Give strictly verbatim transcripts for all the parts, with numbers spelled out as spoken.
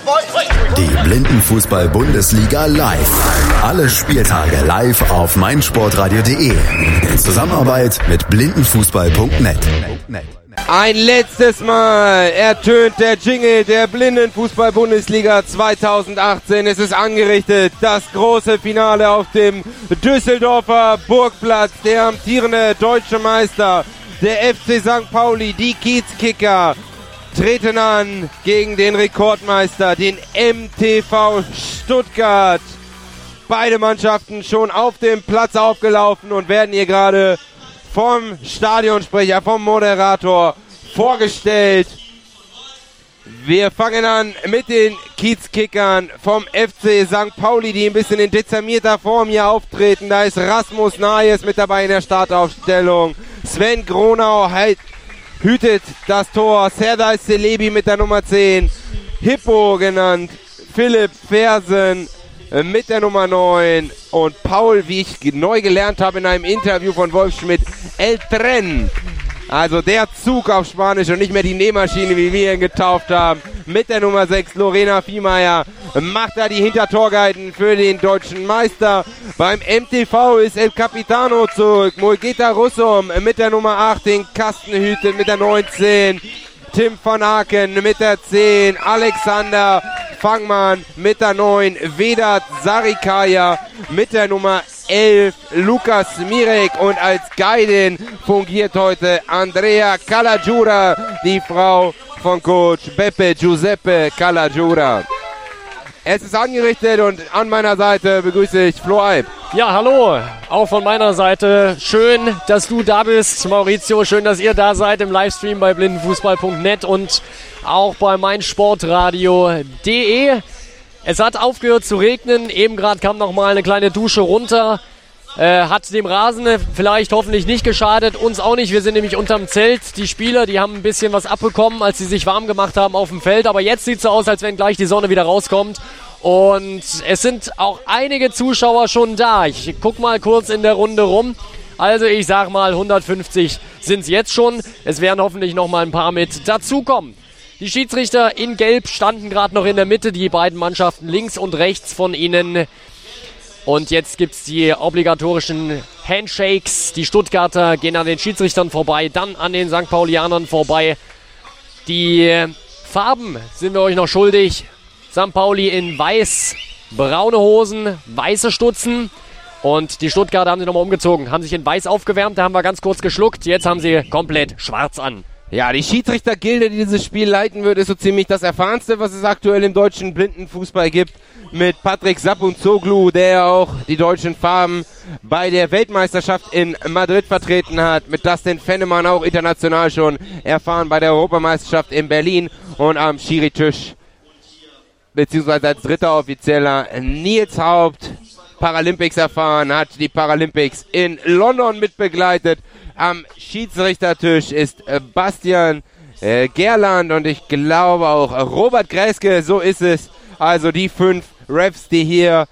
Die Blindenfußball-Bundesliga live. Alle Spieltage live auf meinsportradio punkt de. In Zusammenarbeit mit blindenfußball punkt net. Ein letztes Mal ertönt der Jingle der Blindenfußball-Bundesliga zweitausendachtzehn. Es ist angerichtet, das große Finale auf dem Düsseldorfer Burgplatz. Der amtierende deutsche Meister, der F C Sankt Pauli, die Kiezkicker, treten an gegen den Rekordmeister, den M T V Stuttgart. Beide Mannschaften schon auf dem Platz aufgelaufen und werden hier gerade vom Stadionsprecher, vom Moderator vorgestellt. Wir fangen an mit den Kiezkickern vom F C Sankt Pauli, die ein bisschen in dezimierter Form hier auftreten. Da ist Rasmus Nayes mit dabei in der Startaufstellung. Sven Gronau hütet das Tor. Serdar Celebi mit der Nummer zehn. Hippo genannt. Philipp Fersen mit der Nummer neun. Und Paul, wie ich neu gelernt habe in einem Interview von Wolf Schmidt, El Tren. Also der Zug auf Spanisch und nicht mehr die Nähmaschine, wie wir ihn getauft haben. Mit der Nummer sechs, Lorena Viehmeier, macht da die Hintertorgeiten für den deutschen Meister. Beim M T V ist El Capitano zurück. Mulgeta Russum mit der Nummer acht, den Kastenhüten mit der neunzehn. Tim van Aken mit der zehn. Alexander Fangmann mit der neun. Vedat Sarikaya mit der Nummer elf. Lukas Mirek und als Guidin fungiert heute Andrea Calagiura, die Frau von Coach Beppe Giuseppe Calagiura. Es ist angerichtet und an meiner Seite begrüße ich Flo Alp. Ja, hallo, auch von meiner Seite. Schön, dass du da bist, Maurizio. Schön, dass ihr da seid im Livestream bei blindenfußball punkt net und auch bei meinsportradio punkt de. Es hat aufgehört zu regnen. Eben gerade kam noch mal eine kleine Dusche runter. Äh, hat dem Rasen vielleicht hoffentlich nicht geschadet, uns auch nicht. Wir sind nämlich unterm Zelt. Die Spieler, die haben ein bisschen was abbekommen, als sie sich warm gemacht haben auf dem Feld. Aber jetzt sieht es so aus, als wenn gleich die Sonne wieder rauskommt. Und es sind auch einige Zuschauer schon da. Ich guck mal kurz in der Runde rum. Also ich sag mal, hundertfünfzig sind es jetzt schon. Es werden hoffentlich noch mal ein paar mit dazukommen. Die Schiedsrichter in Gelb standen gerade noch in der Mitte. Die beiden Mannschaften links und rechts von ihnen. Und jetzt gibt es die obligatorischen Handshakes. Die Stuttgarter gehen an den Schiedsrichtern vorbei, dann an den Sankt Paulianern vorbei. Die Farben sind wir euch noch schuldig. Sankt Pauli in weiß, braune Hosen, weiße Stutzen. Und die Stuttgarter haben sich nochmal umgezogen, haben sich in weiß aufgewärmt, da haben wir ganz kurz geschluckt. Jetzt haben sie komplett schwarz an. Ja, die Schiedsrichtergilde, die dieses Spiel leiten wird, ist so ziemlich das erfahrenste, was es aktuell im deutschen Blindenfußball gibt. Mit Patrick Sapunzoglu, der auch die deutschen Farben bei der Weltmeisterschaft in Madrid vertreten hat. Mit Dustin Fennemann auch international schon erfahren bei der Europameisterschaft in Berlin. Und am Schiri-Tisch, beziehungsweise als dritter Offizieller, Nils Haupt, Paralympics erfahren, hat die Paralympics in London mitbegleitet. Am Schiedsrichtertisch ist äh, Bastian äh, Gerland und ich glaube auch äh, Robert Gräske, so ist es. Also die fünf Refs, die hier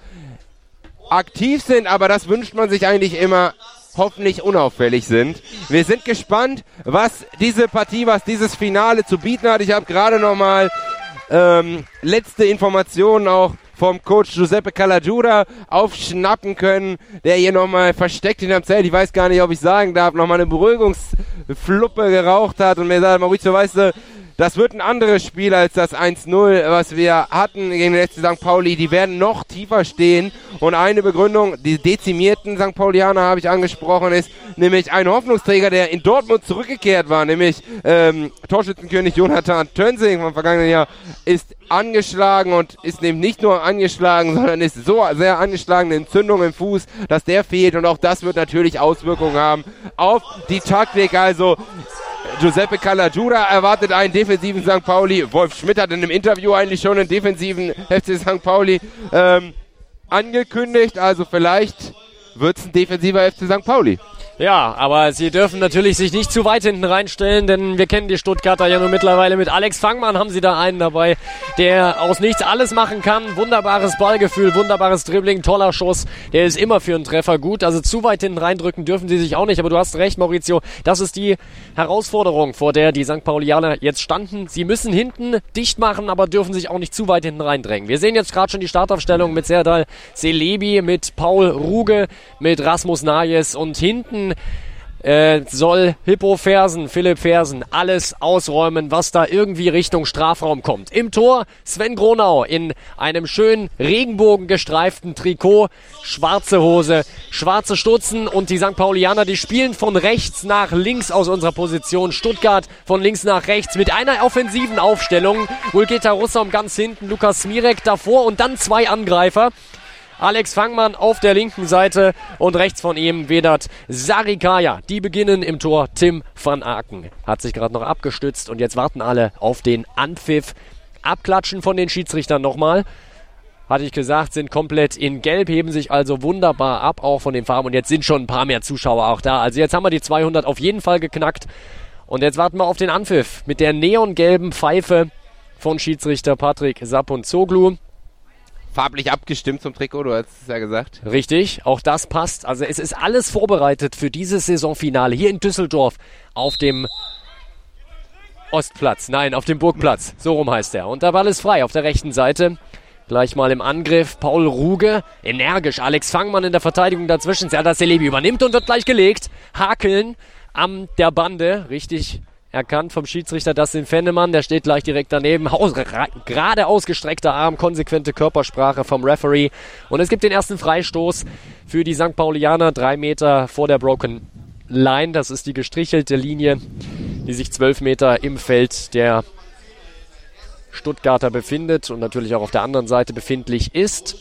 aktiv sind, aber das wünscht man sich eigentlich immer, hoffentlich unauffällig sind. Wir sind gespannt, was diese Partie, was dieses Finale zu bieten hat. Ich habe gerade nochmal ähm, letzte Informationen auch vom Coach Giuseppe Calagiura aufschnappen können, der hier nochmal versteckt hinterm Zelt, ich weiß gar nicht, ob ich sagen darf, nochmal eine Beruhigungsfluppe geraucht hat und mir sagt, Maurizio, weißt du, das wird ein anderes Spiel als das eins null, was wir hatten gegen den F C Sankt Pauli. Die werden noch tiefer stehen. Und eine Begründung, die dezimierten Sankt Paulianer habe ich angesprochen, ist nämlich ein Hoffnungsträger, der in Dortmund zurückgekehrt war, nämlich ähm, Torschützenkönig Jonathan Tönsing vom vergangenen Jahr, ist angeschlagen und ist eben nicht nur angeschlagen, sondern ist so sehr angeschlagen, eine Entzündung im Fuß, dass der fehlt. Und auch das wird natürlich Auswirkungen haben auf die Taktik. Also Giuseppe Calagiura erwartet einen defensiven Sankt Pauli. Wolf Schmidt hat in einem Interview eigentlich schon einen defensiven F C Sankt Pauli ähm, angekündigt. Also vielleicht wird es ein defensiver F C Sankt Pauli. Ja, aber sie dürfen natürlich sich nicht zu weit hinten reinstellen, denn wir kennen die Stuttgarter ja nur mittlerweile. Mit Alex Fangmann haben sie da einen dabei, der aus nichts alles machen kann. Wunderbares Ballgefühl, wunderbares Dribbling, toller Schuss. Der ist immer für einen Treffer gut. Also zu weit hinten reindrücken dürfen sie sich auch nicht. Aber du hast recht, Maurizio, das ist die Herausforderung, vor der die Sankt Paulianer jetzt standen. Sie müssen hinten dicht machen, aber dürfen sich auch nicht zu weit hinten reindrängen. Wir sehen jetzt gerade schon die Startaufstellung mit Serdal Celebi, mit Paul Ruge, mit Rasmus Najes und hinten Äh, soll Hippo Fersen, Philipp Fersen, alles ausräumen, was da irgendwie Richtung Strafraum kommt. Im Tor Sven Gronau in einem schönen regenbogengestreiften Trikot, schwarze Hose, schwarze Stutzen und die Sankt Paulianer, die spielen von rechts nach links aus unserer Position. Stuttgart von links nach rechts mit einer offensiven Aufstellung. Mulgeta Russom ganz hinten, Lukas Smirek davor und dann zwei Angreifer. Alex Fangmann auf der linken Seite und rechts von ihm Vedat Sarikaya. Die beginnen im Tor. Tim van Aken hat sich gerade noch abgestützt und jetzt warten alle auf den Anpfiff. Abklatschen von den Schiedsrichtern nochmal. Hatte ich gesagt, sind komplett in Gelb, heben sich also wunderbar ab, auch von den Farben. Und jetzt sind schon ein paar mehr Zuschauer auch da. Also jetzt haben wir die zweihundert auf jeden Fall geknackt. Und jetzt warten wir auf den Anpfiff mit der neongelben Pfeife von Schiedsrichter Patrick Sapunzoglu. Farblich abgestimmt zum Trikot, du hast es ja gesagt. Richtig, auch das passt. Also es ist alles vorbereitet für dieses Saisonfinale hier in Düsseldorf auf dem Ostplatz. Nein, auf dem Burgplatz. So rum heißt er. Und der Ball ist frei auf der rechten Seite. Gleich mal im Angriff Paul Ruge. Energisch. Alex Fangmann in der Verteidigung dazwischen. Serdar Celebi übernimmt und wird gleich gelegt. Hakeln am der Bande. Richtig erkannt vom Schiedsrichter Dustin Fennemann, der steht gleich direkt daneben. Aus, ra, gerade ausgestreckter Arm, konsequente Körpersprache vom Referee. Und es gibt den ersten Freistoß für die Sankt Paulianer, drei Meter vor der Broken Line. Das ist die gestrichelte Linie, die sich zwölf Meter im Feld der Stuttgarter befindet und natürlich auch auf der anderen Seite befindlich ist.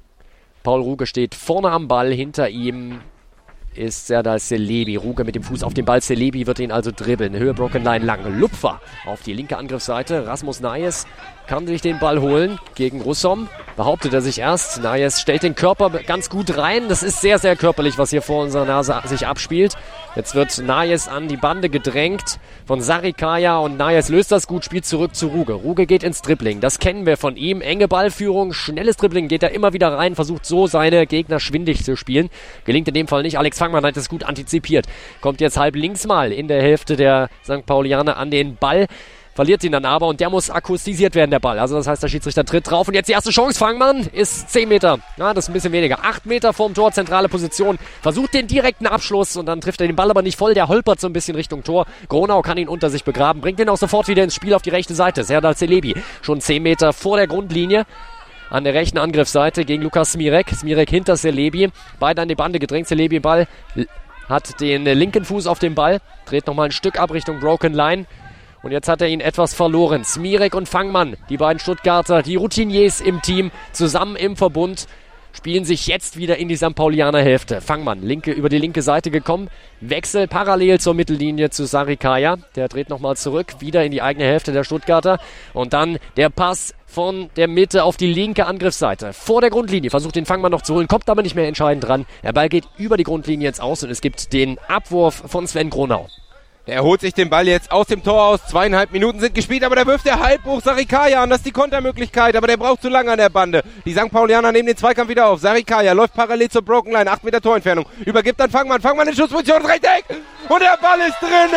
Paul Ruge steht vorne am Ball, hinter ihm ist Serdal Celebi. Ruge mit dem Fuß auf den Ball. Celebi wird ihn also dribbeln. Höhe Broken Line lang. Lupfer auf die linke Angriffsseite. Rasmus Najes kann sich den Ball holen gegen Russom. Behauptet er sich erst. Najes stellt den Körper ganz gut rein. Das ist sehr, sehr körperlich, was hier vor unserer Nase sich abspielt. Jetzt wird Najes an die Bande gedrängt von Sarikaya und Najes löst das gut, spielt zurück zu Ruge. Ruge geht ins Dribbling. Das kennen wir von ihm. Enge Ballführung, schnelles Dribbling, geht er immer wieder rein, versucht so seine Gegner schwindig zu spielen. Gelingt in dem Fall nicht. Alex Fangmann hat es gut antizipiert. Kommt jetzt halb links mal in der Hälfte der Sankt Paulianer an den Ball. Verliert ihn dann aber und der muss akkustisiert werden, der Ball. Also das heißt, der Schiedsrichter tritt drauf und jetzt die erste Chance. Fangmann ist zehn Meter. Ja, das ist ein bisschen weniger. acht Meter vorm Tor, zentrale Position. Versucht den direkten Abschluss und dann trifft er den Ball aber nicht voll. Der holpert so ein bisschen Richtung Tor. Gronau kann ihn unter sich begraben. Bringt ihn auch sofort wieder ins Spiel auf die rechte Seite. Serdal Celebi schon zehn Meter vor der Grundlinie. An der rechten Angriffsseite gegen Lukas Smirek. Smirek hinter Celebi. Beide an die Bande gedrängt. Celebi Ball hat den linken Fuß auf dem Ball. Dreht nochmal ein Stück ab Richtung Broken Line. Und jetzt hat er ihn etwas verloren. Smirek und Fangmann, die beiden Stuttgarter, die Routiniers im Team, zusammen im Verbund, spielen sich jetzt wieder in die Sankt Paulianer Hälfte. Fangmann, linke, über die linke Seite gekommen. Wechsel parallel zur Mittellinie zu Sarikaya. Der dreht nochmal zurück, wieder in die eigene Hälfte der Stuttgarter. Und dann der Pass von der Mitte auf die linke Angriffsseite. Vor der Grundlinie versucht den Fangmann noch zu holen, kommt aber nicht mehr entscheidend dran. Der Ball geht über die Grundlinie jetzt aus und es gibt den Abwurf von Sven Gronau. Er holt sich den Ball jetzt aus dem Tor aus. Zweieinhalb Minuten sind gespielt, aber da wirft er halb hoch Sarikaya an. Das ist die Kontermöglichkeit, aber der braucht zu lange an der Bande. Die Sankt Paulianer nehmen den Zweikampf wieder auf. Sarikaya läuft parallel zur Broken Line. acht Meter Torentfernung. Übergibt dann Fangmann. Fangmann in Schussposition. Rechteck. Und der Ball ist drin.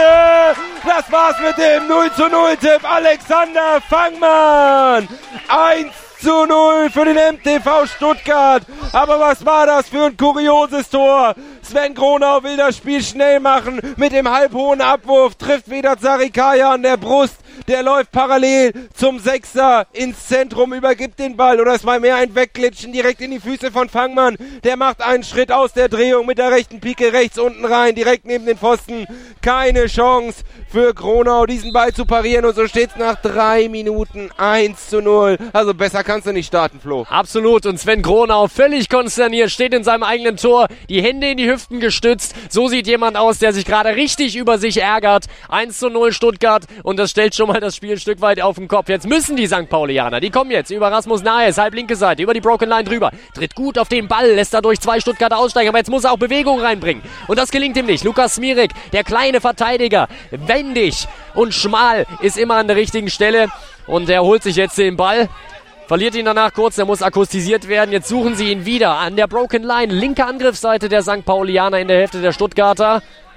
Das war's mit dem null zu null Tipp. Alexander Fangmann. eins zu null für den M T V Stuttgart. Aber was war das für ein kurioses Tor? Sven Gronau will das Spiel schnell machen mit dem halbhohen Abwurf, trifft Vedat Sarikaya an der Brust. Der läuft parallel zum Sechser ins Zentrum, übergibt den Ball. Oder es war mehr ein Wegglitschen direkt in die Füße von Fangmann. Der macht einen Schritt aus der Drehung mit der rechten Pike rechts unten rein, direkt neben den Pfosten. Keine Chance für Gronau, diesen Ball zu parieren. Und so steht es nach drei Minuten eins zu null. Also besser kannst du nicht starten, Flo. Absolut. Und Sven Gronau völlig konsterniert, steht in seinem eigenen Tor, die Hände in die Hüften gestützt. So sieht jemand aus, der sich gerade richtig über sich ärgert. eins zu null Stuttgart und das stellt schon mal nochmal das Spiel ein Stück weit auf den Kopf. Jetzt müssen die Sankt Paulianer, die kommen jetzt über Rasmus Naes, halb linke Seite, über die Broken Line drüber, tritt gut auf den Ball, lässt dadurch zwei Stuttgarter aussteigen, aber jetzt muss er auch Bewegung reinbringen. Und das gelingt ihm nicht. Lukas Smirik, der kleine Verteidiger, wendig und schmal, ist immer an der richtigen Stelle und er holt sich jetzt den Ball. Verliert ihn danach kurz, der muss akkustisiert werden. Jetzt suchen sie ihn wieder an der Broken Line. Linke Angriffsseite der Sankt Paulianer in der Hälfte der Stuttgarter.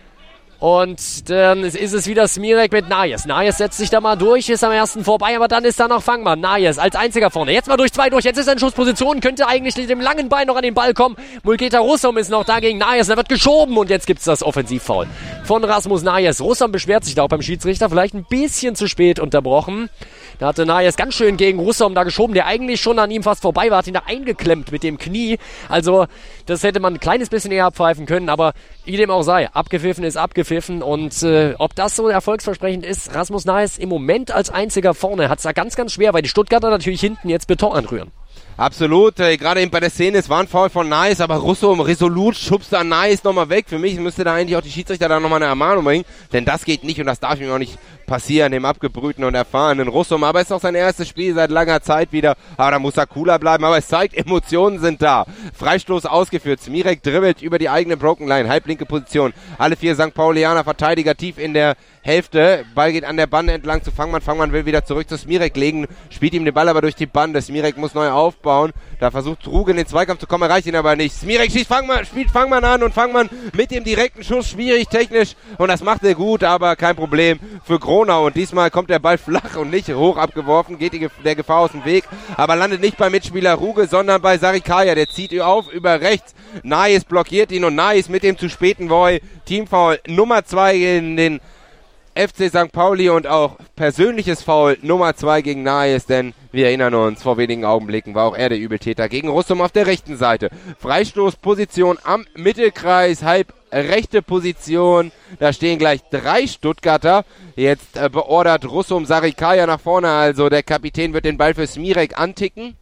Und dann ist es wieder Smirek mit Najes. Najes setzt sich da mal durch, ist am ersten vorbei, aber dann ist da noch Fangmann. Najes als einziger vorne. Jetzt mal durch zwei durch, jetzt ist er in Schussposition, könnte eigentlich mit dem langen Bein noch an den Ball kommen. Mulketa Russom ist noch da gegen Najes, da wird geschoben und jetzt gibt's das Offensivfoul von Rasmus Najes. Russom beschwert sich da auch beim Schiedsrichter, vielleicht ein bisschen zu spät unterbrochen. Da hatte Najes ganz schön gegen Russom da geschoben, der eigentlich schon an ihm fast vorbei war, hat ihn da eingeklemmt mit dem Knie. Also das hätte man ein kleines bisschen eher abpfeifen können, aber wie dem auch sei, abgepfiffen ist abgepfiffen und äh, ob das so erfolgsversprechend ist, Rasmus Naes im Moment als einziger vorne hat es da ganz, ganz schwer, weil die Stuttgarter natürlich hinten jetzt Beton anrühren. Absolut, äh, gerade eben bei der Szene, es war ein Foul von Naes, aber Russo resolut schubst da Naes nochmal weg. Für mich müsste da eigentlich auch die Schiedsrichter da nochmal eine Ermahnung bringen, denn das geht nicht und das darf ihm auch nicht passieren, dem abgebrühten und erfahrenen Russum. Aber es ist auch sein erstes Spiel seit langer Zeit wieder, aber da muss er cooler bleiben, aber es zeigt, Emotionen sind da. Freistoß ausgeführt, Smirek dribbelt über die eigene Broken Line, halblinke Position. Alle vier Sankt Paulianer Verteidiger tief in der Hälfte, Ball geht an der Bande entlang zu Fangmann, Fangmann will wieder zurück zu Smirek legen, spielt ihm den Ball aber durch die Bande, Smirek muss neu aufbauen, da versucht Ruge in den Zweikampf zu kommen, erreicht ihn aber nicht, Smirek schießt Fangmann, spielt Fangmann an und Fangmann mit dem direkten Schuss, schwierig technisch und das macht er gut, aber kein Problem für Gronau und diesmal kommt der Ball flach und nicht hoch abgeworfen, geht die, der Gefahr aus dem Weg, aber landet nicht beim Mitspieler Ruge, sondern bei Sarikaya, der zieht auf über rechts, Naes blockiert ihn und Naes mit dem zu späten Volley, Teamfoul Nummer zwei in den F C Sankt Pauli und auch persönliches Foul Nummer zwei gegen Naes, denn wir erinnern uns, vor wenigen Augenblicken war auch er der Übeltäter gegen Russum auf der rechten Seite. Freistoßposition am Mittelkreis, halb rechte Position, da stehen gleich drei Stuttgarter. Jetzt äh, beordert Russum Sarikaya nach vorne, also der Kapitän wird den Ball für Smirek anticken.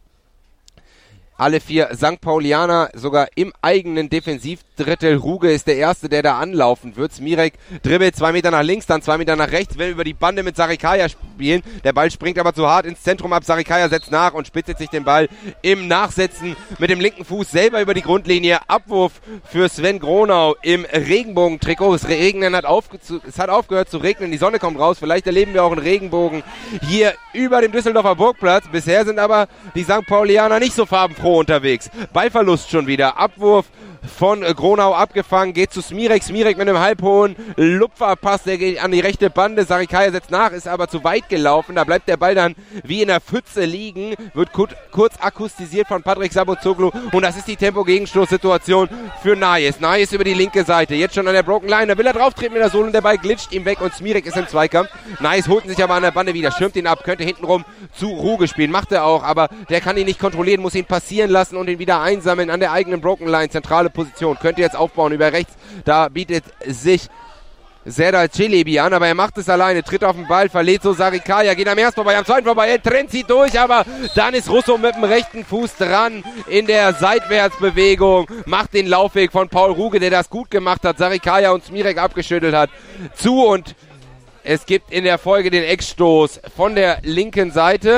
Alle vier Sankt Paulianer sogar im eigenen Defensivdrittel. Ruge ist der Erste, der da anlaufen wird. Smirek dribbelt zwei Meter nach links, dann zwei Meter nach rechts, will über die Bande mit Sarikaya spielen. Der Ball springt aber zu hart ins Zentrum ab. Sarikaya setzt nach und spitzt sich den Ball im Nachsetzen mit dem linken Fuß selber über die Grundlinie. Abwurf für Sven Gronau im Regenbogentrikot. Es regnen hat aufge- es hat aufgehört zu regnen, die Sonne kommt raus. Vielleicht erleben wir auch einen Regenbogen hier über dem Düsseldorfer Burgplatz. Bisher sind aber die Sankt Paulianer nicht so farbenfroh unterwegs. Ballverlust schon wieder. Abwurf von äh, Gronau abgefangen, geht zu Smirek. Smirek mit einem halbhohen Lupferpass, der geht an die rechte Bande. Sarikaya setzt nach, ist aber zu weit gelaufen. Da bleibt der Ball dann wie in der Pfütze liegen, wird ku- kurz akkustisiert von Patrick Sabozoglu und das ist die Tempo-Gegenstoßsituation für Naes. Naes über die linke Seite, jetzt schon an der Broken Line, da will er drauftreten mit der Sohle und der Ball glitscht ihm weg und Smirek ist im Zweikampf. Naes holt ihn sich aber an der Bande wieder, schirmt ihn ab, könnte hintenrum zu Ruge spielen, macht er auch, aber der kann ihn nicht kontrollieren, muss ihn passieren lassen und ihn wieder einsammeln an der eigenen Broken Line, zentrale Position, könnte jetzt aufbauen über rechts, da bietet sich Serdar Celebi an, aber er macht es alleine, tritt auf den Ball, verliert so Sarikaya, geht am ersten vorbei, am zweiten vorbei, er trennt sie durch, aber dann ist Russo mit dem rechten Fuß dran in der Seitwärtsbewegung, macht den Laufweg von Paul Ruge, der das gut gemacht hat, Sarikaya und Smirek abgeschüttelt hat, zu und es gibt in der Folge den Eckstoß von der linken Seite.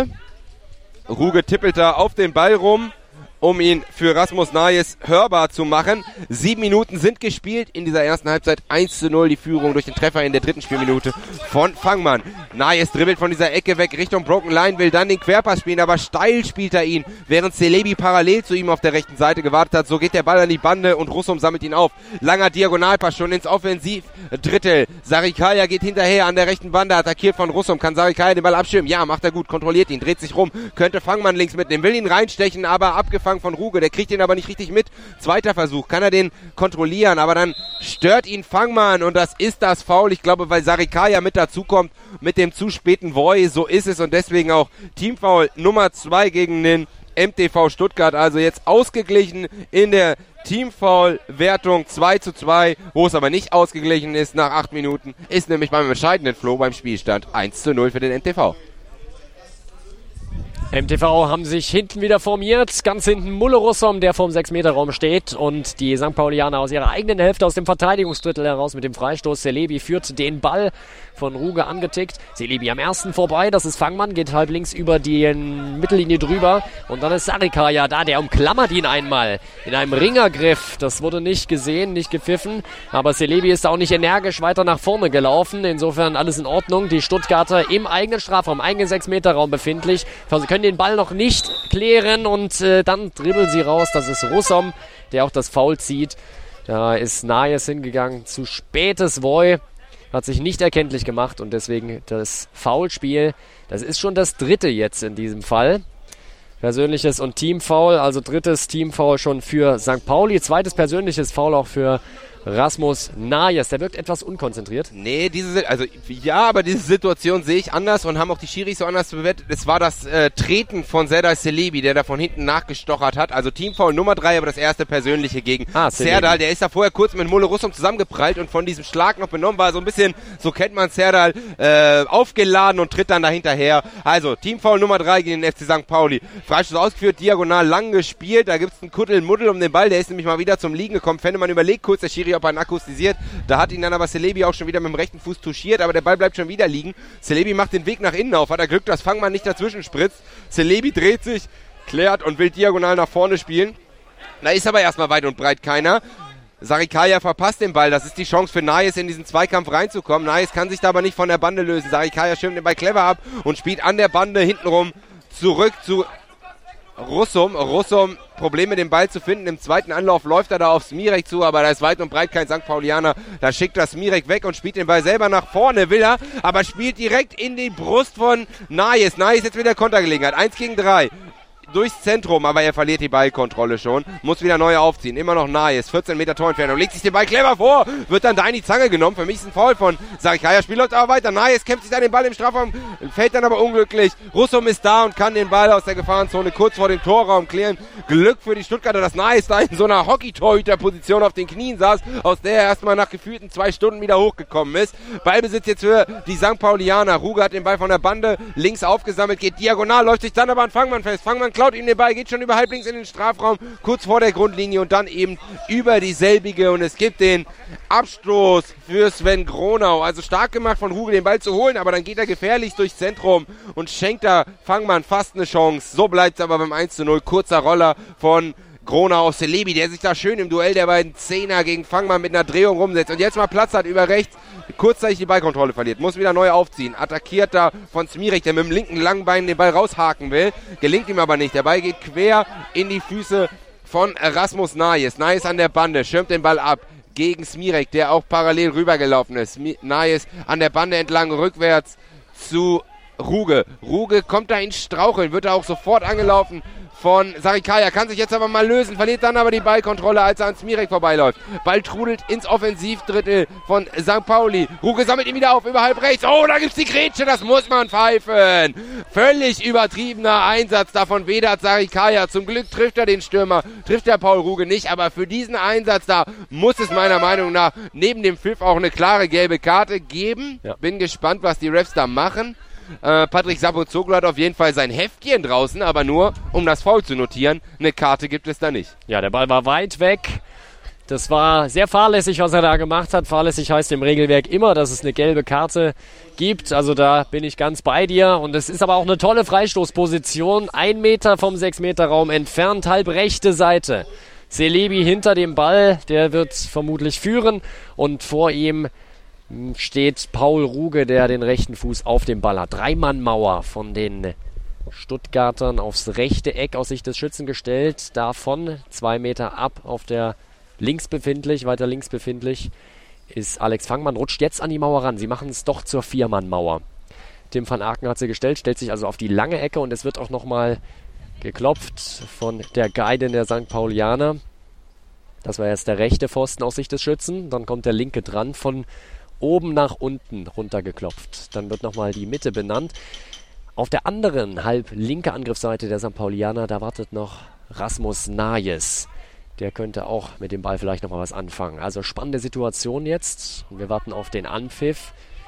Ruge tippelt da auf den Ball rum, um ihn für Rasmus Naes hörbar zu machen. Sieben Minuten sind gespielt in dieser ersten Halbzeit. eins zu null die Führung durch den Treffer in der dritten Spielminute von Fangmann. Naes dribbelt von dieser Ecke weg Richtung Broken Line, will dann den Querpass spielen, aber steil spielt er ihn, während Celebi parallel zu ihm auf der rechten Seite gewartet hat. So geht der Ball an die Bande und Russum sammelt ihn auf. Langer Diagonalpass schon ins Offensivdrittel. Sarikaya geht hinterher an der rechten Bande, attackiert von Russum. Kann Sarikaya den Ball abschirmen? Ja, macht er gut, kontrolliert ihn, dreht sich rum, könnte Fangmann links mitnehmen, will ihn reinstechen, aber abgefangen von Ruge, der kriegt ihn aber nicht richtig mit. Zweiter Versuch, kann er den kontrollieren, aber dann stört ihn Fangmann und das ist das Foul. Ich glaube, weil Sarikaya mit dazukommt, mit dem zu späten Volley, so ist es und deswegen auch Teamfoul Nummer zwei gegen den M T V Stuttgart, also jetzt ausgeglichen in der Teamfoul-Wertung zwei zu zwei, wo es aber nicht ausgeglichen ist nach acht Minuten, ist nämlich beim entscheidenden Floh beim Spielstand eins zu null für den M T V. M T V haben sich hinten wieder formiert. Ganz hinten Mulle Russom, der vorm sechs Meter Raum steht. Und die Sankt Paulianer aus ihrer eigenen Hälfte, aus dem Verteidigungsdrittel heraus mit dem Freistoß. Celebi führt den Ball, von Ruge angetickt. Celebi am ersten vorbei, das ist Fangmann, geht halb links über die Mittellinie drüber. Und dann ist Sarikaya da, der umklammert ihn einmal in einem Ringergriff. Das wurde nicht gesehen, nicht gepfiffen. Aber Celebi ist auch nicht energisch weiter nach vorne gelaufen. Insofern alles in Ordnung. Die Stuttgarter im eigenen Strafraum, eigenen sechs Meter Raum befindlich. Sie können den Ball noch nicht klären und äh, dann dribbeln sie raus. Das ist Russom, der auch das Foul zieht. Da ist Nayes hingegangen. Zu spätes Voy hat sich nicht erkenntlich gemacht und deswegen das Foulspiel. Das ist schon das dritte jetzt in diesem Fall. Persönliches und Teamfoul, also drittes Teamfoul schon für Sankt Pauli. Zweites persönliches Foul auch für Rasmus Nayes. Der wirkt etwas unkonzentriert. Nee, diese, also ja, aber diese Situation sehe ich anders und haben auch die Schiris so anders bewertet. Es war das äh, Treten von Serdar Celebi, der da von hinten nachgestochert hat. Also Teamfoul Nummer drei, aber das erste persönliche gegen ah, Serdar. Der ist da vorher kurz mit Mulle Russom zusammengeprallt und von diesem Schlag noch benommen war. So ein bisschen, so kennt man Serdar, äh, aufgeladen und tritt dann da hinterher. Also Teamfoul Nummer drei gegen den F C Sankt Pauli. Freistoß ausgeführt, diagonal lang gespielt. Da gibt's einen Kuddelmuddel um den Ball. Der ist nämlich mal wieder zum Liegen gekommen. Fennemann überlegt kurz, der Schiri, ob er ihn akkustisiert. Da hat ihn dann aber Celebi auch schon wieder mit dem rechten Fuß touchiert, aber der Ball bleibt schon wieder liegen. Celebi macht den Weg nach innen auf, hat er Glück, dass Fangmann nicht dazwischen spritzt. Celebi dreht sich, klärt und will diagonal nach vorne spielen. Da ist aber erstmal weit und breit keiner. Sarikaya verpasst den Ball. Das ist die Chance für Nayes, in diesen Zweikampf reinzukommen. Nayes kann sich da aber nicht von der Bande lösen. Sarikaya schirmt den Ball clever ab und spielt an der Bande hintenrum zurück zu Russom. Russom, Probleme den Ball zu finden. Im zweiten Anlauf läuft er da auf Smirek zu, aber da ist weit und breit kein Sankt Paulianer. Da schickt er Smirek weg und spielt den Ball selber nach vorne, will er, aber spielt direkt in die Brust von Nayes. Nayes jetzt wieder Kontergelegenheit. Eins gegen drei. Durchs Zentrum, aber er verliert die Ballkontrolle schon. Muss wieder neu aufziehen. Immer noch Nayes. vierzehn Meter Torentfernung. Legt sich den Ball clever vor. Wird dann da in die Zange genommen. Für mich ist ein Foul von Sarikaya. Spiel läuft aber weiter. Nayes kämpft sich dann den Ball im Strafraum. Fällt dann aber unglücklich. Russom ist da und kann den Ball aus der Gefahrenzone kurz vor dem Torraum klären. Glück für die Stuttgarter, dass Nayes da in so einer Hockey-Torhüter-Position auf den Knien saß, aus der er erstmal nach gefühlten zwei Stunden wieder hochgekommen ist. Ballbesitz jetzt für die Sankt Paulianer. Ruge hat den Ball von der Bande links aufgesammelt, geht diagonal, läuft sich dann aber an Fangmann fest. Fangmann klaut ihm den Ball, geht schon über halblinks in den Strafraum, kurz vor der Grundlinie und dann eben über dieselbige und es gibt den Abstoß für Sven Gronau. Also stark gemacht von Ruge, den Ball zu holen, aber dann geht er gefährlich durchs Zentrum und schenkt da Fangmann fast eine Chance. So bleibt es aber beim eins zu null. Kurzer Roller von Gronau auf Celebi, der sich da schön im Duell der beiden Zehner gegen Fangmann mit einer Drehung rumsetzt und jetzt mal Platz hat über rechts, kurzzeitig die Ballkontrolle verliert, muss wieder neu aufziehen, attackiert da von Smirek, der mit dem linken langen Bein den Ball raushaken will, gelingt ihm aber nicht, der Ball geht quer in die Füße von Rasmus Nayes. Nayes an der Bande, schirmt den Ball ab gegen Smirek, der auch parallel rübergelaufen ist. Nayes an der Bande entlang, rückwärts zu Ruge. Ruge kommt da ins Straucheln, wird da auch sofort angelaufen von Sarikaya, kann sich jetzt aber mal lösen, verliert dann aber die Ballkontrolle, als er an Smirek vorbeiläuft. Ball trudelt ins Offensivdrittel von Sankt Pauli. Ruge sammelt ihn wieder auf, über halb rechts. Oh, da gibt's die Grätsche, das muss man pfeifen. Völlig übertriebener Einsatz da von Vedat Sarikaya. Zum Glück trifft er den Stürmer, trifft der Paul Ruge nicht, aber für diesen Einsatz da muss es meiner Meinung nach neben dem Pfiff auch eine klare gelbe Karte geben. Ja. Bin gespannt, was die Refs da machen. Äh, Patrick Sabozoglu hat auf jeden Fall sein Heftchen draußen, aber nur, um das Foul zu notieren. Eine Karte gibt es da nicht. Ja, der Ball war weit weg. Das war sehr fahrlässig, was er da gemacht hat. Fahrlässig heißt im Regelwerk immer, dass es eine gelbe Karte gibt. Also da bin ich ganz bei dir. Und es ist aber auch eine tolle Freistoßposition. Ein Meter vom sechs Meter Raum entfernt, halb rechte Seite. Celebi hinter dem Ball, der wird vermutlich führen. Und vor ihm steht Paul Ruge, der den rechten Fuß auf dem Ball hat. Drei-Mann-Mauer von den Stuttgartern aufs rechte Eck aus Sicht des Schützen gestellt. Davon zwei Meter ab auf der links befindlich, weiter links befindlich ist Alex Fangmann. Rutscht jetzt an die Mauer ran. Sie machen es doch zur Vier-Mann-Mauer. Tim van Aken hat sie gestellt, stellt sich also auf die lange Ecke und es wird auch nochmal geklopft von der Guide der Sankt Paulianer. Das war jetzt der rechte Pfosten aus Sicht des Schützen. Dann kommt der linke dran, von oben nach unten runtergeklopft. Dann wird nochmal die Mitte benannt. Auf der anderen halb linke Angriffsseite der Sankt Paulianer, da wartet noch Rasmus Nayes. Der könnte auch mit dem Ball vielleicht nochmal was anfangen. Also spannende Situation jetzt. Wir warten auf den Anpfiff.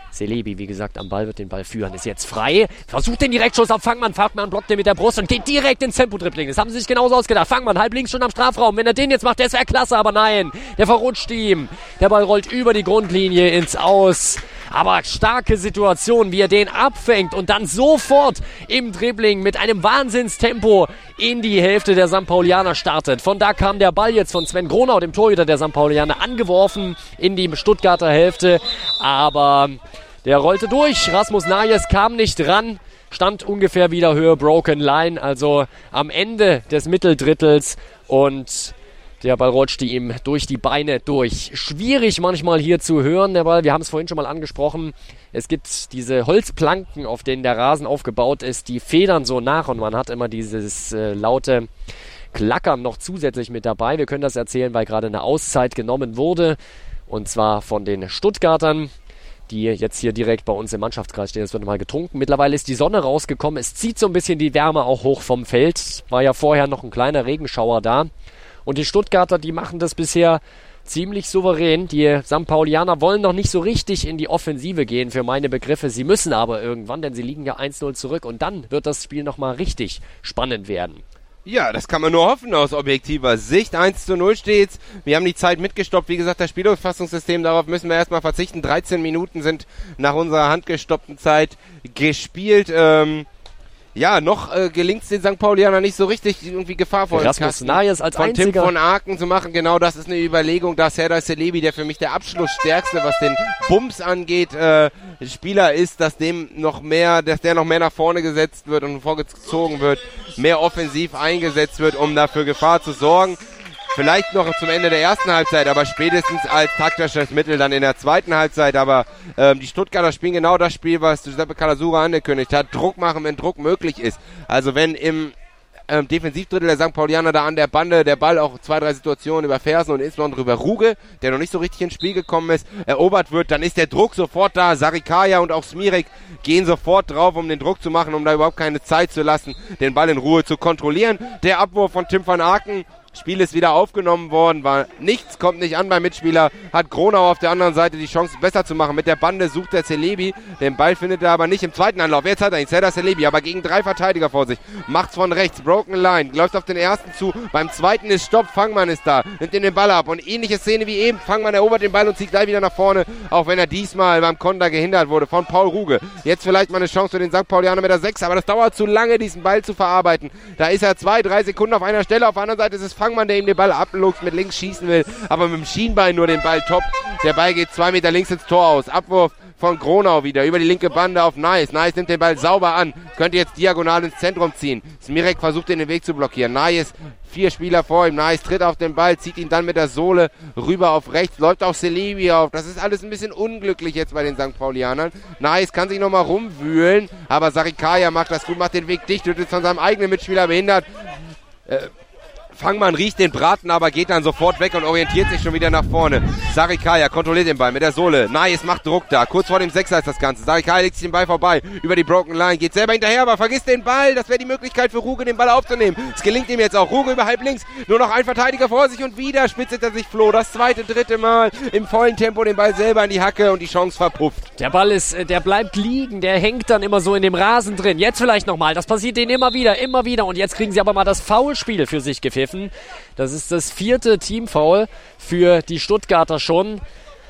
Celebi, wie gesagt, am Ball, wird den Ball führen, ist jetzt frei, versucht den Direktschuss auf Fangmann, Fangmann blockt den mit der Brust und geht direkt ins Tempo-Dribbling. Das haben sie sich genauso ausgedacht. Fangmann halb links schon am Strafraum, wenn er den jetzt macht, das wäre klasse, aber nein, der verrutscht ihm. Der Ball rollt über die Grundlinie ins Aus, aber starke Situation, wie er den abfängt und dann sofort im Dribbling mit einem Wahnsinnstempo in die Hälfte der Sankt Paulianer startet. Von da kam der Ball jetzt von Sven Gronau, dem Torhüter der Sankt Paulianer, angeworfen in die Stuttgarter Hälfte, aber der rollte durch. Rasmus Najes kam nicht ran, stand ungefähr wieder Höhe Broken Line, also am Ende des Mitteldrittels, und der Ball rutschte ihm durch die Beine durch. Schwierig manchmal hier zu hören, der Ball. Wir haben es vorhin schon mal angesprochen. Es gibt diese Holzplanken, auf denen der Rasen aufgebaut ist, die federn so nach und man hat immer dieses äh, laute Klackern noch zusätzlich mit dabei. Wir können das erzählen, weil gerade eine Auszeit genommen wurde, und zwar von den Stuttgartern, die jetzt hier direkt bei uns im Mannschaftskreis stehen. Es wird mal getrunken. Mittlerweile ist die Sonne rausgekommen. Es zieht so ein bisschen die Wärme auch hoch vom Feld. War ja vorher noch ein kleiner Regenschauer da. Und die Stuttgarter, die machen das bisher ziemlich souverän. Die Sankt Paulianer wollen noch nicht so richtig in die Offensive gehen, für meine Begriffe. Sie müssen aber irgendwann, denn sie liegen ja eins null zurück. Und dann wird das Spiel nochmal richtig spannend werden. Ja, das kann man nur hoffen aus objektiver Sicht. eins zu null steht's. Wir haben die Zeit mitgestoppt. Wie gesagt, das Spielauffassungssystem, darauf müssen wir erstmal verzichten. dreizehn Minuten sind nach unserer handgestoppten Zeit gespielt. Ähm, ja, noch äh, gelingt es den Sankt Paulianer nicht so richtig, irgendwie gefahrvoll Rasmus Najes als von einziger Tim von Aken zu machen. Genau, das ist eine Überlegung. Da Serdar Celebi, der für mich der Abschlussstärkste, was den Bums angeht, äh, Spieler ist, dass dem noch mehr, dass der noch mehr nach vorne gesetzt wird und vorgezogen wird, mehr offensiv eingesetzt wird, um dafür Gefahr zu sorgen. Vielleicht noch zum Ende der ersten Halbzeit, aber spätestens als taktisches Mittel dann in der zweiten Halbzeit. Aber ähm, die Stuttgarter spielen genau das Spiel, was Giuseppe Calasura angekündigt hat. Druck machen, wenn Druck möglich ist. Also wenn im ähm, Defensivdrittel der Sankt Paulianer da an der Bande der Ball auch zwei, drei Situationen über Fersen und insbesondere über Ruge, der noch nicht so richtig ins Spiel gekommen ist, erobert wird, dann ist der Druck sofort da. Sarikaya und auch Smirek gehen sofort drauf, um den Druck zu machen, um da überhaupt keine Zeit zu lassen, den Ball in Ruhe zu kontrollieren. Der Abwurf von Tim van Aken, Spiel ist wieder aufgenommen worden, war nichts, kommt nicht an beim Mitspieler, hat Gronau auf der anderen Seite die Chance besser zu machen. Mit der Bande sucht der Celebi, den Ball findet er aber nicht im zweiten Anlauf. Jetzt hat er ihn, Serdar Celebi, aber gegen drei Verteidiger vor sich. Macht's von rechts, Broken Line, läuft auf den ersten zu, beim zweiten ist Stopp, Fangmann ist da, nimmt ihm den Ball ab und ähnliche Szene wie eben, Fangmann erobert den Ball und zieht gleich wieder nach vorne, auch wenn er diesmal beim Konter gehindert wurde von Paul Ruge. Jetzt vielleicht mal eine Chance für den Sankt Paulianer mit der sechs, aber das dauert zu lange, diesen Ball zu verarbeiten. Da ist er zwei, drei Sekunden auf einer Stelle, auf der anderen Seite ist es Fangmann, der ihm den Ball abluchst, mit links schießen will, aber mit dem Schienbein nur den Ball top. Der Ball geht zwei Meter links ins Tor aus. Abwurf von Gronau wieder über die linke Bande auf Nice. Nice nimmt den Ball sauber an, könnte jetzt diagonal ins Zentrum ziehen. Smirek versucht den Weg zu blockieren. Nice, vier Spieler vor ihm. Nice tritt auf den Ball, zieht ihn dann mit der Sohle rüber auf rechts, läuft auch Celebi auf. Das ist alles ein bisschen unglücklich jetzt bei den Sankt Paulianern. Nice kann sich nochmal rumwühlen, aber Sarikaya macht das gut, macht den Weg dicht, wird jetzt von seinem eigenen Mitspieler behindert. Äh, Fangmann riecht den Braten, aber geht dann sofort weg und orientiert sich schon wieder nach vorne. Sarikaya kontrolliert den Ball mit der Sohle. Nice macht Druck da. Kurz vor dem Sechser ist das Ganze. Sarikaya legt sich den Ball vorbei. Über die Broken Line. Geht selber hinterher, aber vergisst den Ball. Das wäre die Möglichkeit für Ruge, den Ball aufzunehmen. Es gelingt ihm jetzt auch. Ruge über halb links. Nur noch ein Verteidiger vor sich und wieder spitzelt er sich Flo. Das zweite, dritte Mal im vollen Tempo den Ball selber in die Hacke und die Chance verpufft. Der Ball ist, der bleibt liegen. Der hängt dann immer so in dem Rasen drin. Jetzt vielleicht nochmal. Das passiert denen immer wieder, immer wieder. Und jetzt kriegen sie aber mal das Foulspiel für sich gepfiffen. Das ist das vierte Teamfoul für die Stuttgarter schon.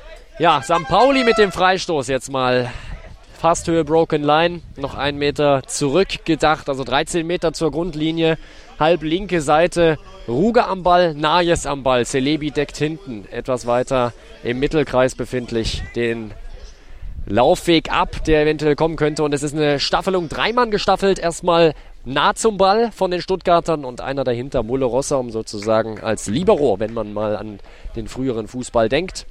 Ja, Sankt Pauli mit dem Freistoß jetzt mal. Fast Höhe Broken Line. Noch einen Meter zurückgedacht. Also dreizehn Meter zur Grundlinie. Halb linke Seite. Ruge am Ball, Najes am Ball. Celebi deckt hinten. Etwas weiter im Mittelkreis befindlich den Laufweg ab, der eventuell kommen könnte. Und es ist eine Staffelung. Drei Mann gestaffelt. Erstmal nah zum Ball von den Stuttgartern und einer dahinter, Mulle Rossum sozusagen als Libero, wenn man mal an den früheren Fußball denkt.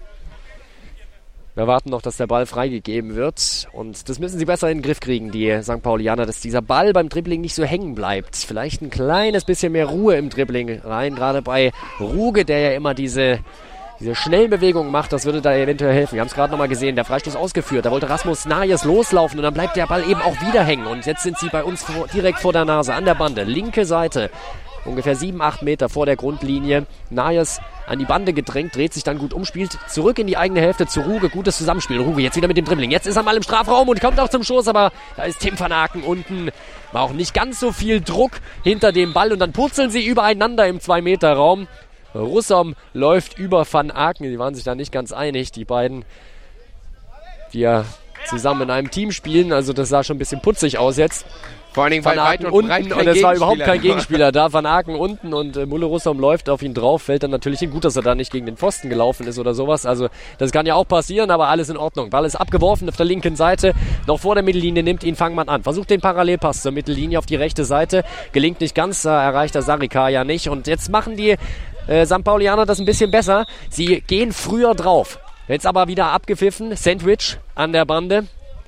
Wir warten noch, dass der Ball freigegeben wird und das müssen sie besser in den Griff kriegen, die Sankt Paulianer, dass dieser Ball beim Dribbling nicht so hängen bleibt. Vielleicht ein kleines bisschen mehr Ruhe im Dribbling rein, gerade bei Ruge, der ja immer diese Diese schnellen Bewegungen macht, das würde da eventuell helfen. Wir haben es gerade nochmal gesehen, der Freistoß ausgeführt. Da wollte Rasmus Najes loslaufen und dann bleibt der Ball eben auch wieder hängen. Und jetzt sind sie bei uns vor, direkt vor der Nase, an der Bande. Linke Seite. ungefähr sieben, acht Meter vor der Grundlinie. Nayes an die Bande gedrängt, dreht sich dann gut um, spielt zurück in die eigene Hälfte zu Ruge. Gutes Zusammenspiel. Ruge jetzt wieder mit dem Dribbling. Jetzt ist er mal im Strafraum und kommt auch zum Schuss, aber da ist Tim van Aken unten. War auch nicht ganz so viel Druck hinter dem Ball und dann purzeln sie übereinander im zwei Meter Raum. Russom läuft über Van Aken. Die waren sich da nicht ganz einig, die beiden, die ja zusammen in einem Team spielen. Also das sah schon ein bisschen putzig aus jetzt. Vor allen Dingen Van weit Aken und breit unten kein und es war überhaupt kein Gegenspieler. Gegenspieler da. Van Aken unten und äh, Mulle Russom läuft auf ihn drauf, fällt dann natürlich hin. Gut, dass er da nicht gegen den Pfosten gelaufen ist oder sowas. Also das kann ja auch passieren, aber alles in Ordnung. Ball ist abgeworfen auf der linken Seite. Noch vor der Mittellinie nimmt ihn Fangmann an. Versucht den Parallelpass zur Mittellinie auf die rechte Seite. Gelingt nicht ganz, äh, erreicht der Sarika ja nicht. Und jetzt machen die äh, Sankt Paulianer das ein bisschen besser. Sie gehen früher drauf. Jetzt aber wieder abgepfiffen. Sandwich an der Bande.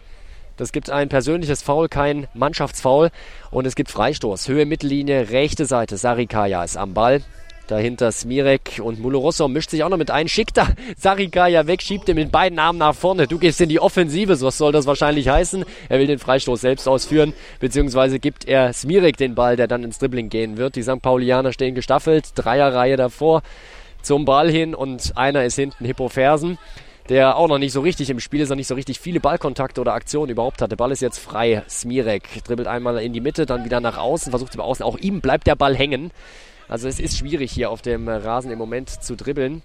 Das gibt ein persönliches Foul, kein Mannschaftsfoul. Und es gibt Freistoß. Höhe Mittellinie, rechte Seite. Sarikaya ist am Ball. Dahinter Smirek und Mulle Russom mischt sich auch noch mit ein. Schickt da Sarikaya weg, schiebt ihn mit beiden Armen nach vorne. Du gehst in die Offensive, so was soll das wahrscheinlich heißen. Er will den Freistoß selbst ausführen, beziehungsweise gibt er Smirek den Ball, der dann ins Dribbling gehen wird. Die Sankt Paulianer stehen gestaffelt, Dreierreihe davor zum Ball hin und einer ist hinten, Hippo Fersen, der auch noch nicht so richtig im Spiel ist, noch nicht so richtig viele Ballkontakte oder Aktionen überhaupt hat. Der Ball ist jetzt frei. Smirek dribbelt einmal in die Mitte, dann wieder nach außen, versucht über außen. Auch ihm bleibt der Ball hängen. Also es ist schwierig hier auf dem Rasen im Moment zu dribbeln.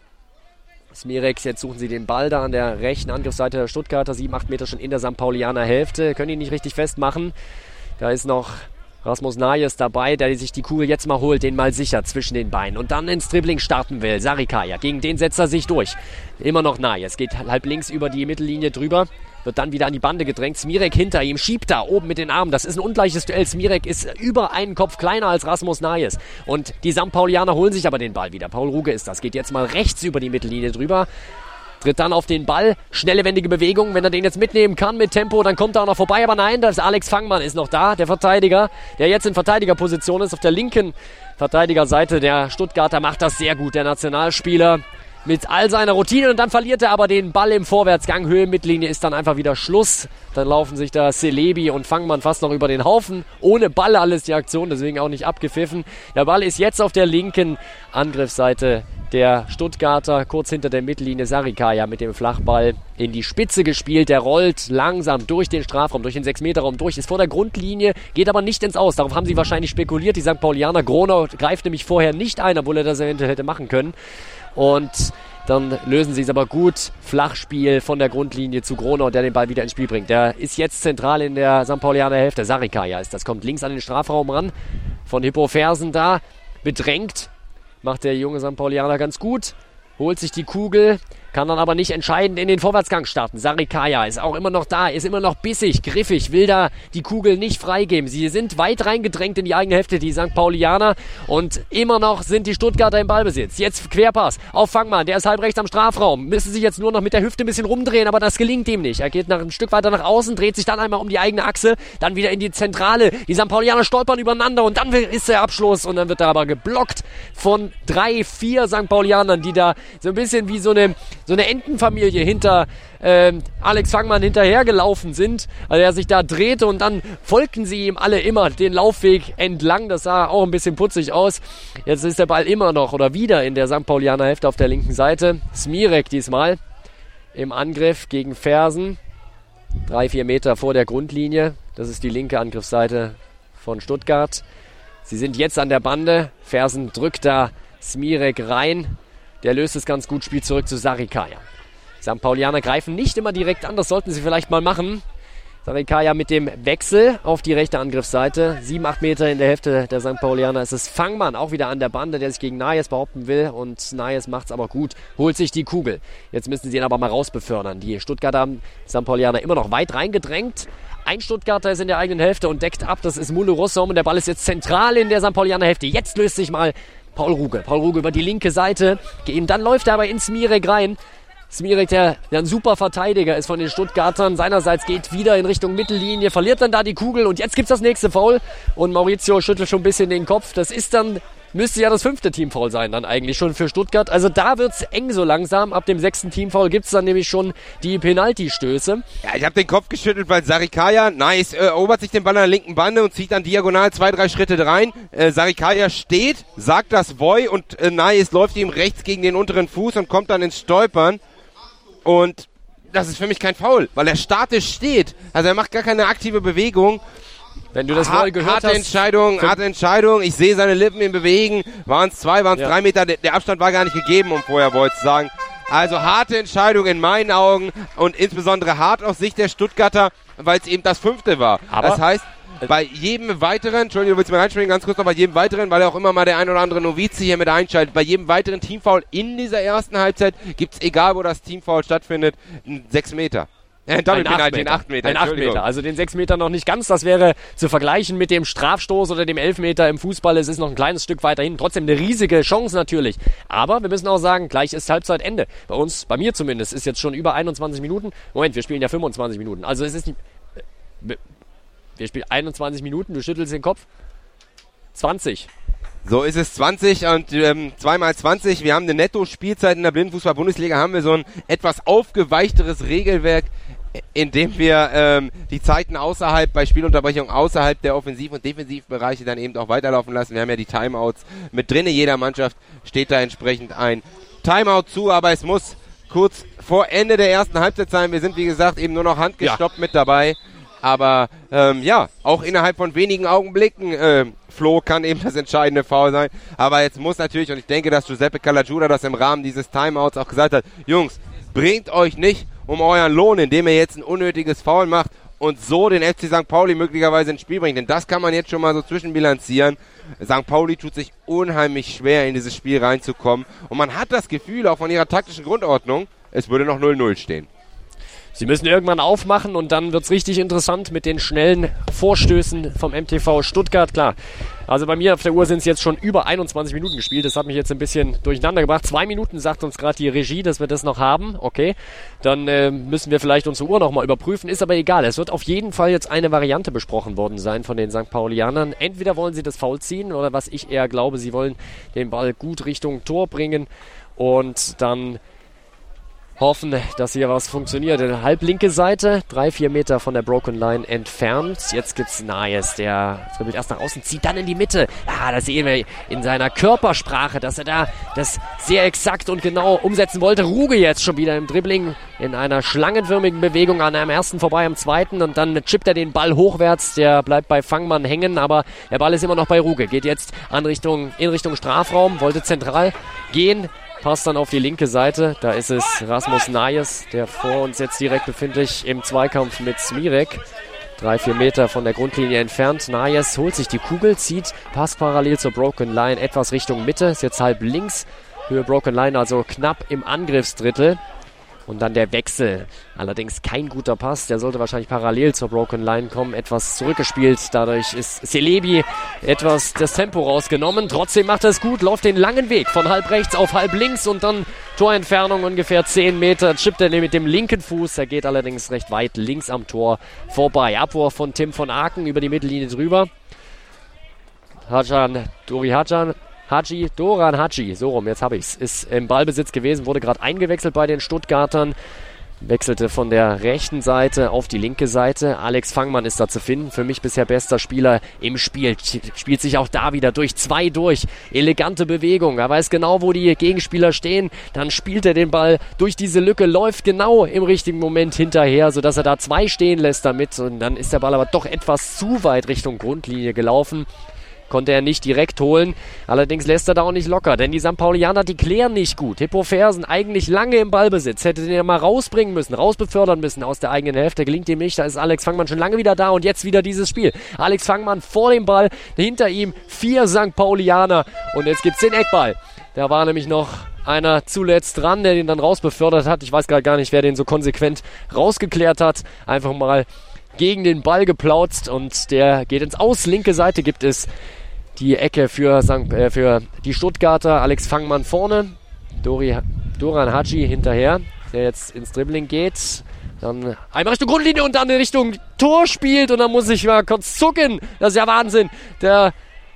Smirek, jetzt suchen sie den Ball da an der rechten Angriffsseite der Stuttgarter. sieben, acht Meter schon in der Sankt Paulianer Hälfte. Können ihn nicht richtig festmachen. Da ist noch Rasmus Nayes dabei, der sich die Kugel jetzt mal holt, den mal sicher zwischen den Beinen und dann ins Dribbling starten will. Sarikaya, gegen den setzt er sich durch. Immer noch Nayes, geht halb links über die Mittellinie drüber, wird dann wieder an die Bande gedrängt. Smirek hinter ihm, schiebt da oben mit den Armen. Das ist ein ungleiches Duell. Smirek ist über einen Kopf kleiner als Rasmus Nayes. Und die Sankt Paulianer holen sich aber den Ball wieder. Paul Ruge ist das, geht jetzt mal rechts über die Mittellinie drüber. Tritt dann auf den Ball, schnelle, wendige Bewegung. Wenn er den jetzt mitnehmen kann mit Tempo, dann kommt er auch noch vorbei. Aber nein, das ist Alex Fangmann ist noch da, der Verteidiger, der jetzt in Verteidigerposition ist. Auf der linken Verteidigerseite der Stuttgarter macht das sehr gut, der Nationalspieler mit all seiner Routine. Und dann verliert er aber den Ball im Vorwärtsgang. Höhe Mittellinie ist dann einfach wieder Schluss. Dann laufen sich da Celebi und Fangmann fast noch über den Haufen. Ohne Ball alles die Aktion, deswegen auch nicht abgepfiffen. Der Ball ist jetzt auf der linken Angriffsseite der Stuttgarter, kurz hinter der Mittellinie. Sarikaya mit dem Flachball in die Spitze gespielt. Der rollt langsam durch den Strafraum, durch den sechs Meter Raum durch, ist vor der Grundlinie, geht aber nicht ins Aus. Darauf haben sie wahrscheinlich spekuliert, die Sankt Paulianer. Gronau greift nämlich vorher nicht ein, obwohl er das eventuell hätte machen können. Und dann lösen sie es aber gut. Flachspiel von der Grundlinie zu Gronau, der den Ball wieder ins Spiel bringt. Der ist jetzt zentral in der Sankt Paulianer Hälfte. Sarikaya ist das, kommt links an den Strafraum ran. Von Hippo Fersen da, bedrängt. Macht der junge Sankt Paulianer ganz gut. Holt sich die Kugel, kann dann aber nicht entscheidend in den Vorwärtsgang starten. Sarikaya ist auch immer noch da, ist immer noch bissig, griffig, will da die Kugel nicht freigeben. Sie sind weit reingedrängt in die eigene Hälfte, die Sankt Paulianer. Und immer noch sind die Stuttgarter im Ballbesitz. Jetzt Querpass auf Fangmann, der ist halb rechts am Strafraum. Müssen sich jetzt nur noch mit der Hüfte ein bisschen rumdrehen, aber das gelingt ihm nicht. Er geht nach, ein Stück weiter nach außen, dreht sich dann einmal um die eigene Achse, dann wieder in die Zentrale. Die Sankt Paulianer stolpern übereinander und dann ist der Abschluss. Und dann wird er aber geblockt von drei, vier Sankt Paulianern, die da so ein bisschen wie so eine, so eine Entenfamilie hinter ähm, Alex Fangmann hinterhergelaufen sind, also er sich da drehte und dann folgten sie ihm alle immer den Laufweg entlang. Das sah auch ein bisschen putzig aus. Jetzt ist der Ball immer noch oder wieder in der Sankt Paulianer Hälfte auf der linken Seite. Smirek diesmal im Angriff gegen Fersen. Drei, vier Meter vor der Grundlinie. Das ist die linke Angriffsseite von Stuttgart. Sie sind jetzt an der Bande. Fersen drückt da Smirek rein. Der löst es ganz gut, spielt zurück zu Sarikaya. Sankt Paulianer greifen nicht immer direkt an, das sollten sie vielleicht mal machen. Sarikaya mit dem Wechsel auf die rechte Angriffsseite. Sieben, acht Meter in der Hälfte der Sankt Paulianer. Es ist Fangmann auch wieder an der Bande, der sich gegen Nayes behaupten will. Und Nayes macht es aber gut, holt sich die Kugel. Jetzt müssen sie ihn aber mal rausbefördern. Die Stuttgarter haben Sankt Paulianer immer noch weit reingedrängt. Ein Stuttgarter ist in der eigenen Hälfte und deckt ab. Das ist Mulle Russom und der Ball ist jetzt zentral in der Sankt Paulianer Hälfte. Jetzt löst sich mal Paul Ruge. Paul Ruge über die linke Seite. Eben dann läuft er aber in Smirek rein. Smirek, der, der ein super Verteidiger ist von den Stuttgartern. Seinerseits geht wieder in Richtung Mittellinie, verliert dann da die Kugel und jetzt gibt's das nächste Foul. Und Maurizio schüttelt schon ein bisschen den Kopf. Das ist dann müsste ja das fünfte Teamfoul sein dann eigentlich schon für Stuttgart. Also da wird's eng so langsam. Ab dem sechsten Teamfoul gibt's dann nämlich schon die Penaltystöße. Ja, ich habe den Kopf geschüttelt, weil Sarikaya, nice, äh, erobert sich den Ball an der linken Bande und zieht dann diagonal zwei, drei Schritte rein. Äh, Sarikaya steht, sagt das Voy und äh, nice läuft ihm rechts gegen den unteren Fuß und kommt dann ins Stolpern. Und das ist für mich kein Foul, weil er statisch steht. Also er macht gar keine aktive Bewegung. Wenn du das Voy gehört harte hast. Entscheidung, harte Entscheidung. Ich sehe seine Lippen im Bewegen. Waren es zwei, waren es Ja. drei Meter. Der, der Abstand war gar nicht gegeben, um vorher Voy zu sagen. Also harte Entscheidung in meinen Augen und insbesondere hart aus Sicht der Stuttgarter, weil es eben das fünfte war. Aber das heißt, bei jedem weiteren, Entschuldigung, willst du mir reinspringen, ganz kurz noch, bei jedem weiteren, weil ja auch immer mal der ein oder andere Novize hier mit einschaltet, bei jedem weiteren Teamfoul in dieser ersten Halbzeit gibt es, egal wo das Teamfoul stattfindet, einen sechs Meter. Äh, Doppelpenalty in acht Meter. Ein acht Meter. Also den sechs Meter noch nicht ganz. Das wäre zu vergleichen mit dem Strafstoß oder dem Elfmeter im Fußball. Es ist noch ein kleines Stück weiter hin. Trotzdem eine riesige Chance natürlich. Aber wir müssen auch sagen, gleich ist Halbzeitende. Bei uns, bei mir zumindest, ist jetzt schon über einundzwanzig Minuten. Moment, wir spielen ja fünfundzwanzig Minuten. Also es ist nicht... Wir spielen einundzwanzig Minuten. Du schüttelst den Kopf. zwanzig. So ist es zwanzig und ähm, zwei mal zwanzig. Wir haben eine Netto-Spielzeit in der Blindenfußball-Bundesliga. Haben wir so ein etwas aufgeweichteres Regelwerk, in dem wir ähm, die Zeiten außerhalb, bei Spielunterbrechung außerhalb der Offensiv- und Defensivbereiche dann eben auch weiterlaufen lassen. Wir haben ja die Timeouts mit drinne. Jeder Mannschaft steht da entsprechend ein Timeout zu, aber es muss kurz vor Ende der ersten Halbzeit sein. Wir sind, wie gesagt, eben nur noch handgestoppt ja. mit dabei. Aber ähm, ja, auch innerhalb von wenigen Augenblicken, äh, Flo, kann eben das entscheidende Foul sein. Aber jetzt muss natürlich, und ich denke, dass Giuseppe Calagiura das im Rahmen dieses Timeouts auch gesagt hat, Jungs, bringt euch nicht um euren Lohn, indem ihr jetzt ein unnötiges Foul macht und so den F C Sankt Pauli möglicherweise ins Spiel bringt. Denn das kann man jetzt schon mal so zwischenbilanzieren. Sankt Pauli tut sich unheimlich schwer, in dieses Spiel reinzukommen. Und man hat das Gefühl, auch von ihrer taktischen Grundordnung, es würde noch null null stehen. Sie müssen irgendwann aufmachen und dann wird's richtig interessant mit den schnellen Vorstößen vom M T V Stuttgart. Klar, also bei mir auf der Uhr sind es jetzt schon über einundzwanzig Minuten gespielt. Das hat mich jetzt ein bisschen durcheinander gebracht. Zwei Minuten sagt uns gerade die Regie, dass wir das noch haben. Okay, dann äh, müssen wir vielleicht unsere Uhr nochmal überprüfen. Ist aber egal. Es wird auf jeden Fall jetzt eine Variante besprochen worden sein von den Sankt Paulianern. Entweder wollen sie das Foul ziehen oder was ich eher glaube, sie wollen den Ball gut Richtung Tor bringen und dann hoffen, dass hier was funktioniert. Die halblinke Seite, drei, vier Meter von der Broken Line entfernt. Jetzt gibt's Nayes, der dribbelt erst nach außen, zieht dann in die Mitte. Ah, da sehen wir in seiner Körpersprache, dass er da das sehr exakt und genau umsetzen wollte. Ruge jetzt schon wieder im Dribbling in einer schlangenförmigen Bewegung an einem ersten vorbei am zweiten und dann chippt er den Ball hochwärts. Der bleibt bei Fangmann hängen, aber der Ball ist immer noch bei Ruge. Geht jetzt an Richtung, in Richtung Strafraum, wollte zentral gehen. Passt dann auf die linke Seite. Da ist es Rasmus Nayes, der vor uns jetzt direkt befindlich im Zweikampf mit Smirek. Drei, vier Meter von der Grundlinie entfernt. Nayes holt sich die Kugel, zieht Pass parallel zur Broken Line etwas Richtung Mitte. Ist jetzt halb links. Höhe Broken Line, also knapp im Angriffsdrittel. Und dann der Wechsel. Allerdings kein guter Pass. Der sollte wahrscheinlich parallel zur Broken Line kommen. Etwas zurückgespielt. Dadurch ist Celebi etwas das Tempo rausgenommen. Trotzdem macht er es gut. Läuft den langen Weg von halb rechts auf halb links. Und dann Torentfernung ungefähr zehn Meter. Chippt er mit dem linken Fuß. Er geht allerdings recht weit links am Tor vorbei. Abwurf von Tim von Aken über die Mittellinie drüber. Hajan, Dori Hajan. Haji, Doran Haji, so rum, jetzt habe ich's, ist im Ballbesitz gewesen, wurde gerade eingewechselt bei den Stuttgartern, wechselte von der rechten Seite auf die linke Seite. Alex Fangmann ist da zu finden, für mich bisher bester Spieler im Spiel, spielt sich auch da wieder durch zwei durch, elegante Bewegung, er weiß genau, wo die Gegenspieler stehen, dann spielt er den Ball durch diese Lücke, läuft genau im richtigen Moment hinterher, sodass er da zwei stehen lässt damit und dann ist der Ball aber doch etwas zu weit Richtung Grundlinie gelaufen. Konnte er nicht direkt holen. Allerdings lässt er da auch nicht locker, denn die Sankt Paulianer, die klären nicht gut. Hippo Fersen eigentlich lange im Ballbesitz. Hätte den ja mal rausbringen müssen, rausbefördern müssen aus der eigenen Hälfte. Gelingt ihm nicht. Da ist Alex Fangmann schon lange wieder da und jetzt wieder dieses Spiel. Alex Fangmann vor dem Ball, hinter ihm vier Sankt Paulianer und jetzt gibt's den Eckball. Da war nämlich noch einer zuletzt dran, der den dann rausbefördert hat. Ich weiß gerade gar nicht, wer den so konsequent rausgeklärt hat. Einfach mal gegen den Ball geplautzt und der geht ins Aus. Linke Seite gibt es die Ecke für, Sankt, äh, für die Stuttgarter. Alex Fangmann vorne, Dori, Doran Haji hinterher, der jetzt ins Dribbling geht. Dann einmal Richtung Grundlinie und dann in Richtung Tor spielt und dann muss ich mal kurz zucken. Das ist ja Wahnsinn. Der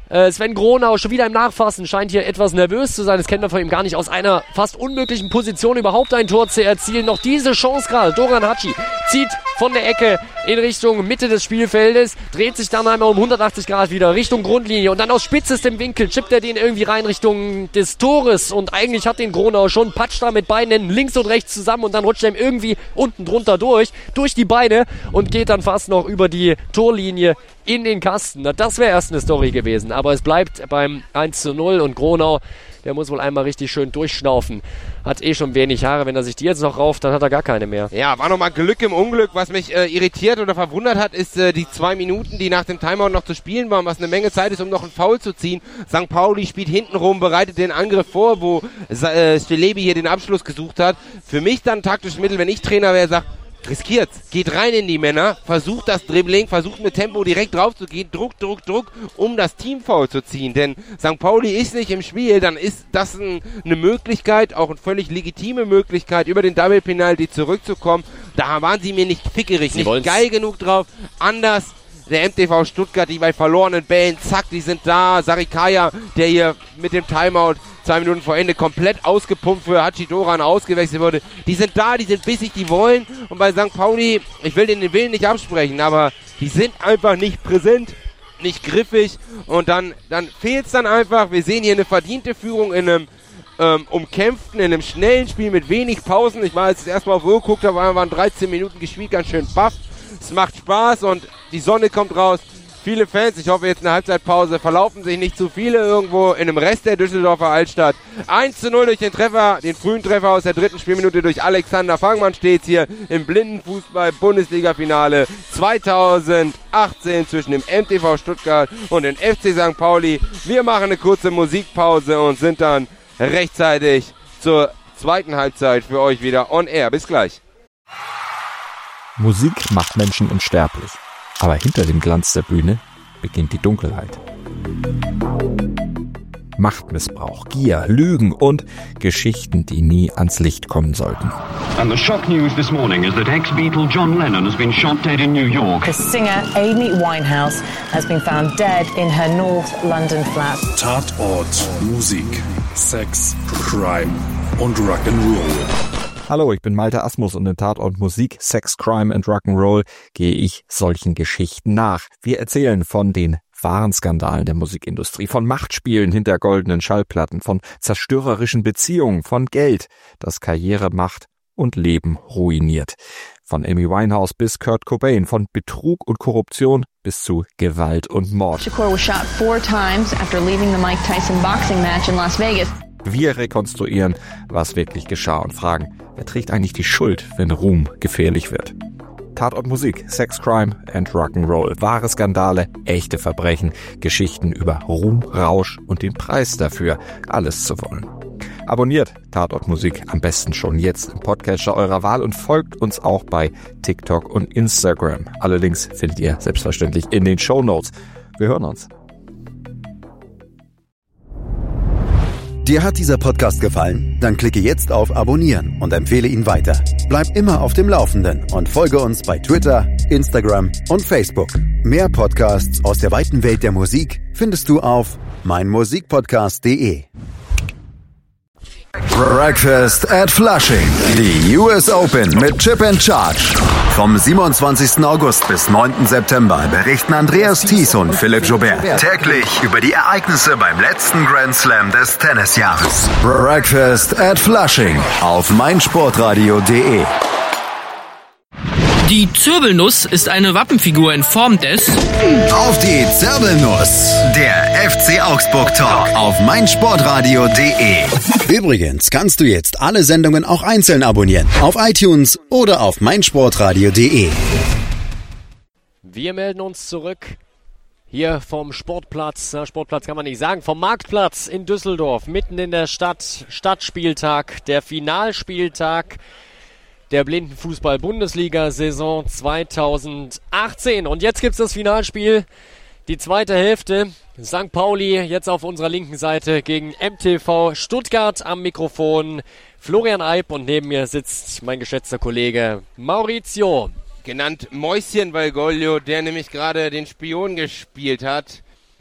Äh, Sven Gronau schon wieder im Nachfassen, scheint hier etwas nervös zu sein. Das kennt man von ihm gar nicht, aus einer fast unmöglichen Position überhaupt ein Tor zu erzielen. Noch diese Chance gerade. Doran Hatschi zieht von der Ecke in Richtung Mitte des Spielfeldes, dreht sich dann einmal um hundertachtzig Grad wieder Richtung Grundlinie und dann aus spitzestem Winkel chippt er den irgendwie rein Richtung des Tores und eigentlich hat den Gronau schon, patscht da mit Beinen links und rechts zusammen und dann rutscht er ihm irgendwie unten drunter durch, durch die Beine und geht dann fast noch über die Torlinie in den Kasten. Na, das wäre erst eine Story gewesen, aber es bleibt beim eins zu null und Gronau, der muss wohl einmal richtig schön durchschnaufen. Hat eh schon wenig Haare, wenn er sich die jetzt noch rauft, dann hat er gar keine mehr. Ja, war nochmal Glück im Unglück. Was mich äh, irritiert oder verwundert hat, ist äh, die zwei Minuten, die nach dem Timeout noch zu spielen waren, was eine Menge Zeit ist, um noch einen Foul zu ziehen. Sankt Pauli spielt hintenrum, bereitet den Angriff vor, wo äh, Stelebi hier den Abschluss gesucht hat. Für mich dann ein taktisches Mittel, wenn ich Trainer wäre, sagt, riskiert, geht rein in die Männer, versucht das Dribbling, versucht mit Tempo direkt drauf zu gehen, Druck, Druck, Druck, um das Teamfoul zu ziehen, denn Sankt Pauli ist nicht im Spiel, dann ist das ein, eine Möglichkeit, auch eine völlig legitime Möglichkeit, über den Double Penalty zurückzukommen. Da waren sie mir nicht fickerig, sie nicht wollen's. geil genug drauf, anders der M T V Stuttgart, die bei verlorenen Bällen, zack, die sind da, Sarikaya, der hier mit dem Timeout zwei Minuten vor Ende komplett ausgepumpt für Hatschi Doran ausgewechselt wurde. Die sind da, die sind bissig, die wollen. Und bei Sankt Pauli, ich will den Willen nicht absprechen, aber die sind einfach nicht präsent, nicht griffig. Und dann, dann fehlt es dann einfach. Wir sehen hier eine verdiente Führung in einem ähm, umkämpften, in einem schnellen Spiel mit wenig Pausen. Ich war jetzt erstmal auf Uhr geguckt, da waren dreizehn Minuten gespielt, ganz schön baff. Es macht Spaß und die Sonne kommt raus. Viele Fans, ich hoffe jetzt eine Halbzeitpause, verlaufen sich nicht zu viele irgendwo in dem Rest der Düsseldorfer Altstadt. eins zu null durch den Treffer, den frühen Treffer aus der dritten Spielminute durch Alexander Fangmann steht hier im Blindenfußball-Bundesliga-Finale zweitausendachtzehn zwischen dem M T V Stuttgart und dem F C Sankt Pauli. Wir machen eine kurze Musikpause und sind dann rechtzeitig zur zweiten Halbzeit für euch wieder on air. Bis gleich. Musik macht Menschen unsterblich. Aber hinter dem Glanz der Bühne beginnt die Dunkelheit. Machtmissbrauch, Gier, Lügen und Geschichten, die nie ans Licht kommen sollten. And the shock news this morning is that ex-Beatle John Lennon has been shot dead in New York. The singer Amy Winehouse has been found dead in her North London flat. Tatort, Musik, Sex, Crime und Rock'n'Roll. Hallo, ich bin Malte Asmus und in Tatort Musik, Sex, Crime and Rock'n'Roll gehe ich solchen Geschichten nach. Wir erzählen von den wahren Skandalen der Musikindustrie, von Machtspielen hinter goldenen Schallplatten, von zerstörerischen Beziehungen, von Geld, das Karriere macht und Leben ruiniert. Von Amy Winehouse bis Kurt Cobain, von Betrug und Korruption bis zu Gewalt und Mord. Shakur was shot four times after leaving the Mike Tyson boxing match in Las Vegas. Wir rekonstruieren, was wirklich geschah und fragen, wer trägt eigentlich die Schuld, wenn Ruhm gefährlich wird? Tatort Musik, Sex, Crime and Rock'n'Roll. Wahre Skandale, echte Verbrechen, Geschichten über Ruhm, Rausch und den Preis dafür, alles zu wollen. Abonniert Tatort Musik am besten schon jetzt im Podcatcher eurer Wahl und folgt uns auch bei TikTok und Instagram. Alle Links findet ihr selbstverständlich in den Shownotes. Wir hören uns. Dir hat dieser Podcast gefallen? Dann klicke jetzt auf Abonnieren und empfehle ihn weiter. Bleib immer auf dem Laufenden und folge uns bei Twitter, Instagram und Facebook. Mehr Podcasts aus der weiten Welt der Musik findest du auf meinmusikpodcast punkt de. Breakfast at Flushing. Die U S Open mit Chip and Charge. Vom siebenundzwanzigsten August bis neunten September berichten Andreas Thies und Philipp Joubert täglich über die Ereignisse beim letzten Grand Slam des Tennisjahres. Breakfast at Flushing auf meinsportradio punkt de. Die Zirbelnuss ist eine Wappenfigur in Form des... Auf die Zirbelnuss, der F C Augsburg Talk auf meinsportradio punkt de. Übrigens kannst du jetzt alle Sendungen auch einzeln abonnieren, auf iTunes oder auf meinsportradio punkt de. Wir melden uns zurück hier vom Sportplatz, na, Sportplatz kann man nicht sagen, vom Marktplatz in Düsseldorf, mitten in der Stadt, Stadtspieltag, der Finalspieltag der Blindenfußball-Bundesliga-Saison zweitausendachtzehn. Und jetzt gibt's das Finalspiel, die zweite Hälfte. Sankt Pauli jetzt auf unserer linken Seite gegen M T V Stuttgart. Am Mikrofon Florian Eib und neben mir sitzt mein geschätzter Kollege Maurizio. Genannt Mäuschen Valgoglio, der nämlich gerade den Spion gespielt hat.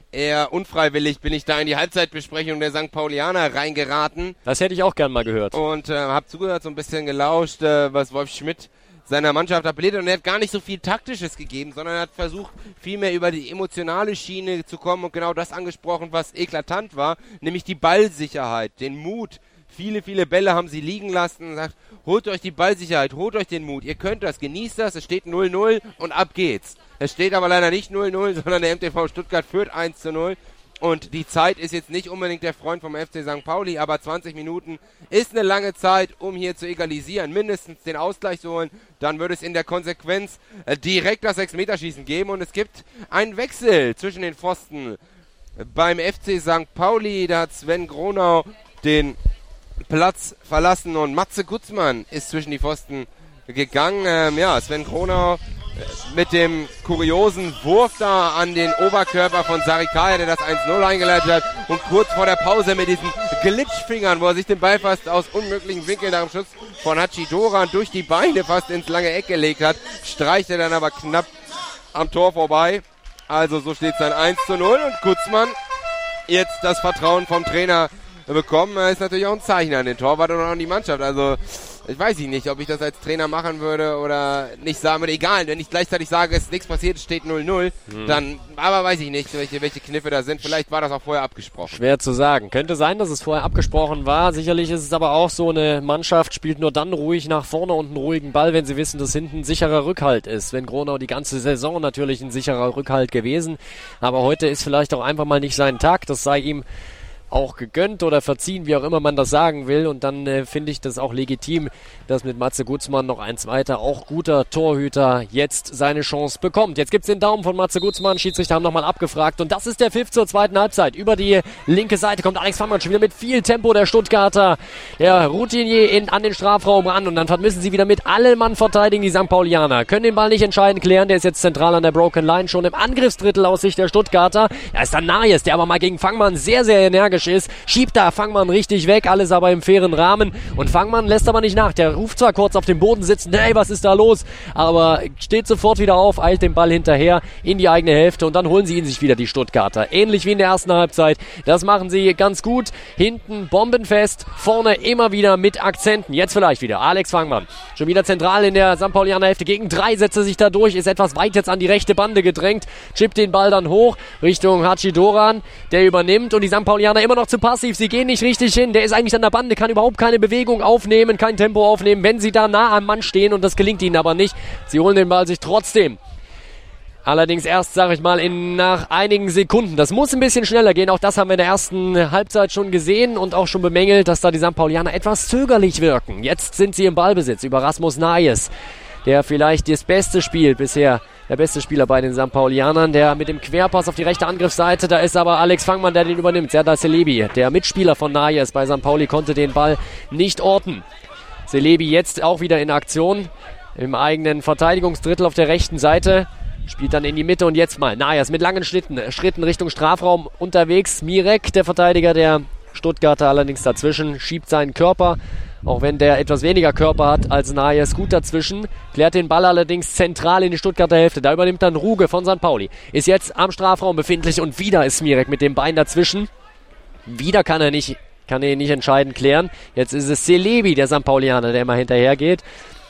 eher unfreiwillig bin ich da in die Halbzeitbesprechung der Sankt Paulianer reingeraten. Das hätte ich auch gern mal gehört. Und äh, habe zugehört, so ein bisschen gelauscht, äh, was Wolf Schmidt seiner Mannschaft appelliert. Und er hat gar nicht so viel Taktisches gegeben, sondern er hat versucht, viel mehr über die emotionale Schiene zu kommen und genau das angesprochen, was eklatant war, nämlich die Ballsicherheit, den Mut. Viele, viele Bälle haben sie liegen lassen und sagt, holt euch die Ballsicherheit, holt euch den Mut. Ihr könnt das, genießt das, es steht null null und ab geht's. Es steht aber leider nicht null null, sondern der M T V Stuttgart führt eins zu null. Und die Zeit ist jetzt nicht unbedingt der Freund vom F C Sankt Pauli, aber zwanzig Minuten ist eine lange Zeit, um hier zu egalisieren, mindestens den Ausgleich zu holen. Dann würde es in der Konsequenz äh, direkt das Sechs-Meter-Schießen geben und es gibt einen Wechsel zwischen den Pfosten. Beim F C Sankt Pauli, da hat Sven Gronau den Platz verlassen und Matze Gutzmann ist zwischen die Pfosten gegangen. Ähm, ja, Sven Gronau äh, mit dem kuriosen Wurf da an den Oberkörper von Sarikaya, der das eins null eingeleitet hat und kurz vor der Pause mit diesen Glitchfingern, wo er sich den Ball fast aus unmöglichen Winkeln nach dem Schuss von Hachidoran durch die Beine fast ins lange Eck gelegt hat, streicht er dann aber knapp am Tor vorbei. Also so steht es dann eins zu null und Gutzmann jetzt das Vertrauen vom Trainer bekommen, ist natürlich auch ein Zeichen an den Torwart und auch an die Mannschaft. Also ich weiß nicht, ob ich das als Trainer machen würde oder nicht sagen würde. Egal, wenn ich gleichzeitig sage, es ist nichts passiert, es steht null null, hm. dann, aber weiß ich nicht, welche, welche Kniffe da sind. Vielleicht war das auch vorher abgesprochen. Schwer zu sagen. Könnte sein, dass es vorher abgesprochen war. Sicherlich ist es aber auch so, eine Mannschaft spielt nur dann ruhig nach vorne und einen ruhigen Ball, wenn sie wissen, dass hinten ein sicherer Rückhalt ist. Wenn Gronau die ganze Saison natürlich ein sicherer Rückhalt gewesen. Aber heute ist vielleicht auch einfach mal nicht sein Tag. Das sei ihm auch gegönnt oder verziehen, wie auch immer man das sagen will. Und dann äh, finde ich das auch legitim, dass mit Matze Gutzmann noch ein zweiter, auch guter Torhüter jetzt seine Chance bekommt. Jetzt gibt's den Daumen von Matze Gutzmann. Schiedsrichter haben nochmal abgefragt. Und das ist der Pfiff zur zweiten Halbzeit. Über die linke Seite kommt Alex Fangmann schon wieder mit viel Tempo, der Stuttgarter. Der Routinier in, an den Strafraum ran. Und dann müssen sie wieder mit allen Mann verteidigen, die Sankt Paulianer. Können den Ball nicht entscheidend klären. Der ist jetzt zentral an der Broken Line, schon im Angriffsdrittel aus Sicht der Stuttgarter. Da ist dann Najes, der aber mal gegen Fangmann sehr, sehr energisch ist, schiebt da Fangmann richtig weg, alles aber im fairen Rahmen und Fangmann lässt aber nicht nach, der ruft zwar kurz auf dem Boden sitzen, hey, was ist da los, aber steht sofort wieder auf, eilt den Ball hinterher in die eigene Hälfte und dann holen sie ihn sich wieder, die Stuttgarter, ähnlich wie in der ersten Halbzeit, das machen sie ganz gut, hinten bombenfest, vorne immer wieder mit Akzenten, jetzt vielleicht wieder Alex Fangmann, schon wieder zentral in der Sankt Paulianer Hälfte, gegen drei setzt er sich da durch, ist etwas weit jetzt an die rechte Bande gedrängt, chippt den Ball dann hoch Richtung Hachidoran, der übernimmt und die Sankt Paulianer immer noch zu passiv, sie gehen nicht richtig hin, der ist eigentlich an der Bande, kann überhaupt keine Bewegung aufnehmen, kein Tempo aufnehmen, wenn sie da nah am Mann stehen und das gelingt ihnen aber nicht. Sie holen den Ball sich trotzdem. Allerdings erst, sag ich mal, in nach einigen Sekunden. Das muss ein bisschen schneller gehen, auch das haben wir in der ersten Halbzeit schon gesehen und auch schon bemängelt, dass da die Sankt Paulianer etwas zögerlich wirken. Jetzt sind sie im Ballbesitz über Rasmus Najes, der vielleicht das beste Spiel bisher, der beste Spieler bei den Sankt Paulianern, der mit dem Querpass auf die rechte Angriffsseite, da ist aber Alex Fangmann, der den übernimmt. Serdar Celebi, der Mitspieler von Najes bei Sankt Pauli, konnte den Ball nicht orten. Celebi jetzt auch wieder in Aktion im eigenen Verteidigungsdrittel auf der rechten Seite, spielt dann in die Mitte und jetzt mal Najes mit langen Schritten, Schritten Richtung Strafraum unterwegs. Mirek, der Verteidiger der Stuttgarter, allerdings dazwischen, schiebt seinen Körper, auch wenn der etwas weniger Körper hat als Najes, gut dazwischen, klärt den Ball allerdings zentral in die Stuttgarter Hälfte. Da übernimmt dann Ruge von Sankt Pauli, ist jetzt am Strafraum befindlich und wieder ist Mirek mit dem Bein dazwischen. Wieder kann er nicht, kann er ihn nicht entscheidend klären. Jetzt ist es Celebi, der Sankt Paulianer, der immer hinterher geht.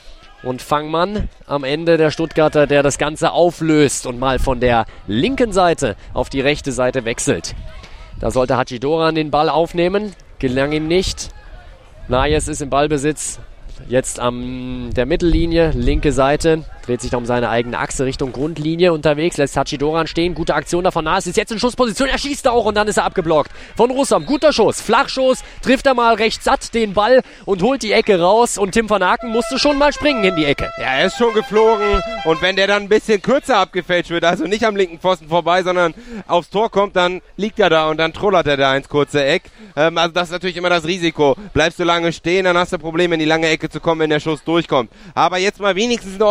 Und Fangmann am Ende, der Stuttgarter, der das Ganze auflöst und mal von der linken Seite auf die rechte Seite wechselt. Da sollte Hachidoran den Ball aufnehmen, gelang ihm nicht. Najes ist im Ballbesitz, jetzt an der Mittellinie, linke Seite, dreht sich da um seine eigene Achse Richtung Grundlinie unterwegs, lässt Hachidoran stehen, gute Aktion davon, Nahes ist jetzt in Schussposition, er schießt auch und dann ist er abgeblockt von Russam, guter Schuss, Flachschuss, trifft er mal recht satt den Ball und holt die Ecke raus und Tim van Aken musste schon mal springen in die Ecke. Ja, er ist schon geflogen und wenn der dann ein bisschen kürzer abgefälscht wird, also nicht am linken Pfosten vorbei, sondern aufs Tor kommt, dann liegt er da und dann trullert er da ins kurze Eck. Ähm, also das ist natürlich immer das Risiko. Bleibst du lange stehen, dann hast du Probleme, in die lange Ecke zu kommen, wenn der Schuss durchkommt. Aber jetzt mal wenigstens eine Offensive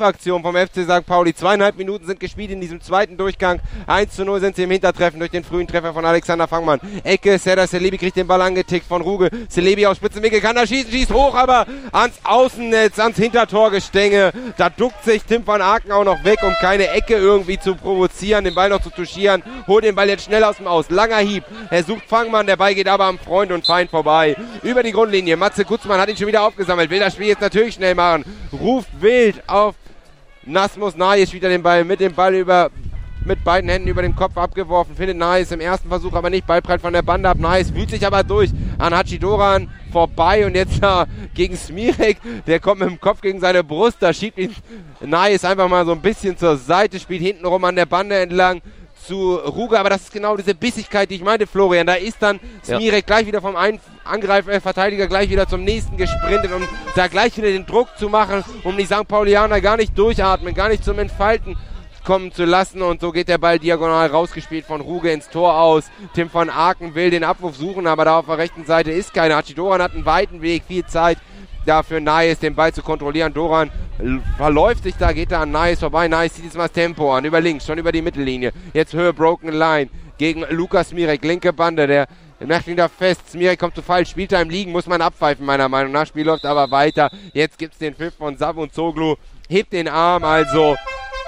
Offensivaktion vom F C Sankt Pauli. Zweieinhalb Minuten sind gespielt in diesem zweiten Durchgang. eins zu null sind sie im Hintertreffen durch den frühen Treffer von Alexander Fangmann. Ecke, Serdar Celebi kriegt den Ball angetickt von Ruge. Celebi aus Spitzenwinkel kann da schießen, schießt hoch, aber ans Außennetz, ans Hintertorgestänge. Da duckt sich Tim van Aken auch noch weg, um keine Ecke irgendwie zu provozieren, den Ball noch zu touchieren. Holt den Ball jetzt schnell aus dem Aus. Langer Hieb. Er sucht Fangmann, der Ball geht aber am Freund und Feind vorbei. Über die Grundlinie. Matze Kutzmann hat ihn schon wieder aufgesammelt. Will das Spiel jetzt natürlich schnell machen. Ruft wild auf Nasmus Nayes wieder den Ball mit dem Ball über mit beiden Händen über den Kopf abgeworfen. Findet Nayes im ersten Versuch aber nicht. Ball prallt von der Bande ab. Nayes wühlt sich aber durch an Hachidoran vorbei und jetzt da gegen Smirek. Der kommt mit dem Kopf gegen seine Brust. Da schiebt ihn Nayes einfach mal so ein bisschen zur Seite. Spielt hintenrum an der Bande entlang zu Ruge, aber das ist genau diese Bissigkeit, die ich meinte, Florian. Da ist dann Smirek ja. gleich wieder vom einen Angreifer, äh, Verteidiger gleich wieder zum nächsten gesprintet, um da gleich wieder den Druck zu machen, um die Sankt Paulianer gar nicht durchatmen, gar nicht zum Entfalten kommen zu lassen. Und so geht der Ball diagonal rausgespielt von Ruge ins Tor aus. Tim van Aken will den Abwurf suchen, aber da auf der rechten Seite ist keiner. Hachidoran hat einen weiten Weg, viel Zeit dafür Nayes den Ball zu kontrollieren. Doran verläuft sich da, geht da an Nayes vorbei. Nayes zieht jetzt mal das Tempo an, über links, schon über die Mittellinie. Jetzt Höhe, Broken Line gegen Lukas Smirek, linke Bande, der macht ihn da fest. Smirek kommt zu Fall, spielt da im Liegen, muss man abpfeifen, meiner Meinung nach. Spiel läuft aber weiter. Jetzt gibt's den Pfiff von Savunzoglu, hebt den Arm, also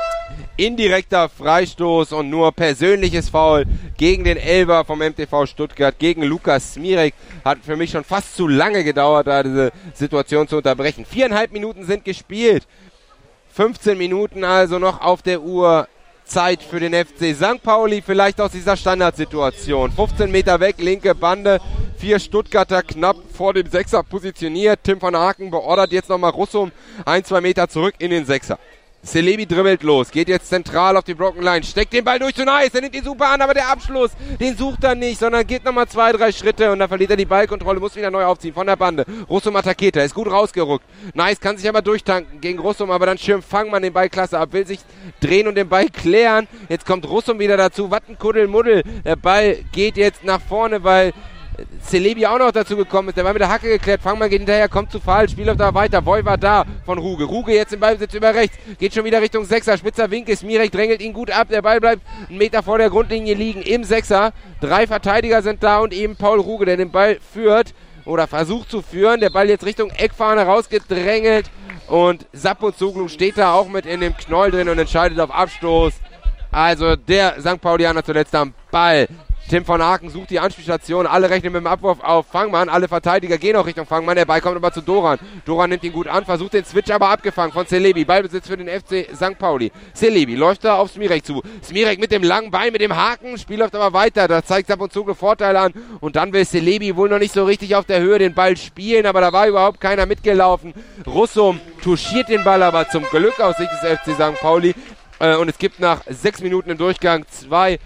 indirekter Freistoß und nur persönliches Foul gegen den Elfer vom M T V Stuttgart, gegen Lukas Smirek. Hat für mich schon fast zu lange gedauert, da diese Situation zu unterbrechen. Viereinhalb Minuten sind gespielt. fünfzehn Minuten also noch auf der Uhr. Zeit für den F C Sankt Pauli, vielleicht aus dieser Standardsituation. fünfzehn Meter weg, linke Bande. Vier Stuttgarter knapp vor dem Sechser positioniert. Tim van Aken beordert jetzt nochmal Russum ein, zwei Meter zurück in den Sechser. Celebi dribbelt los, geht jetzt zentral auf die Broken Line, steckt den Ball durch zu Nayes, er nimmt ihn super an, aber der Abschluss, den sucht er nicht, sondern geht nochmal zwei, drei Schritte und dann verliert er die Ballkontrolle, muss wieder neu aufziehen von der Bande. Russum attackiert, er ist gut rausgerückt. Nayes kann sich aber durchtanken gegen Russum, aber dann schirmt Fangmann den Ball klasse ab, will sich drehen und den Ball klären. Jetzt kommt Russum wieder dazu, Wattenkuddel-Muddel, der Ball geht jetzt nach vorne, weil Celebi auch noch dazu gekommen ist, der war mit der Hacke geklärt, Fangmann geht hinterher, kommt zu Fall, Spiel läuft da weiter, Voy war da von Ruge, Ruge jetzt im Ballbesitz über rechts, geht schon wieder Richtung Sechser, spitzer Winkel, Smirek drängelt ihn gut ab, der Ball bleibt einen Meter vor der Grundlinie liegen im Sechser, drei Verteidiger sind da und eben Paul Ruge, der den Ball führt oder versucht zu führen, der Ball jetzt Richtung Eckfahne rausgedrängelt und Savunzoglu steht da auch mit in dem Knoll drin und entscheidet auf Abstoß, also der Sankt Paulianer zuletzt am Ball. Tim van Aken sucht die Anspielstation, alle rechnen mit dem Abwurf auf Fangmann, alle Verteidiger gehen auch Richtung Fangmann, der Ball kommt aber zu Doran. Doran nimmt ihn gut an, versucht den Switch aber abgefangen von Celebi, Ballbesitz für den F C Sankt Pauli. Celebi läuft da auf Smirek zu, Smirek mit dem langen Bein, mit dem Haken, Spiel läuft aber weiter, da zeigt Savunzoglu Vorteile an und dann will Celebi wohl noch nicht so richtig auf der Höhe den Ball spielen, aber da war überhaupt keiner mitgelaufen. Russum touchiert den Ball aber zum Glück aus Sicht des F C Sankt Pauli äh, und es gibt nach sechs Minuten im Durchgang zwei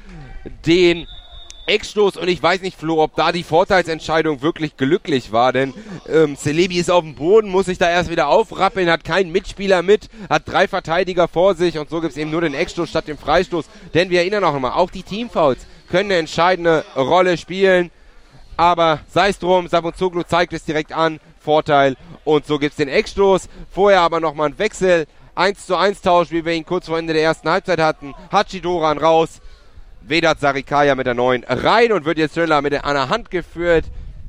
den Eckstoß und ich weiß nicht, Flo, ob da die Vorteilsentscheidung wirklich glücklich war, denn ähm, Celebi ist auf dem Boden, muss sich da erst wieder aufrappeln, hat keinen Mitspieler mit, hat drei Verteidiger vor sich und so gibt es eben nur den Eckstoß statt dem Freistoß, denn wir erinnern auch nochmal, auch die Teamfouls können eine entscheidende Rolle spielen, aber sei es drum, Savunzoglu zeigt es direkt an, Vorteil und so gibt es den Eckstoß, vorher aber nochmal ein Wechsel, eins zu eins Tausch, wie wir ihn kurz vor Ende der ersten Halbzeit hatten, Hachidoran raus, Vedat Sarikaya mit der neuen rein und wird jetzt schneller mit einer Hand geführt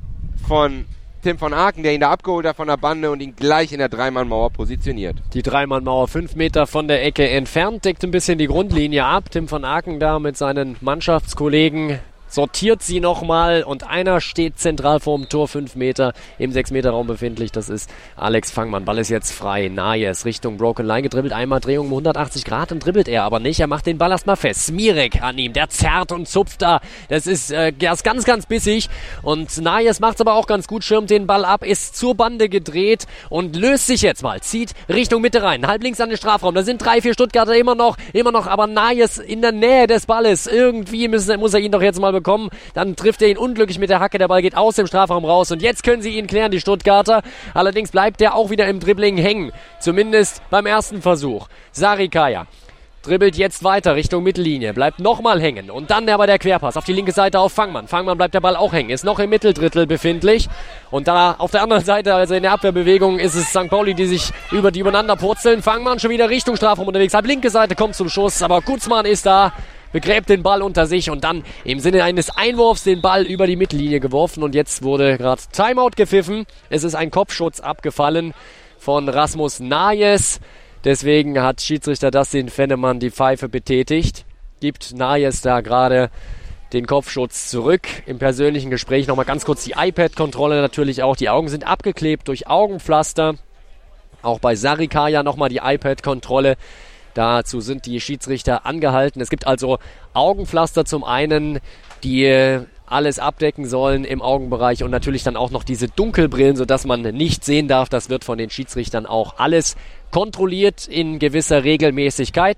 von Tim van Aken, der ihn da abgeholt hat von der Bande und ihn gleich in der Dreimann-Mauer positioniert. Die Dreimann-Mauer fünf Meter von der Ecke entfernt, deckt ein bisschen die Grundlinie ab. Tim van Aken da mit seinen Mannschaftskollegen sortiert sie nochmal und einer steht zentral vorm Tor, fünf Meter im sechs Meter Raum befindlich. Das ist Alex Fangmann. Ball ist jetzt frei. Nayes Richtung Broken Line gedribbelt. Einmal Drehung um hundertachtzig Grad und dribbelt er aber nicht. Er macht den Ball erstmal fest. Smirek an ihm. Der zerrt und zupft da. Das ist, äh, der ist ganz, ganz bissig. Und Nayes macht es aber auch ganz gut. Schirmt den Ball ab, ist zur Bande gedreht und löst sich jetzt mal. Zieht Richtung Mitte rein. Halb links an den Strafraum. Da sind drei, vier Stuttgarter immer noch. Immer noch. Aber Nayes in der Nähe des Balles. Irgendwie müssen, muss er ihn doch jetzt mal bekommen. Dann trifft er ihn unglücklich mit der Hacke, der Ball geht aus dem Strafraum raus und jetzt können sie ihn klären, die Stuttgarter. Allerdings bleibt der auch wieder im Dribbling hängen, zumindest beim ersten Versuch. Sarikaya dribbelt jetzt weiter Richtung Mittellinie, bleibt nochmal hängen und dann aber der Querpass auf die linke Seite auf Fangmann. Fangmann bleibt der Ball auch hängen, ist noch im Mitteldrittel befindlich und da auf der anderen Seite, also in der Abwehrbewegung, ist es Sankt Pauli, die sich über die übereinander purzeln. Fangmann schon wieder Richtung Strafraum unterwegs, halb linke Seite kommt zum Schuss, aber Gutzmann ist da, begräbt den Ball unter sich und dann im Sinne eines Einwurfs den Ball über die Mittellinie geworfen und jetzt wurde gerade Timeout gepfiffen. Es ist ein Kopfschutz abgefallen von Rasmus Najes. Deswegen hat Schiedsrichter Dustin Fennemann die Pfeife betätigt. Gibt Najes da gerade den Kopfschutz zurück. Im persönlichen Gespräch nochmal ganz kurz die iPad-Kontrolle natürlich auch. Die Augen sind abgeklebt durch Augenpflaster. Auch bei Sarikaya nochmal die iPad-Kontrolle. Dazu sind die Schiedsrichter angehalten. Es gibt also Augenpflaster zum einen, die alles abdecken sollen im Augenbereich und natürlich dann auch noch diese Dunkelbrillen, sodass man nicht sehen darf. Das wird von den Schiedsrichtern auch alles kontrolliert in gewisser Regelmäßigkeit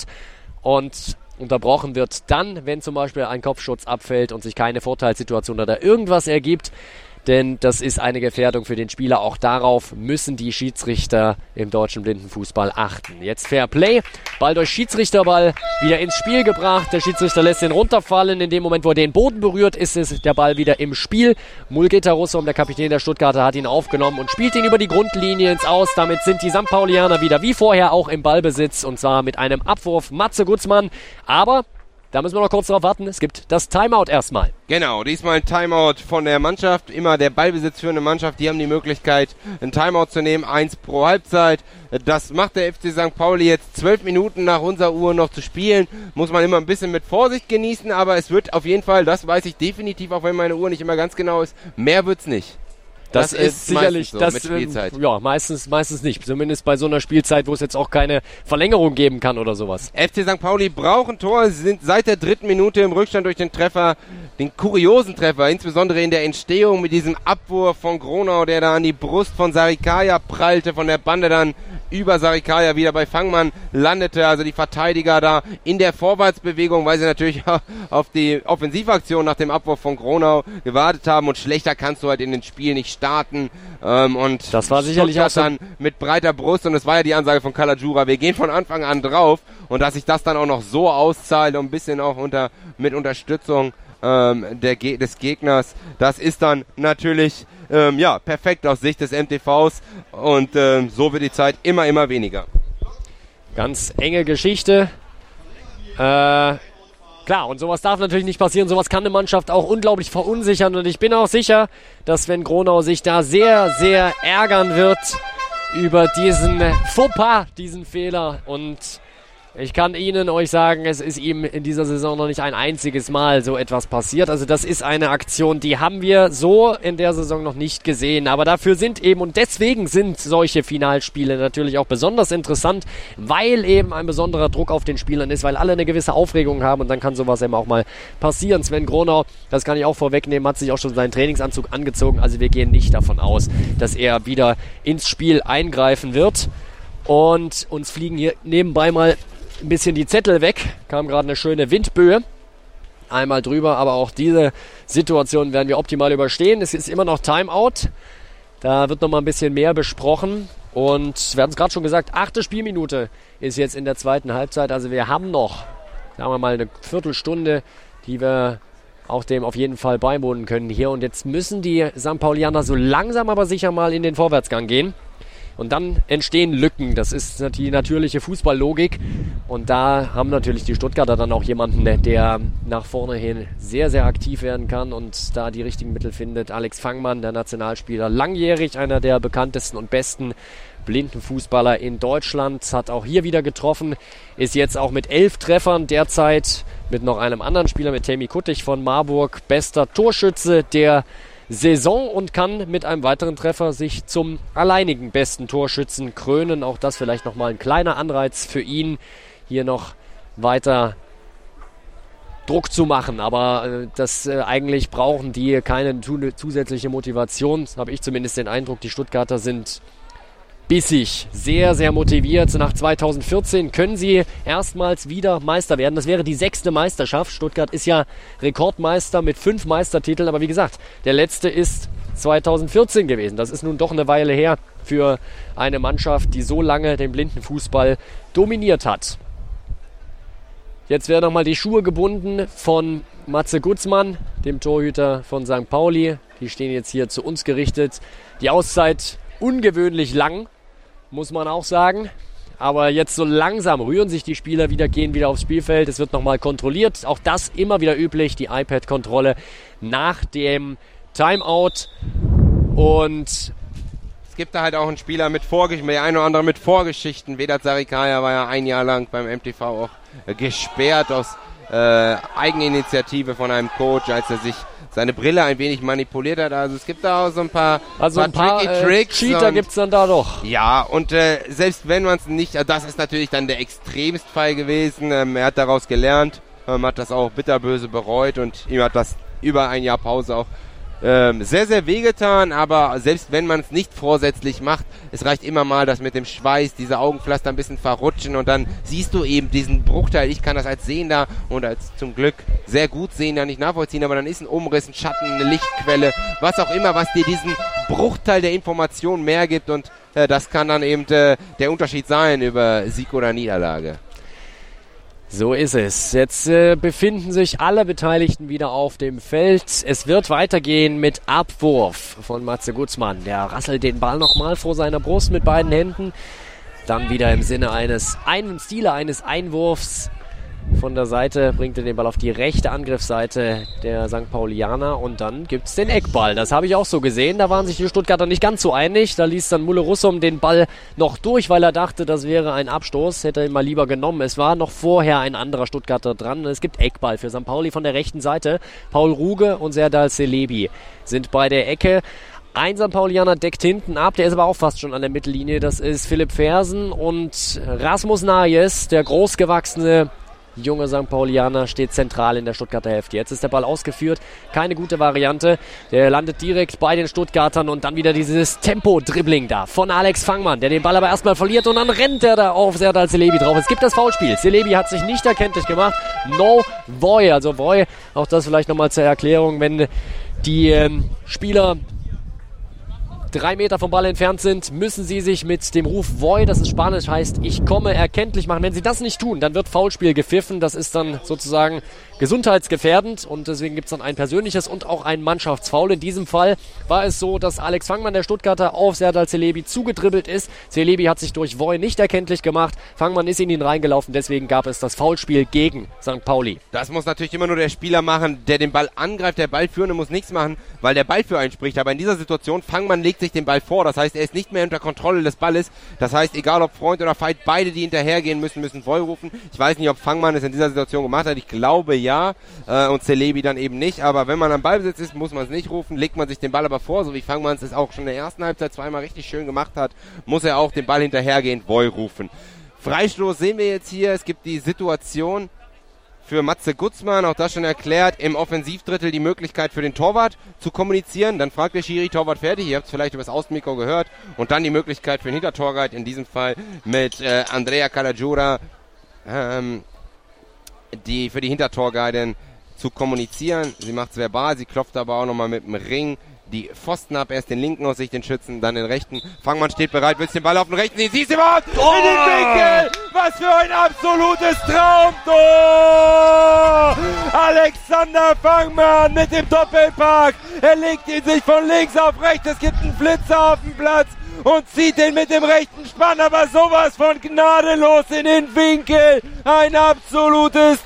und unterbrochen wird dann, wenn zum Beispiel ein Kopfschutz abfällt und sich keine Vorteilssituation oder irgendwas ergibt, denn das ist eine Gefährdung für den Spieler. Auch darauf müssen die Schiedsrichter im deutschen Blindenfußball achten. Jetzt Fair Play, Ball durch Schiedsrichterball wieder ins Spiel gebracht. Der Schiedsrichter lässt ihn runterfallen. In dem Moment, wo er den Boden berührt, ist es der Ball wieder im Spiel. Mulgeta Russom, der Kapitän der Stuttgarter, hat ihn aufgenommen und spielt ihn über die Grundlinie ins Aus. Damit sind die Sankt Paulianer wieder wie vorher auch im Ballbesitz und zwar mit einem Abwurf Matze Gutzmann. Aber da müssen wir noch kurz drauf warten. Es gibt das Timeout erstmal. Genau, diesmal ein Timeout von der Mannschaft. Immer der Ballbesitz für eine Mannschaft. Die haben die Möglichkeit, ein Timeout zu nehmen. Eins pro Halbzeit. Das macht der F C Sankt Pauli jetzt zwölf Minuten nach unserer Uhr noch zu spielen. Muss man immer ein bisschen mit Vorsicht genießen. Aber es wird auf jeden Fall, das weiß ich definitiv, auch wenn meine Uhr nicht immer ganz genau ist, mehr wird's nicht. Das, das ist sicherlich so, das, mit Spielzeit. Ja, meistens, meistens nicht. Zumindest bei so einer Spielzeit, wo es jetzt auch keine Verlängerung geben kann oder sowas. F C Sankt Pauli braucht ein Tor. Sie sind seit der dritten Minute im Rückstand durch den Treffer, den kuriosen Treffer, insbesondere in der Entstehung mit diesem Abwurf von Gronau, der da an die Brust von Sarikaya prallte, von der Bande dann über Sarikaya wieder bei Fangmann landete. Also die Verteidiger da in der Vorwärtsbewegung, weil sie natürlich auf die Offensivaktion nach dem Abwurf von Gronau gewartet haben und schlechter kannst du halt in den Spiel nicht starten. Ähm, und das war sicherlich auch so dann mit breiter Brust und das war ja die Ansage von Calagiura, wir gehen von Anfang an drauf und dass sich das dann auch noch so auszahlt und ein bisschen auch unter mit Unterstützung ähm, der Ge- des Gegners, das ist dann natürlich ähm, ja perfekt aus Sicht des M T Vs und ähm, so wird die Zeit immer, immer weniger. Ganz enge Geschichte. Äh... Klar, und sowas darf natürlich nicht passieren. Sowas kann eine Mannschaft auch unglaublich verunsichern. Und ich bin auch sicher, dass Sven Gronau sich da sehr, sehr ärgern wird über diesen Fauxpas, diesen Fehler. Und ich kann Ihnen euch sagen, es ist ihm in dieser Saison noch nicht ein einziges Mal so etwas passiert. Also das ist eine Aktion, die haben wir so in der Saison noch nicht gesehen. Aber dafür sind eben, und deswegen sind solche Finalspiele natürlich auch besonders interessant, weil eben ein besonderer Druck auf den Spielern ist, weil alle eine gewisse Aufregung haben und dann kann sowas eben auch mal passieren. Sven Gronau, das kann ich auch vorwegnehmen, hat sich auch schon seinen Trainingsanzug angezogen. Also wir gehen nicht davon aus, dass er wieder ins Spiel eingreifen wird. Und uns fliegen hier nebenbei mal ein bisschen die Zettel weg. Kam gerade eine schöne Windböe. Einmal drüber, aber auch diese Situation werden wir optimal überstehen. Es ist immer noch Timeout. Da wird noch mal ein bisschen mehr besprochen. Und wir haben es gerade schon gesagt, achte Spielminute ist jetzt in der zweiten Halbzeit. Also wir haben noch, sagen wir mal, eine Viertelstunde, die wir auch dem auf jeden Fall beiwohnen können hier. Und jetzt müssen die Sankt Paulianer so langsam aber sicher mal in den Vorwärtsgang gehen. Und dann entstehen Lücken. Das ist die natürliche Fußballlogik. Und da haben natürlich die Stuttgarter dann auch jemanden, der nach vorne hin sehr, sehr aktiv werden kann und da die richtigen Mittel findet. Alex Fangmann, der Nationalspieler, langjährig einer der bekanntesten und besten Blindenfußballer in Deutschland, hat auch hier wieder getroffen, ist jetzt auch mit elf Treffern derzeit mit noch einem anderen Spieler, mit Temi Kuttig von Marburg, bester Torschütze der Saison und kann mit einem weiteren Treffer sich zum alleinigen besten Torschützen krönen. Auch das vielleicht nochmal ein kleiner Anreiz für ihn, hier noch weiter Druck zu machen. Aber äh, das äh, eigentlich brauchen die keine tu- zusätzliche Motivation. Das habe ich zumindest den Eindruck. Die Stuttgarter sind bissig, sehr, sehr motiviert. Nach zweitausendvierzehn können sie erstmals wieder Meister werden. Das wäre die sechste Meisterschaft. Stuttgart ist ja Rekordmeister mit fünf Meistertiteln. Aber wie gesagt, der letzte ist zweitausendvierzehn gewesen. Das ist nun doch eine Weile her für eine Mannschaft, die so lange den Blindenfußball dominiert hat. Jetzt werden nochmal die Schuhe gebunden von Matze Gutzmann, dem Torhüter von Sankt Pauli. Die stehen jetzt hier zu uns gerichtet. Die Auszeit ungewöhnlich lang, muss man auch sagen. Aber jetzt so langsam rühren sich die Spieler wieder, gehen wieder aufs Spielfeld. Es wird nochmal kontrolliert. Auch das immer wieder üblich, die iPad-Kontrolle nach dem Timeout. Und es gibt da halt auch einen Spieler mit Vorgeschichten, der eine oder andere mit Vorgeschichten. Vedat Sarikaya war ja ein Jahr lang beim M T V auch äh, gesperrt aus äh, Eigeninitiative von einem Coach, als er sich seine Brille ein wenig manipuliert hat. Also es gibt da auch so ein paar, also paar, ein paar tricky äh, Tricks. Cheater gibt es dann da doch. Ja, und äh, selbst wenn man es nicht, also das ist natürlich dann der Extremstfall gewesen. Ähm, er hat daraus gelernt, ähm, hat das auch bitterböse bereut und ihm hat das über ein Jahr Pause auch Ähm, sehr, sehr wehgetan, aber selbst wenn man es nicht vorsätzlich macht, es reicht immer mal, dass mit dem Schweiß diese Augenpflaster ein bisschen verrutschen und dann siehst du eben diesen Bruchteil. Ich kann das als Sehender und als zum Glück sehr gut Sehender nicht nachvollziehen, aber dann ist ein Umriss, ein Schatten, eine Lichtquelle, was auch immer, was dir diesen Bruchteil der Information mehr gibt und äh, das kann dann eben äh, der Unterschied sein über Sieg oder Niederlage. So ist es. Jetzt äh, befinden sich alle Beteiligten wieder auf dem Feld. Es wird weitergehen mit Abwurf von Matze Gutzmann. Der rasselt den Ball nochmal vor seiner Brust mit beiden Händen. Dann wieder im Sinne eines einen Stile eines Einwurfs von der Seite bringt er den Ball auf die rechte Angriffsseite der Sankt Paulianer und dann gibt's den Eckball. Das habe ich auch so gesehen. Da waren sich die Stuttgarter nicht ganz so einig. Da ließ dann Mulle Russum den Ball noch durch, weil er dachte, das wäre ein Abstoß. Hätte er ihn mal lieber genommen. Es war noch vorher ein anderer Stuttgarter dran. Es gibt Eckball für Sankt Pauli von der rechten Seite. Paul Ruge und Serdal Celebi sind bei der Ecke. Ein Sankt Paulianer deckt hinten ab, der ist aber auch fast schon an der Mittellinie. Das ist Philipp Fersen und Rasmus Najes, der großgewachsene junge Sankt Paulianer, steht zentral in der Stuttgarter Hälfte. Jetzt ist der Ball ausgeführt. Keine gute Variante. Der landet direkt bei den Stuttgartern und dann wieder dieses Tempo-Dribbling da von Alex Fangmann, der den Ball aber erstmal verliert und dann rennt er da auf Serdal Celebi drauf. Es gibt das Foulspiel. Celebi hat sich nicht erkenntlich gemacht. No Voy. Also Voy, auch das vielleicht nochmal zur Erklärung, wenn die ähm, Spieler drei Meter vom Ball entfernt sind, müssen sie sich mit dem Ruf Voy, das ist Spanisch, heißt ich komme, erkenntlich machen. Wenn sie das nicht tun, dann wird Foulspiel gepfiffen. Das ist dann sozusagen gesundheitsgefährdend und deswegen gibt es dann ein persönliches und auch ein Mannschaftsfoul. In diesem Fall war es so, dass Alex Fangmann, der Stuttgarter, auf Serdal Celebi zugedribbelt ist. Celebi hat sich durch Voy nicht erkenntlich gemacht. Fangmann ist in ihn reingelaufen, deswegen gab es das Foulspiel gegen Sankt Pauli. Das muss natürlich immer nur der Spieler machen, der den Ball angreift. Der Ballführende muss nichts machen, weil der Ball für einen spricht. Aber in dieser Situation, Fangmann legt sich den Ball vor. Das heißt, er ist nicht mehr unter Kontrolle des Balles. Das heißt, egal ob Freund oder Feind, beide, die hinterhergehen müssen, müssen Voy rufen. Ich weiß nicht, ob Fangmann es in dieser Situation gemacht hat. Ich glaube ja. Äh, und Celebi dann eben nicht. Aber wenn man am Ballbesitz ist, muss man es nicht rufen. Legt man sich den Ball aber vor, so wie Fangmann es auch schon in der ersten Halbzeit zweimal richtig schön gemacht hat, muss er auch den Ball hinterhergehend Voy rufen. Freistoß sehen wir jetzt hier. Es gibt die Situation für Matze Gutzmann, auch das schon erklärt, im Offensivdrittel die Möglichkeit für den Torwart zu kommunizieren. Dann fragt der Schiri, Torwart fertig, ihr habt es vielleicht über das Außenmikro gehört. Und dann die Möglichkeit für den Hintertorwart, in diesem Fall mit äh, Andrea Calagiura, ähm, die für die Hintertorguidin zu kommunizieren. Sie macht es verbal, sie klopft aber auch nochmal mit dem Ring die Pfosten ab, erst den linken aus Sicht, den Schützen, dann den rechten. Fangmann steht bereit, willst den Ball auf den rechten, sie siehst überhaupt oh! in den Winkel! Was für ein absolutes Traumtor! Alexander Fangmann mit dem Doppelpack. Er legt ihn sich von links auf rechts, es gibt einen Flitzer auf dem Platz und zieht den mit dem rechten Spann, aber sowas von gnadenlos in den Winkel. Ein absolutes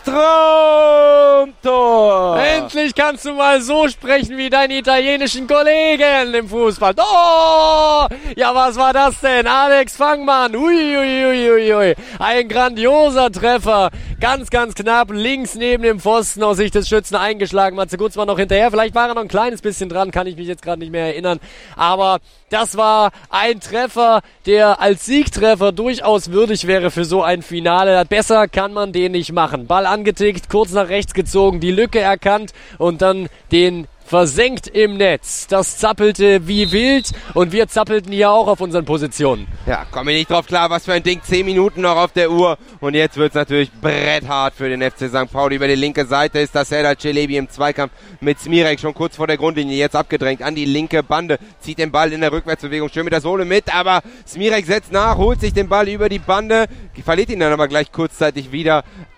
Traumtor. Endlich kannst du mal so sprechen wie deine italienischen Kollegen im Fußball. Oh! Ja, was war das denn? Alex Fangmann. Ui, ui, ui, ui, ui. Ein grandioser Treffer. Ganz, ganz knapp links neben dem Pfosten aus Sicht des Schützen eingeschlagen. Matze Gutzmann noch hinterher. Vielleicht war er noch ein kleines bisschen dran, kann ich mich jetzt gerade nicht mehr erinnern. Aber das war ein Treffer, der als Siegtreffer durchaus würdig wäre für so ein Finale. Besser kann man den nicht machen. Ball angetickt, kurz nach rechts gezogen, die Lücke erkannt und dann den versenkt im Netz. Das zappelte wie wild und wir zappelten hier auch auf unseren Positionen. Ja, komme ich nicht drauf klar, was für ein Ding. Zehn Minuten noch auf der Uhr und jetzt wird es natürlich bretthart für den F C Sankt Pauli. Über die linke Seite ist das Serdal Celebi im Zweikampf mit Smirek schon kurz vor der Grundlinie. Jetzt abgedrängt an die linke Bande. Zieht den Ball in der Rückwärtsbewegung schön mit der Sohle mit, aber Smirek setzt nach, holt sich den Ball über die Bande, verliert ihn dann aber gleich kurzzeitig wieder.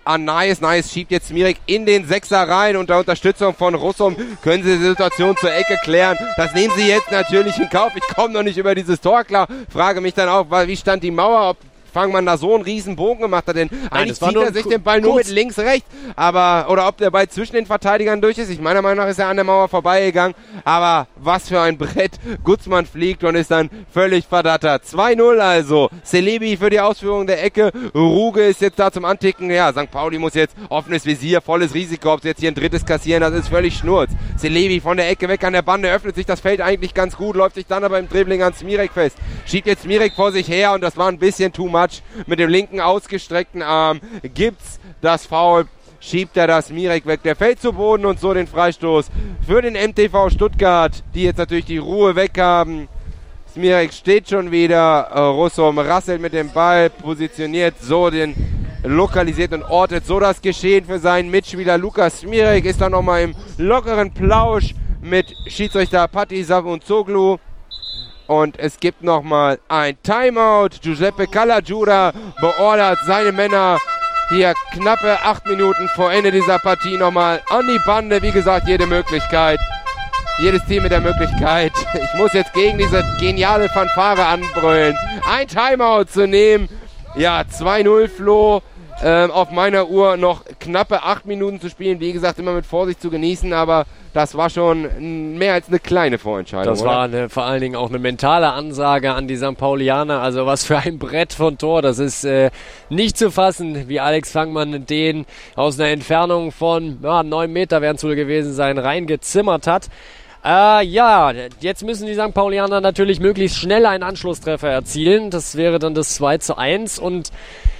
an Nice. Nice schiebt jetzt Smirik in den Sechser rein. Unter Unterstützung von Russum können sie die Situation zur Ecke klären. Das nehmen sie jetzt natürlich in Kauf. Ich komme noch nicht über dieses Tor klar. Frage mich dann auch, wie stand die Mauer, ob Fangmann da so einen riesen Bogen gemacht hat, denn Nein, eigentlich zieht er sich den Ball nur mit links, rechts, aber, oder ob der Ball zwischen den Verteidigern durch ist. Ich meiner Meinung nach ist er an der Mauer vorbeigegangen, aber was für ein Brett. Gutzmann fliegt und ist dann völlig verdattert. zwei null also. Celebi für die Ausführung der Ecke. Ruge ist jetzt da zum Anticken. Ja, Sankt Pauli muss jetzt offenes Visier, volles Risiko, ob sie jetzt hier ein drittes kassieren, das ist völlig Schnurz. Celebi von der Ecke weg an der Bande, öffnet sich das Feld eigentlich ganz gut, läuft sich dann aber im Dribbling an Smirik fest. Schiebt jetzt Smirik vor sich her und das war ein bisschen too much. Mit dem linken ausgestreckten Arm gibt's das Foul, schiebt er das Smirik weg, der fällt zu Boden und so den Freistoß für den M T V Stuttgart, die jetzt natürlich die Ruhe weg haben. Smirik steht schon wieder, äh, Russum rasselt mit dem Ball, positioniert so den, lokalisiert und ortet so das Geschehen für seinen Mitspieler Lukas Smirik, ist dann nochmal im lockeren Plausch mit Schiedsrichter Patti Savunzoglu. Und es gibt nochmal ein Timeout. Giuseppe Calagiura beordert seine Männer hier knappe acht Minuten vor Ende dieser Partie nochmal an die Bande. Wie gesagt, jede Möglichkeit. Jedes Team mit der Möglichkeit. Ich muss jetzt gegen diese geniale Fanfare anbrüllen. Ein Timeout zu nehmen. Ja, zwei null Flo. Ähm, auf meiner Uhr noch knappe acht Minuten zu spielen. Wie gesagt, immer mit Vorsicht zu genießen, aber das war schon mehr als eine kleine Vorentscheidung. Das war eine, vor allen Dingen auch eine mentale Ansage an die Sankt Paulianer. Also was für ein Brett von Tor. Das ist äh, nicht zu fassen, wie Alex Fangmann den aus einer Entfernung von ja, neun Meter werden es wohl gewesen sein, reingezimmert hat. Äh, ja, jetzt müssen die Sankt Paulianer natürlich möglichst schnell einen Anschlusstreffer erzielen. Das wäre dann das zwei zu eins und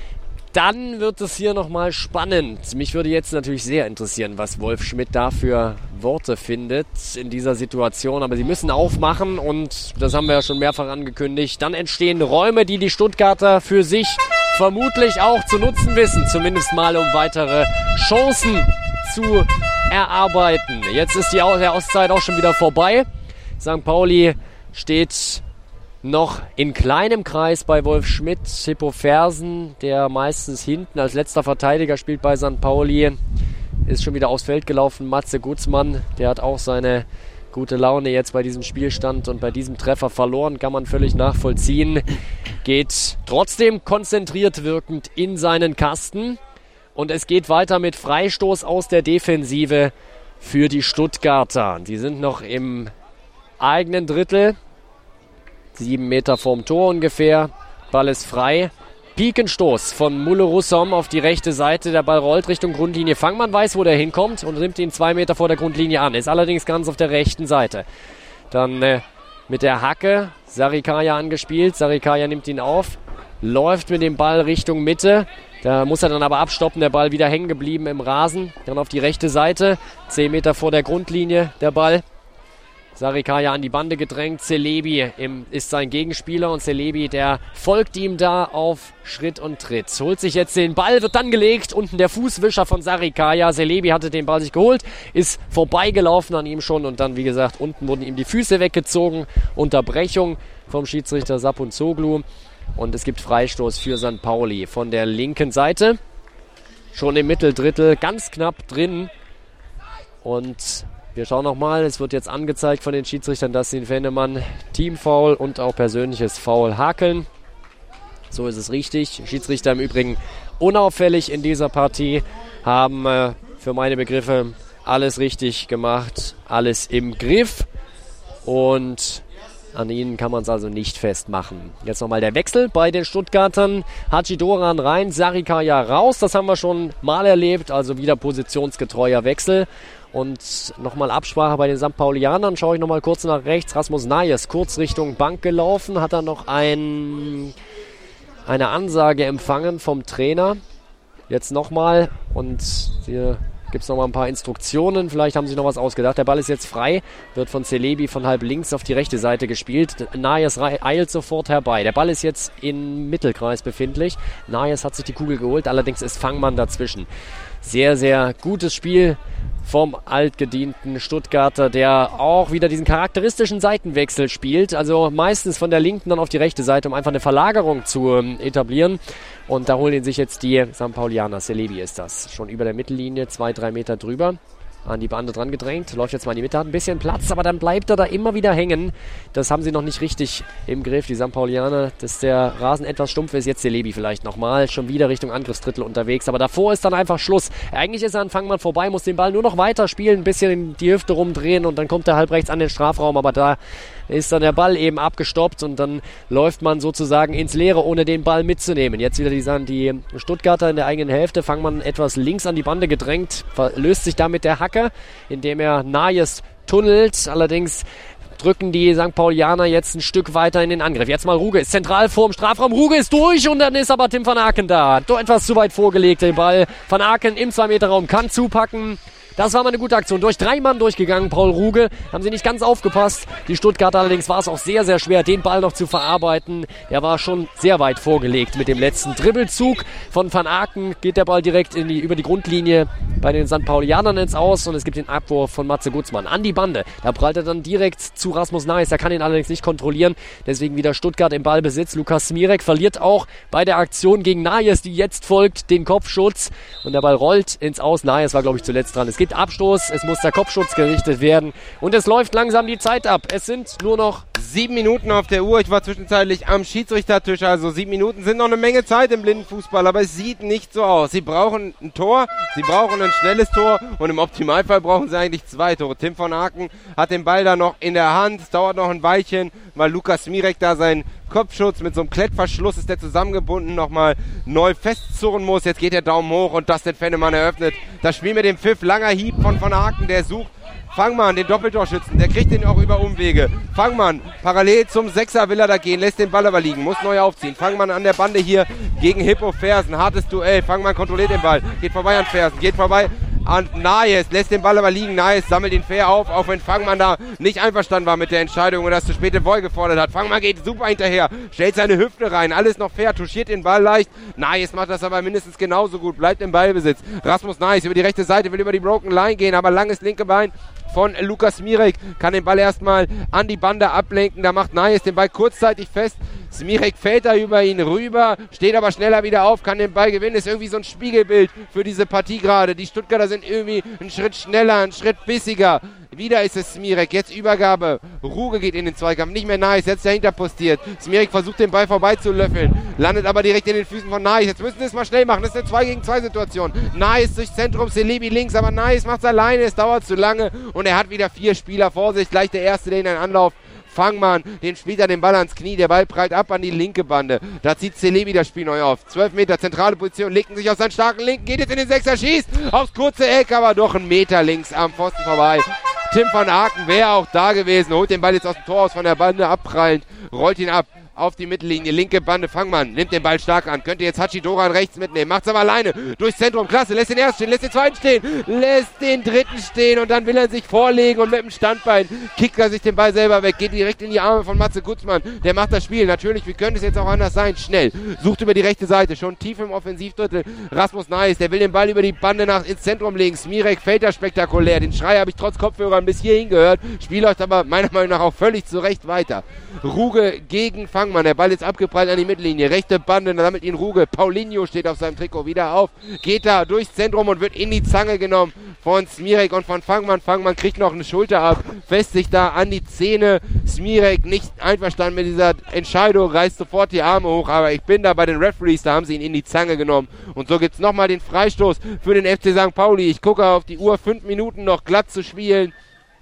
dann wird es hier nochmal spannend. Mich würde jetzt natürlich sehr interessieren, was Wolf Schmidt da für Worte findet in dieser Situation. Aber sie müssen aufmachen und das haben wir ja schon mehrfach angekündigt. Dann entstehen Räume, die die Stuttgarter für sich vermutlich auch zu nutzen wissen. Zumindest mal, um weitere Chancen zu erarbeiten. Jetzt ist die Auszeit auch schon wieder vorbei. Sankt Pauli steht noch in kleinem Kreis bei Wolf Schmidt. Hippo Fersen, der meistens hinten als letzter Verteidiger spielt bei Sankt Pauli, ist schon wieder aufs Feld gelaufen. Matze Gutzmann, der hat auch seine gute Laune jetzt bei diesem Spielstand und bei diesem Treffer verloren, kann man völlig nachvollziehen. Geht trotzdem konzentriert wirkend in seinen Kasten und es geht weiter mit Freistoß aus der Defensive für die Stuttgarter. Die sind noch im eigenen Drittel. Sieben Meter vorm Tor ungefähr. Ball ist frei. Pikenstoß von Mulle Russom auf die rechte Seite. Der Ball rollt Richtung Grundlinie. Fangmann weiß, wo der hinkommt und nimmt ihn zwei Meter vor der Grundlinie an. Ist allerdings ganz auf der rechten Seite. Dann äh, mit der Hacke Sarikaya angespielt. Sarikaya nimmt ihn auf. Läuft mit dem Ball Richtung Mitte. Da muss er dann aber abstoppen. Der Ball wieder hängen geblieben im Rasen. Dann auf die rechte Seite. Zehn Meter vor der Grundlinie der Ball. Sarikaya an die Bande gedrängt, Celebi im, ist sein Gegenspieler und Celebi, der folgt ihm da auf Schritt und Tritt. Holt sich jetzt den Ball, wird dann gelegt, unten der Fußwischer von Sarikaya. Celebi hatte den Ball sich geholt, ist vorbeigelaufen an ihm schon und dann, wie gesagt, unten wurden ihm die Füße weggezogen. Unterbrechung vom Schiedsrichter Savunzoglu und es gibt Freistoß für Sankt Pauli von der linken Seite. Schon im Mitteldrittel, ganz knapp drin und wir schauen nochmal, es wird jetzt angezeigt von den Schiedsrichtern, dass sie in Fennemann Teamfoul und auch persönliches Foul hakeln. So ist es richtig. Schiedsrichter im Übrigen unauffällig in dieser Partie, haben äh, für meine Begriffe alles richtig gemacht, alles im Griff und an ihnen kann man es also nicht festmachen. Jetzt nochmal der Wechsel bei den Stuttgartern. Hachidoran rein, Sarikaya raus, das haben wir schon mal erlebt, also wieder positionsgetreuer Wechsel. Und nochmal Absprache bei den Sankt Paulianern. Schaue ich nochmal kurz nach rechts. Rasmus Nayes kurz Richtung Bank gelaufen. Hat dann noch ein, eine Ansage empfangen vom Trainer. Jetzt nochmal. Und hier gibt es nochmal ein paar Instruktionen. Vielleicht haben sie noch was ausgedacht. Der Ball ist jetzt frei. Wird von Celebi von halb links auf die rechte Seite gespielt. Nayes eilt sofort herbei. Der Ball ist jetzt im Mittelkreis befindlich. Nayes hat sich die Kugel geholt. Allerdings ist Fangmann dazwischen. sehr, sehr gutes Spiel vom altgedienten Stuttgarter, der auch wieder diesen charakteristischen Seitenwechsel spielt. Also meistens von der linken dann auf die rechte Seite, um einfach eine Verlagerung zu ähm, etablieren. Und da holen ihn sich jetzt die Sankt Paulianer. Celebi ist das. Schon über der Mittellinie, zwei, drei Meter drüber. An die Bande dran gedrängt, läuft jetzt mal in die Mitte, hat ein bisschen Platz, aber dann bleibt er da immer wieder hängen. Das haben sie noch nicht richtig im Griff, die Sankt Paulianer, dass der Rasen etwas stumpf ist. Jetzt Celebi vielleicht nochmal, schon wieder Richtung Angriffsdrittel unterwegs, aber davor ist dann einfach Schluss. Eigentlich ist er an Fangmann vorbei, muss den Ball nur noch weiter spielen, ein bisschen in die Hüfte rumdrehen und dann kommt er halb rechts an den Strafraum, aber da ist dann der Ball eben abgestoppt und dann läuft man sozusagen ins Leere, ohne den Ball mitzunehmen. Jetzt wieder die, die Stuttgarter in der eigenen Hälfte, Fangmann etwas links an die Bande gedrängt, löst sich damit der Hacker, indem er Najes tunnelt. Allerdings drücken die Sankt Paulianer jetzt ein Stück weiter in den Angriff. Jetzt mal Ruge, ist zentral vorm Strafraum. Ruge ist durch und dann ist aber Tim van Aken da. Doch etwas zu weit vorgelegt, den Ball. Van Aken im zwei Meter Raum kann zupacken. Das war mal eine gute Aktion. Durch drei Mann durchgegangen, Paul Ruge. Haben sie nicht ganz aufgepasst. Die Stuttgarter allerdings war es auch sehr, sehr schwer, den Ball noch zu verarbeiten. Er war schon sehr weit vorgelegt mit dem letzten Dribbelzug. Von Van Aken geht der Ball direkt in die, über die Grundlinie bei den Sankt Paulianern ins Aus. Und es gibt den Abwurf von Matze Gutzmann an die Bande. Da prallt er dann direkt zu Rasmus Naes. Der kann ihn allerdings nicht kontrollieren. Deswegen wieder Stuttgart im Ballbesitz. Lukas Smirek verliert auch bei der Aktion gegen Naes, die jetzt folgt, den Kopfschutz. Und der Ball rollt ins Aus. Naes war, glaube ich, zuletzt dran. Es gibt Abstoß, es muss der Kopfschutz gerichtet werden und es läuft langsam die Zeit ab. Es sind nur noch sieben Minuten auf der Uhr. Ich war zwischenzeitlich am Schiedsrichtertisch, also sieben Minuten sind noch eine Menge Zeit im Blindenfußball, aber es sieht nicht so aus. Sie brauchen ein Tor, sie brauchen ein schnelles Tor und im Optimalfall brauchen sie eigentlich zwei Tore. Tim van Aken hat den Ball da noch in der Hand, es dauert noch ein Weilchen, weil Lukas Smirek da seinen Kopfschutz mit so einem Klettverschluss ist der zusammengebunden, nochmal neu festzurren muss. Jetzt geht der Daumen hoch und Dustin Fennemann eröffnet das Spiel mit dem Pfiff. Langer Hieb von Van Aken, der sucht Fangmann, den Doppeltorschützen, der kriegt den auch über Umwege. Fangmann, parallel zum Sechser will er da gehen, lässt den Ball aber liegen, muss neu aufziehen. Fangmann an der Bande hier gegen Hippo Fersen, hartes Duell. Fangmann kontrolliert den Ball, geht vorbei an Fersen, geht vorbei an Naes, lässt den Ball aber liegen. Naes sammelt ihn fair auf, auch wenn Fangmann da nicht einverstanden war mit der Entscheidung und das zu späte Voll gefordert hat. Fangmann geht super hinterher, stellt seine Hüfte rein, alles noch fair, touchiert den Ball leicht. Naes macht das aber mindestens genauso gut, bleibt im Ballbesitz. Rasmus Naes über die rechte Seite, will über die Broken Line gehen, aber langes linke Bein von Lukas Smirek, kann den Ball erstmal an die Bande ablenken, da macht Naes den Ball kurzzeitig fest. Smirek fällt da über ihn rüber, steht aber schneller wieder auf, kann den Ball gewinnen, ist irgendwie so ein Spiegelbild für diese Partie gerade. Die Stuttgarter sind irgendwie einen Schritt schneller, einen Schritt bissiger. Wieder ist es Smirek, jetzt Übergabe. Ruge geht in den Zweikampf, nicht mehr Naes, jetzt dahinter postiert. Smirek versucht den Ball vorbei zu löffeln, landet aber direkt in den Füßen von Naes. Jetzt müssen sie es mal schnell machen, das ist eine zwei gegen zwei Situation. Naes durchs Zentrum, Celebi links, aber Naes macht es alleine, es dauert zu lange und er hat wieder vier Spieler vor sich. Gleich der erste, der in einen Anlauf. Fangmann, den spielt er den Ball ans Knie, der Ball prallt ab an die linke Bande. Da zieht Celebi das Spiel neu auf. zwölf Meter, zentrale Position, legt sich auf seinen starken Linken, geht jetzt in den Sechser, schießt aufs kurze Eck, aber doch einen Meter links am Pfosten vorbei. Tim van Aken wäre auch da gewesen, holt den Ball jetzt aus dem Tor aus, von der Bande abprallend, rollt ihn ab auf die Mittellinie, linke Bande, Fangmann, nimmt den Ball stark an, könnte jetzt Hachidoran rechts mitnehmen, macht's aber alleine, durchs Zentrum, klasse, lässt den ersten stehen, lässt den zweiten stehen, lässt den dritten stehen und dann will er sich vorlegen und mit dem Standbein kickt er sich den Ball selber weg, geht direkt in die Arme von Matze Gutzmann, der macht das Spiel, natürlich, wie könnte es jetzt auch anders sein, schnell, sucht über die rechte Seite, schon tief im Offensivdrittel, Rasmus Naes, der will den Ball über die Bande nach ins Zentrum legen, Smirek fällt da spektakulär, den Schrei habe ich trotz Kopfhörern bis hierhin gehört, Spiel läuft aber meiner Meinung nach auch völlig zurecht weiter. Ruge gegen Fangmann, der Ball ist abgeprallt an die Mittellinie, rechte Bande, damit ihn Ruge, Paulinho steht auf seinem Trikot wieder auf, geht da durchs Zentrum und wird in die Zange genommen von Smirek und von Fangmann. Fangmann kriegt noch eine Schulter ab, fässt sich da an die Zähne, Smirek nicht einverstanden mit dieser Entscheidung, reißt sofort die Arme hoch, aber ich bin da bei den Referees, da haben sie ihn in die Zange genommen und so gibt es nochmal den Freistoß für den F C Sankt Pauli. Ich gucke auf die Uhr, fünf Minuten noch glatt zu spielen.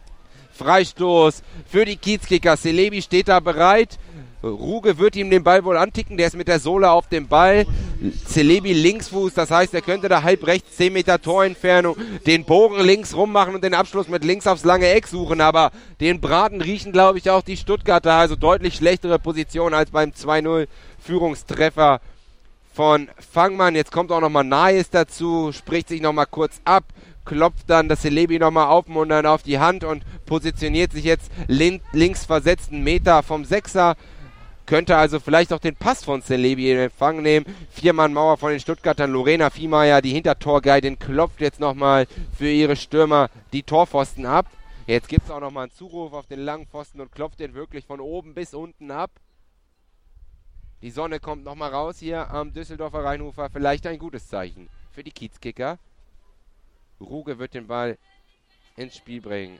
Freistoß für die Kiezkicker. Celebi steht da bereit. Ruge wird ihm den Ball wohl anticken. Der ist mit der Sohle auf dem Ball. Celebi Linksfuß. Das heißt, er könnte da halb rechts zehn Meter Torentfernung den Bogen links rummachen und den Abschluss mit links aufs lange Eck suchen. Aber den Braten riechen, glaube ich, auch die Stuttgarter. Also deutlich schlechtere Position als beim zwei null Führungstreffer von Fangmann. Jetzt kommt auch nochmal Naes dazu. Spricht sich nochmal kurz ab. Klopft dann das Celebi nochmal auf und dann auf die Hand und positioniert sich jetzt lin- links versetzten Meter vom Sechser. könnte also vielleicht auch den Pass von Celebi in Empfang nehmen. Vier-Mann-Mauer von den Stuttgartern. Lorena Viehmeier, die Hintertorguidin, klopft jetzt nochmal für ihre Stürmer die Torpfosten ab. Jetzt gibt es auch nochmal einen Zuruf auf den langen Pfosten und klopft den wirklich von oben bis unten ab. Die Sonne kommt nochmal raus hier am Düsseldorfer Rheinufer. Vielleicht ein gutes Zeichen für die Kiezkicker. Ruge wird den Ball ins Spiel bringen.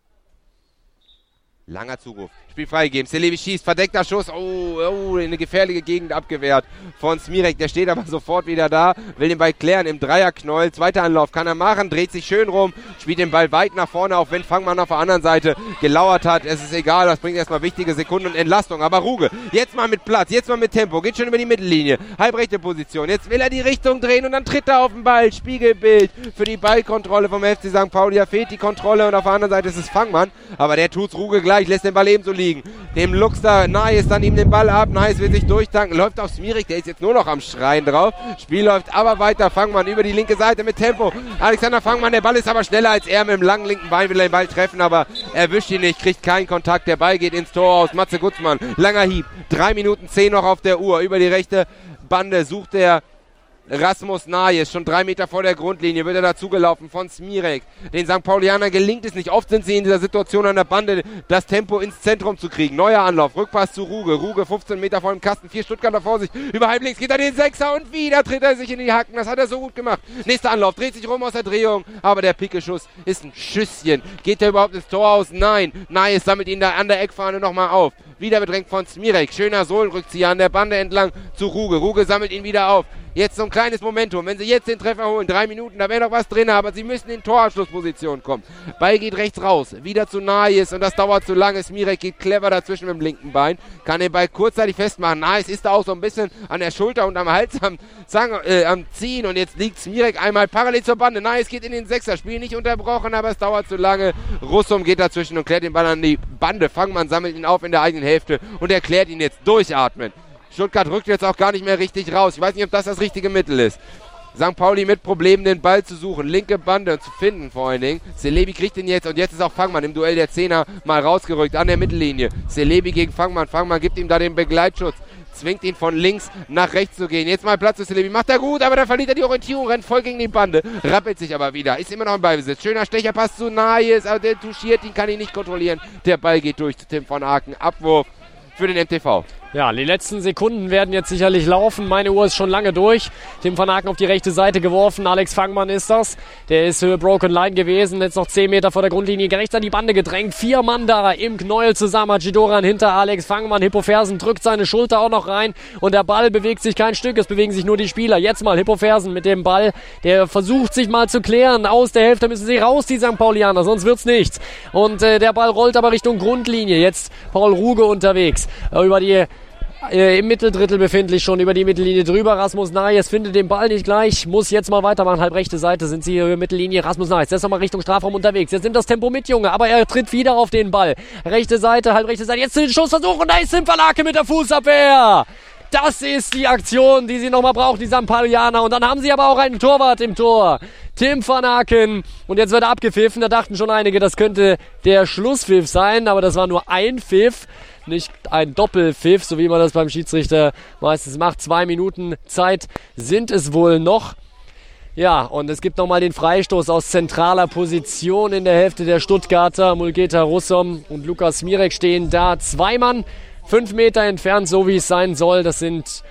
Langer Zuruf. Spiel freigegeben. Celebi schießt. Verdeckter Schuss. Oh, oh, in eine gefährliche Gegend abgewehrt von Smirek. Der steht aber sofort wieder da. Will den Ball klären im Dreierknäuel. Zweiter Anlauf kann er machen. Dreht sich schön rum. Spielt den Ball weit nach vorne, auch wenn Fangmann auf der anderen Seite gelauert hat. Es ist egal. Das bringt erstmal wichtige Sekunden und Entlastung. Aber Ruge, jetzt mal mit Platz. Jetzt mal mit Tempo. Geht schon über die Mittellinie. Halbrechte Position. Jetzt will er die Richtung drehen und dann tritt er auf den Ball. Spiegelbild für die Ballkontrolle vom F C Sankt Pauli. Da fehlt die Kontrolle und auf der anderen Seite ist es Fangmann. Aber der tut's Ruge gleich. Lässt den Ball ebenso liegen. Dem Luxter Nayes dann ihm den Ball ab. Nayes will sich durchtanken. Läuft auf Smirek. Der ist jetzt nur noch am Schreien drauf. Spiel läuft aber weiter. Fangmann über die linke Seite mit Tempo. Alexander Fangmann. Der Ball ist aber schneller als er. Mit dem langen linken Bein will er den Ball treffen, aber erwischt ihn nicht. Kriegt keinen Kontakt. Der Ball geht ins Tor aus. Matze Gutzmann. Langer Hieb. drei Minuten zehn noch auf der Uhr. Über die rechte Bande sucht der Rasmus Nayes, schon drei Meter vor der Grundlinie, wird er dazugelaufen von Smirek. Den Sankt Paulianern gelingt es nicht. Oft sind sie in dieser Situation an der Bande, das Tempo ins Zentrum zu kriegen. Neuer Anlauf, Rückpass zu Ruge. Ruge fünfzehn Meter vor dem Kasten, vier Stuttgarter vor sich. Über halblinks geht er den Sechser und wieder tritt er sich in die Hacken. Das hat er so gut gemacht. Nächster Anlauf, dreht sich rum aus der Drehung, aber der Pickeschuss ist ein Schüsschen. Geht er überhaupt ins Tor aus? Nein. Nayes sammelt ihn da an der Eckfahne nochmal auf. Wieder bedrängt von Smirek. Schöner Sohlenrückzieher an der Bande entlang zu Ruge. Ruge sammelt ihn wieder auf. Jetzt so ein kleines Momentum. Wenn sie jetzt den Treffer holen, drei Minuten, da wäre noch was drin, aber sie müssen in Torabschlussposition kommen. Ball geht rechts raus, wieder zu Nayes und das dauert zu lange. Smirek geht clever dazwischen mit dem linken Bein, kann den Ball kurzzeitig festmachen. Nayes ist da auch so ein bisschen an der Schulter und am Hals am, sagen, äh, am Ziehen und jetzt liegt Smirek einmal parallel zur Bande. Nayes geht in den Sechser, Spiel nicht unterbrochen, aber es dauert zu lange. Russum geht dazwischen und klärt den Ball an die Bande. Fangmann sammelt ihn auf in der eigenen Hälfte und erklärt ihn jetzt durchatmen. Stuttgart rückt jetzt auch gar nicht mehr richtig raus. Ich weiß nicht, ob das das richtige Mittel ist. Sankt Pauli mit Problemen, den Ball zu suchen. Linke Bande zu finden vor allen Dingen. Celebi kriegt ihn jetzt und jetzt ist auch Fangmann im Duell der Zehner mal rausgerückt an der Mittellinie. Celebi gegen Fangmann. Fangmann gibt ihm da den Begleitschutz. Zwingt ihn von links nach rechts zu gehen. Jetzt mal Platz für Celebi. Macht er gut, aber dann verliert er die Orientierung. Rennt voll gegen die Bande. Rappelt sich aber wieder. Ist immer noch im Ballbesitz. Schöner Stecherpass zu Nayes. Aber der touchiert ihn, kann ihn nicht kontrollieren. Der Ball geht durch zu Tim von Aken. Abwurf für den M T V. Ja, die letzten Sekunden werden jetzt sicherlich laufen. Meine Uhr ist schon lange durch. Tim van Aken auf die rechte Seite geworfen. Alex Fangmann ist das. Der ist Höhe Broken Line gewesen. Jetzt noch zehn Meter vor der Grundlinie. Rechts an die Bande gedrängt. Vier Mann da im Knäuel zusammen. Hachidoran hinter Alex Fangmann. Hippo Fersen drückt seine Schulter auch noch rein. Und der Ball bewegt sich kein Stück. Es bewegen sich nur die Spieler. Jetzt mal Hippo Fersen mit dem Ball. Der versucht sich mal zu klären. Aus der Hälfte müssen sie raus, die Sankt Paulianer. Sonst wird's nichts. Und äh, der Ball rollt aber Richtung Grundlinie. Jetzt Paul Ruge unterwegs. Äh, über die Äh, im Mitteldrittel befindlich, schon über die Mittellinie drüber. Rasmus Nayes findet den Ball nicht gleich, muss jetzt mal weitermachen. Halb rechte Seite sind sie hier, Mittellinie. Rasmus Nayes, jetzt nochmal Richtung Strafraum unterwegs. Jetzt nimmt das Tempo mit, Junge, aber er tritt wieder auf den Ball. Rechte Seite, halb rechte Seite, jetzt den Schussversuch und da ist Tim van Aken mit der Fußabwehr. Das ist die Aktion, die sie nochmal braucht, die Sankt Paulianer. Und dann haben sie aber auch einen Torwart im Tor. Tim van Aken. Und jetzt wird er abgepfiffen. Da dachten schon einige, das könnte der Schlusspfiff sein. Aber das war nur ein Pfiff, nicht ein Doppelpfiff, so wie man das beim Schiedsrichter meistens macht. Zwei Minuten Zeit sind es wohl noch. Ja, und es gibt nochmal den Freistoß aus zentraler Position in der Hälfte der Stuttgarter. Mulgeta Russum und Lukas Smirek stehen da. Zwei Mann, fünf Meter entfernt, so wie es sein soll. Das sind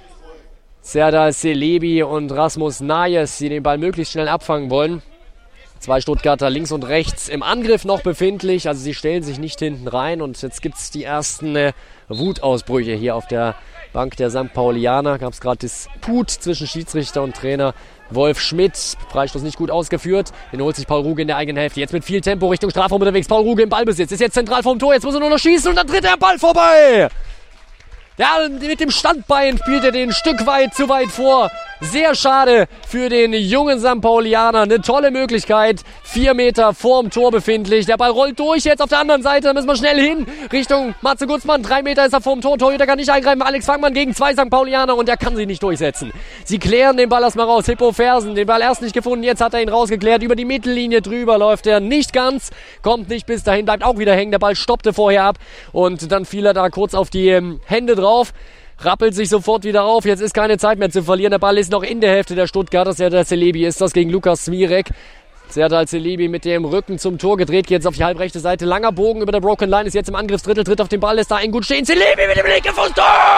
Serdar Celebi und Rasmus Nayes, die den Ball möglichst schnell abfangen wollen. Zwei Stuttgarter links und rechts im Angriff noch befindlich. Also sie stellen sich nicht hinten rein. Und jetzt gibt es die ersten äh, Wutausbrüche hier auf der Bank der Sankt Paulianer. Gab es gerade Disput zwischen Schiedsrichter und Trainer Wolf Schmidt. Freistoß nicht gut ausgeführt. Den holt sich Paul Ruge in der eigenen Hälfte. Jetzt mit viel Tempo Richtung Strafraum unterwegs. Paul Ruge im Ballbesitz. Ist jetzt zentral vorm Tor. Jetzt muss er nur noch schießen und dann tritt der Ball vorbei. Ja, mit dem Standbein spielt er den ein Stück weit zu weit vor Sehr schade für den jungen Sankt Paulianer. Eine tolle Möglichkeit. Vier Meter vorm Tor befindlich. Der Ball rollt durch jetzt auf der anderen Seite. Da müssen wir schnell hin. Richtung Matze Gutzmann. Drei Meter ist er vorm Tor. Torhüter kann nicht eingreifen. Alex Fangmann gegen zwei Sankt Paulianer und der kann sich nicht durchsetzen. Sie klären den Ball erstmal raus. Hippo Fersen. Den Ball erst nicht gefunden. Jetzt hat er ihn rausgeklärt. Über die Mittellinie drüber läuft er nicht ganz. Kommt nicht bis dahin. Bleibt auch wieder hängen. Der Ball stoppte vorher ab. Und dann fiel er da kurz auf die ähm, Hände drauf. Rappelt sich sofort wieder auf. Jetzt ist keine Zeit mehr zu verlieren. Der Ball ist noch in der Hälfte der Stuttgarter. Serdar Celebi ist das gegen Lukas Smirek. Serdar Celebi mit dem Rücken zum Tor gedreht. Geht jetzt auf die halbrechte Seite. Langer Bogen über der Broken Line. Ist jetzt im Angriffsdrittel. Tritt auf den Ball. Lässt da einen gut stehen. Celebi mit dem linken Fuß.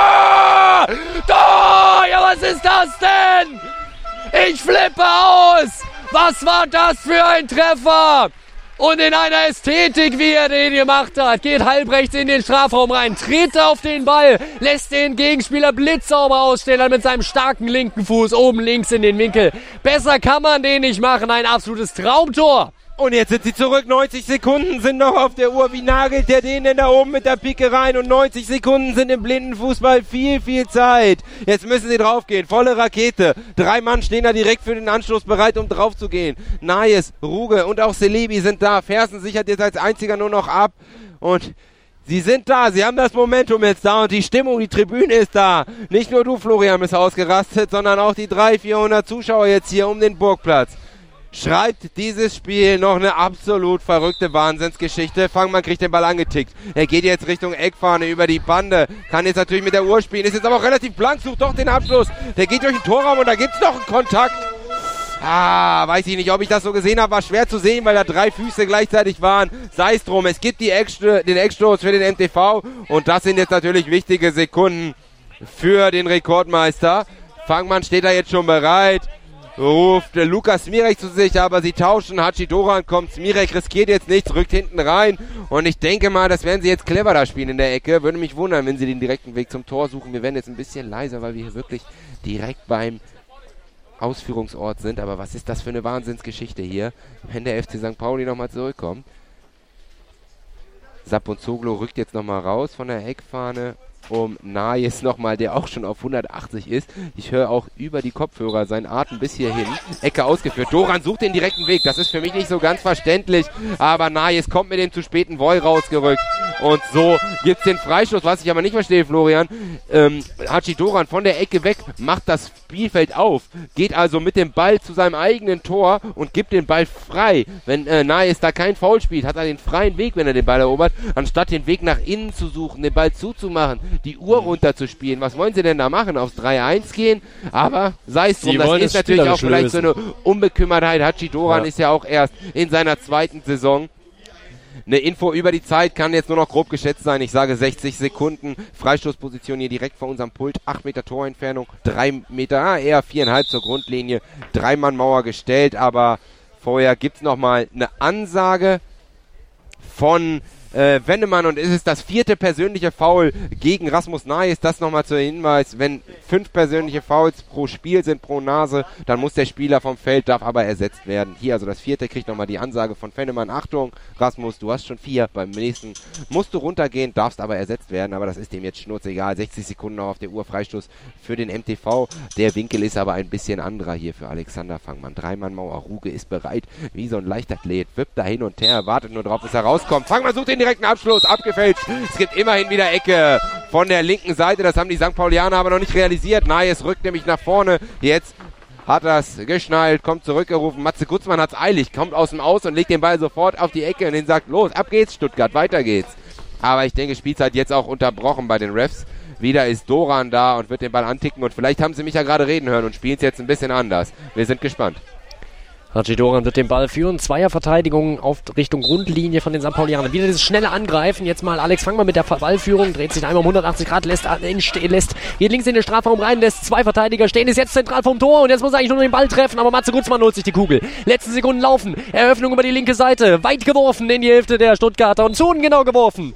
Tor! Tor! Ja, was ist das denn? Ich flippe aus. Was war das für ein Treffer? Und in einer Ästhetik, wie er den gemacht hat, geht halbrechts in den Strafraum rein, tritt auf den Ball, lässt den Gegenspieler blitzsauber ausstehen, dann mit seinem starken linken Fuß oben links in den Winkel. Besser kann man den nicht machen, ein absolutes Traumtor. Und jetzt sind sie zurück, neunzig Sekunden sind noch auf der Uhr. Wie nagelt der den denn da oben mit der Pike rein? Und neunzig Sekunden sind im Blindenfußball viel, viel Zeit. Jetzt müssen sie draufgehen, volle Rakete. Drei Mann stehen da direkt für den Anschluss bereit, um drauf zu gehen. Nayes, Ruge und auch Celebi sind da. Fersen sichert jetzt als einziger nur noch ab. Und sie sind da, sie haben das Momentum jetzt da und die Stimmung, die Tribüne ist da. Nicht nur du, Florian, bist ausgerastet, sondern auch die dreihundert, vierhundert Zuschauer jetzt hier um den Burgplatz. Schreibt dieses Spiel noch eine absolut verrückte Wahnsinnsgeschichte. Fangmann kriegt den Ball angetickt. Er geht jetzt Richtung Eckfahne über die Bande. Kann jetzt natürlich mit der Uhr spielen. Ist jetzt aber auch relativ blank, sucht doch den Abschluss. Der geht durch den Torraum und da gibt's noch einen Kontakt. Ah, weiß ich nicht, ob ich das so gesehen habe. War schwer zu sehen, weil da drei Füße gleichzeitig waren. Sei es drum, es gibt die Eckst- den Eckstoß für den M T V. Und das sind jetzt natürlich wichtige Sekunden für den Rekordmeister. Fangmann steht da jetzt schon bereit. Ruft Lukas Smirek zu sich, aber sie tauschen. Hachidoran kommt, Smirek riskiert jetzt nichts, rückt hinten rein. Und ich denke mal, das werden sie jetzt clever da spielen in der Ecke. Würde mich wundern, wenn sie den direkten Weg zum Tor suchen. Wir werden jetzt ein bisschen leiser, weil wir hier wirklich direkt beim Ausführungsort sind. Aber was ist das für eine Wahnsinnsgeschichte hier, wenn der F C Sankt Pauli nochmal zurückkommt. Saponzoglu rückt jetzt nochmal raus von der Eckfahne. Um Nayes nochmal, der auch schon auf hundertachtzig ist. Ich höre auch über die Kopfhörer seinen Atem bis hierhin. Ecke ausgeführt. Doran sucht den direkten Weg. Das ist für mich nicht so ganz verständlich. Aber Nayes kommt mit dem zu späten Voy rausgerückt. Und so gibt's den Freistoß. Was ich aber nicht verstehe, Florian. Ähm, Hachidoran von der Ecke weg, macht das Spielfeld auf. Geht also mit dem Ball zu seinem eigenen Tor und gibt den Ball frei. Wenn äh, Nayes da kein Foul spielt, hat er den freien Weg, wenn er den Ball erobert. Anstatt den Weg nach innen zu suchen, den Ball zuzumachen, die Uhr runterzuspielen. Was wollen sie denn da machen? Aufs drei eins gehen? Aber sei es drum, das ist natürlich auch vielleicht so eine Unbekümmertheit. Hachidoran ja. ist ja auch erst in seiner zweiten Saison. Eine Info über die Zeit kann jetzt nur noch grob geschätzt sein. Ich sage sechzig Sekunden. Freistoßposition hier direkt vor unserem Pult. acht Meter Torentfernung. drei Meter, ah, eher vier Komma fünf zur Grundlinie. Drei-Mann-Mauer gestellt. Aber vorher gibt's noch mal eine Ansage von Äh, Wendemann und es ist das vierte persönliche Foul gegen Rasmus Nayes. Das nochmal zur Hinweis, wenn fünf persönliche Fouls pro Spiel sind, pro Nase, dann muss der Spieler vom Feld, darf aber ersetzt werden. Hier also das vierte, kriegt nochmal die Ansage von Wendemann. Achtung, Rasmus, du hast schon vier, beim nächsten musst du runtergehen, darfst aber ersetzt werden, aber das ist dem jetzt schnurzegal. sechzig Sekunden noch auf der Uhr, Freistoß für den M T V. Der Winkel ist aber ein bisschen anderer hier für Alexander Fangmann. Dreimann-Mauer, Ruge ist bereit, wie so ein Leichtathlet, wippt da hin und her, wartet nur drauf, bis er rauskommt. Fangmann sucht den direkten Abschluss, abgefälscht. Es gibt immerhin wieder Ecke von der linken Seite. Das haben die Sankt Paulianer aber noch nicht realisiert. Nayes rückt nämlich nach vorne. Jetzt hat er es geschnallt, kommt zurückgerufen. Matze Gutzmann hat es eilig, kommt aus dem Aus und legt den Ball sofort auf die Ecke und den sagt, los, ab geht's Stuttgart, weiter geht's. Aber ich denke, Spielzeit jetzt auch unterbrochen bei den Refs. Wieder ist Doran da und wird den Ball anticken und vielleicht haben sie mich ja gerade reden hören und spielen es jetzt ein bisschen anders. Wir sind gespannt. Hachidoran wird den Ball führen. Zweierverteidigung auf Richtung Grundlinie von den Sankt Paulianern. Wieder dieses schnelle Angreifen. Jetzt mal Alex Fangmann mit der Ballführung. Dreht sich einmal um hundertachtzig Grad. Lässt, lässt, geht links in den Strafraum rein. Lässt zwei Verteidiger stehen. Ist jetzt zentral vom Tor. Und jetzt muss er eigentlich nur den Ball treffen. Aber Matze Gutzmann holt sich die Kugel. Letzte Sekunden laufen. Eröffnung über die linke Seite. Weit geworfen in die Hälfte der Stuttgarter. Und zu ungenau geworfen.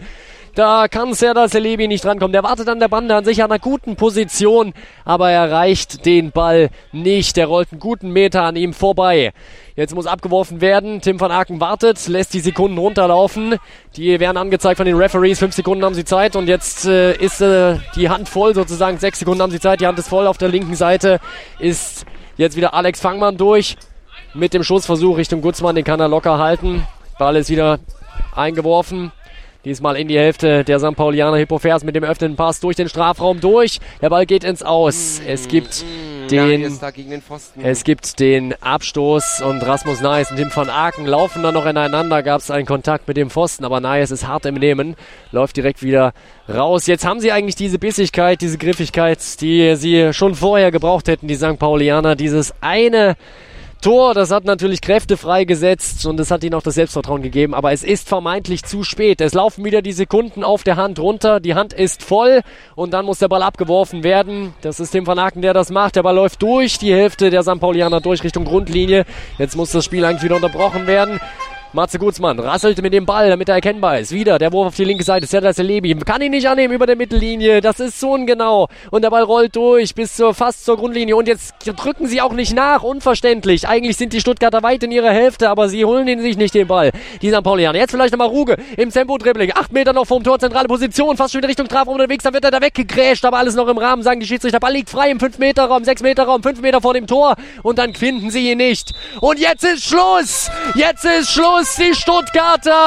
Da kann Serdar Celebi nicht drankommen. Der wartet an der Bande, an sich an einer guten Position, aber er erreicht den Ball nicht. Der rollt einen guten Meter an ihm vorbei. Jetzt muss abgeworfen werden. Tim van Aken wartet, lässt die Sekunden runterlaufen. Die werden angezeigt von den Referees. Fünf Sekunden haben sie Zeit und jetzt äh, ist äh, die Hand voll sozusagen. Sechs Sekunden haben sie Zeit, die Hand ist voll. Auf der linken Seite ist jetzt wieder Alex Fangmann durch mit dem Schussversuch Richtung Gutzmann. Den kann er locker halten. Ball ist wieder eingeworfen. Diesmal in die Hälfte der Sankt Paulianer. Hippofers mit dem öffnenden Pass durch den Strafraum durch. Der Ball geht ins Aus. Es gibt den, ist da gegen den Pfosten. es gibt den Abstoß und Rasmus Nayes und Tim van Aken laufen dann noch ineinander. Gab es einen Kontakt mit dem Pfosten, aber Nayes ist hart im Nehmen. Läuft direkt wieder raus. Jetzt haben sie eigentlich diese Bissigkeit, diese Griffigkeit, die sie schon vorher gebraucht hätten, die Sankt Paulianer. Dieses eine Tor, das hat natürlich Kräfte freigesetzt und es hat ihnen auch das Selbstvertrauen gegeben, aber es ist vermeintlich zu spät. Es laufen wieder die Sekunden auf der Hand runter, die Hand ist voll und dann muss der Ball abgeworfen werden. Das ist Tim van Aken, der das macht. Der Ball läuft durch die Hälfte der Sankt Paulianer durch Richtung Grundlinie. Jetzt muss das Spiel eigentlich wieder unterbrochen werden. Matze Gutzmann rasselt mit dem Ball, damit er erkennbar ist. Wieder der Wurf auf die linke Seite. Serdar Celebi kann ihn nicht annehmen über der Mittellinie. Das ist so ungenau. Und der Ball rollt durch bis zur, fast zur Grundlinie. Und jetzt drücken sie auch nicht nach. Unverständlich. Eigentlich sind die Stuttgarter weit in ihrer Hälfte, aber sie holen ihn sich nicht den Ball. Die Sankt Paulianer. Jetzt vielleicht nochmal Ruge im Tempo-Dribbling. Acht Meter noch vom Tor, zentrale Position. Fast schon wieder Richtung Strafraum unterwegs. Dann wird er da weggegrätscht, aber alles noch im Rahmen, sagen die Schiedsrichter. Ball liegt frei im fünf Meter Raum, sechs Meter Raum, fünf Meter vor dem Tor. Und dann finden sie ihn nicht. Und jetzt ist Schluss. Jetzt ist Schluss. Die Stuttgarter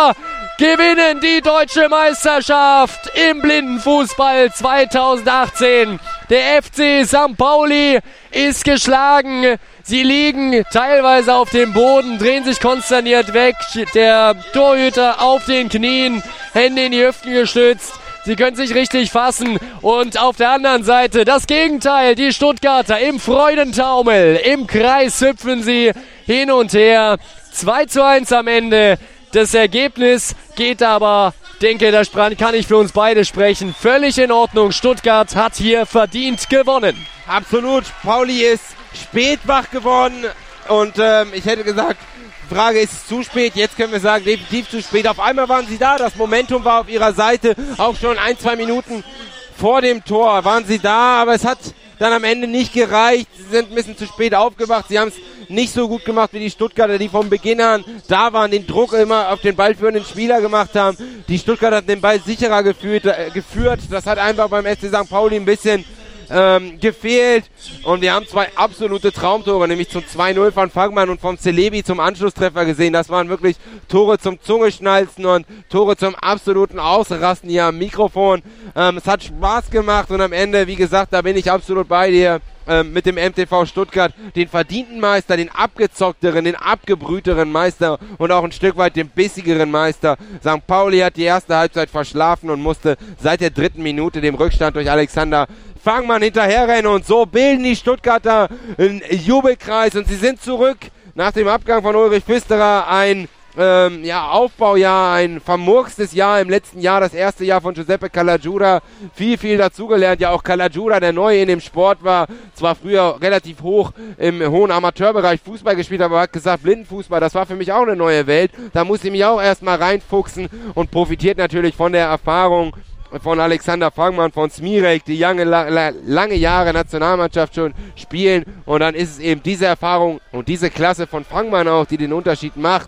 gewinnen die deutsche Meisterschaft im Blindenfußball zweitausendachtzehn. Der F C Sankt Pauli ist geschlagen. Sie liegen teilweise auf dem Boden, drehen sich konsterniert weg. Der Torhüter auf den Knien, Hände in die Hüften gestützt. Sie können sich richtig fassen. Und auf der anderen Seite das Gegenteil. Die Stuttgarter im Freudentaumel. Im Kreis hüpfen sie hin und her. zwei zu eins am Ende. Das Ergebnis geht aber, denke, da kann ich für uns beide sprechen, völlig in Ordnung. Stuttgart hat hier verdient gewonnen. Absolut. Pauli ist spät wach geworden und ähm, ich hätte gesagt, Frage ist zu spät. Jetzt können wir sagen, definitiv zu spät. Auf einmal waren sie da. Das Momentum war auf ihrer Seite. Auch schon ein, zwei Minuten vor dem Tor waren sie da, aber es hat dann am Ende nicht gereicht. Sie sind ein bisschen zu spät aufgewacht. Sie haben es nicht so gut gemacht wie die Stuttgarter, die vom Beginn an da waren, den Druck immer auf den ballführenden Spieler gemacht haben. Die Stuttgarter hatten den Ball sicherer geführt. Äh, geführt. Das hat einfach beim S C Sankt Pauli ein bisschen ähm, gefehlt. Und wir haben zwei absolute Traumtore, nämlich zum zwei null von Fangmann und vom Celebi zum Anschlusstreffer gesehen. Das waren wirklich Tore zum Zungeschnalzen und Tore zum absoluten Ausrasten hier am Mikrofon. Ähm, es hat Spaß gemacht und am Ende, wie gesagt, da bin ich absolut bei dir. Ähm, mit dem M T V Stuttgart, den verdienten Meister, den abgezockteren, den abgebrühteren Meister und auch ein Stück weit den bissigeren Meister. Sankt Pauli hat die erste Halbzeit verschlafen und musste seit der dritten Minute dem Rückstand durch Alexander Fangmann hinterherrennen und so bilden die Stuttgarter einen Jubelkreis und sie sind zurück nach dem Abgang von Ulrich Pfisterer. Ein Ähm, ja, Aufbaujahr, ein vermurkstes Jahr im letzten Jahr, das erste Jahr von Giuseppe Calagiura, viel, viel dazugelernt, ja auch Calagiura, der neu in dem Sport war, zwar früher relativ hoch im hohen Amateurbereich Fußball gespielt, aber hat gesagt, Blindenfußball, das war für mich auch eine neue Welt, da muss ich mich auch erstmal reinfuchsen und profitiert natürlich von der Erfahrung von Alexander Fangmann, von Smirek, die lange, lange Jahre Nationalmannschaft schon spielen und dann ist es eben diese Erfahrung und diese Klasse von Fangmann auch, die den Unterschied macht.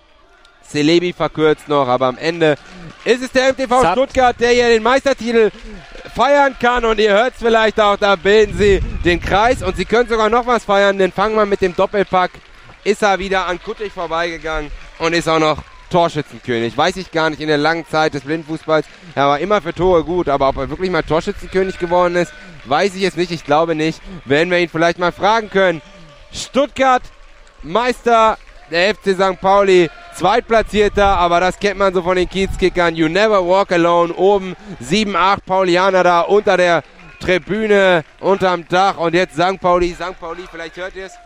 Celebi verkürzt noch, aber am Ende ist es der M T V Zap. Stuttgart, der hier den Meistertitel feiern kann und ihr hört es vielleicht auch, da bilden sie den Kreis und sie können sogar noch was feiern, denn Fangmann mit dem Doppelpack ist er wieder an Kuttig vorbeigegangen und ist auch noch Torschützenkönig. Weiß ich gar nicht, in der langen Zeit des Blindenfußballs, er war immer für Tore gut, aber ob er wirklich mal Torschützenkönig geworden ist, weiß ich jetzt nicht, ich glaube nicht, werden wir ihn vielleicht mal fragen können. Stuttgart, Meister, der F C Sankt Pauli, Zweitplatzierter, aber das kennt man so von den Kiezkickern. You never walk alone. Oben sieben, acht Paulianer da unter der Tribüne, unterm Dach. Und jetzt Sankt Pauli, Sankt Pauli, vielleicht hört ihr es.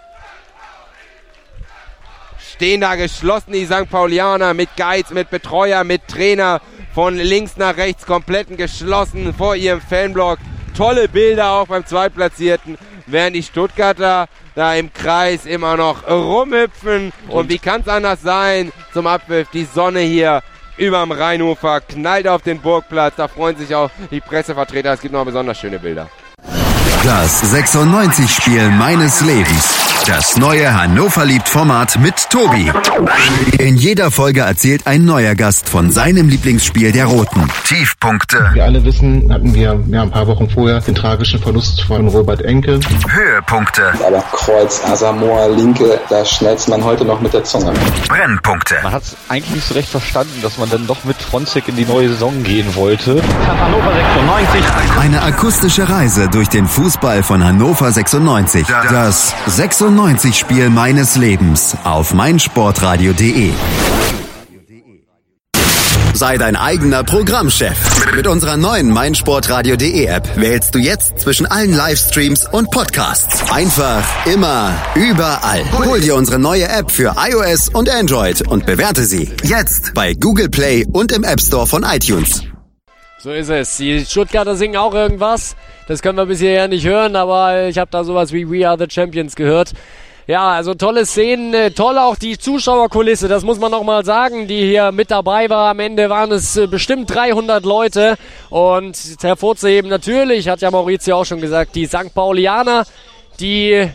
Stehen da geschlossen die Sankt Paulianer mit Geiz, mit Betreuer, mit Trainer. Von links nach rechts komplett geschlossen vor ihrem Fanblock. Tolle Bilder auch beim Zweitplatzierten. Während die Stuttgarter da im Kreis immer noch rumhüpfen. Und, Und wie kann es anders sein zum Abpfiff? Die Sonne hier überm Rheinufer, knallt auf den Burgplatz. Da freuen sich auch die Pressevertreter. Es gibt noch besonders schöne Bilder. Das sechsundneunzig-Spiel meines Lebens. Das neue Hannover-liebt-Format mit Tobi. In jeder Folge erzählt ein neuer Gast von seinem Lieblingsspiel der Roten. Tiefpunkte. Wir alle wissen, hatten wir ja, ein paar Wochen vorher den tragischen Verlust von Robert Enke. Höhepunkte. Aber Kreuz, Asamoah, Linke, da schnellt man heute noch mit der Zunge. Brennpunkte. Man hat es eigentlich nicht so recht verstanden, dass man dann doch mit Fronzek in die neue Saison gehen wollte. Hannover sechsundneunzig. Eine akustische Reise durch den Fußball von Hannover sechsundneunzig. Das sechsundneunzig-Spiel meines Lebens auf meinsportradio punkt de. Sei dein eigener Programmchef. Mit unserer neuen meinsportradio punkt de App wählst du jetzt zwischen allen Livestreams und Podcasts. Einfach, immer, überall. Hol dir unsere neue App für iOS und Android und bewerte sie jetzt bei Google Play und im App Store von iTunes. So ist es. Die Stuttgarter singen auch irgendwas. Das können wir bis hierher nicht hören, aber ich habe da sowas wie We Are the Champions gehört. Ja, also tolle Szenen, toll auch die Zuschauerkulisse, das muss man nochmal sagen, die hier mit dabei war. Am Ende waren es bestimmt dreihundert Leute und hervorzuheben natürlich, hat ja Maurizio auch schon gesagt, die Sankt Paulianer, die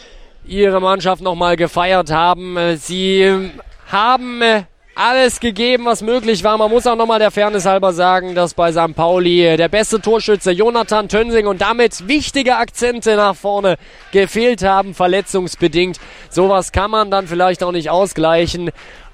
ihre Mannschaft nochmal gefeiert haben. Sie haben alles gegeben, was möglich war. Man muss auch nochmal der Fairness halber sagen, dass bei Sankt Pauli der beste Torschütze Jonathan Tönsing und damit wichtige Akzente nach vorne gefehlt haben, verletzungsbedingt. Sowas kann man dann vielleicht auch nicht ausgleichen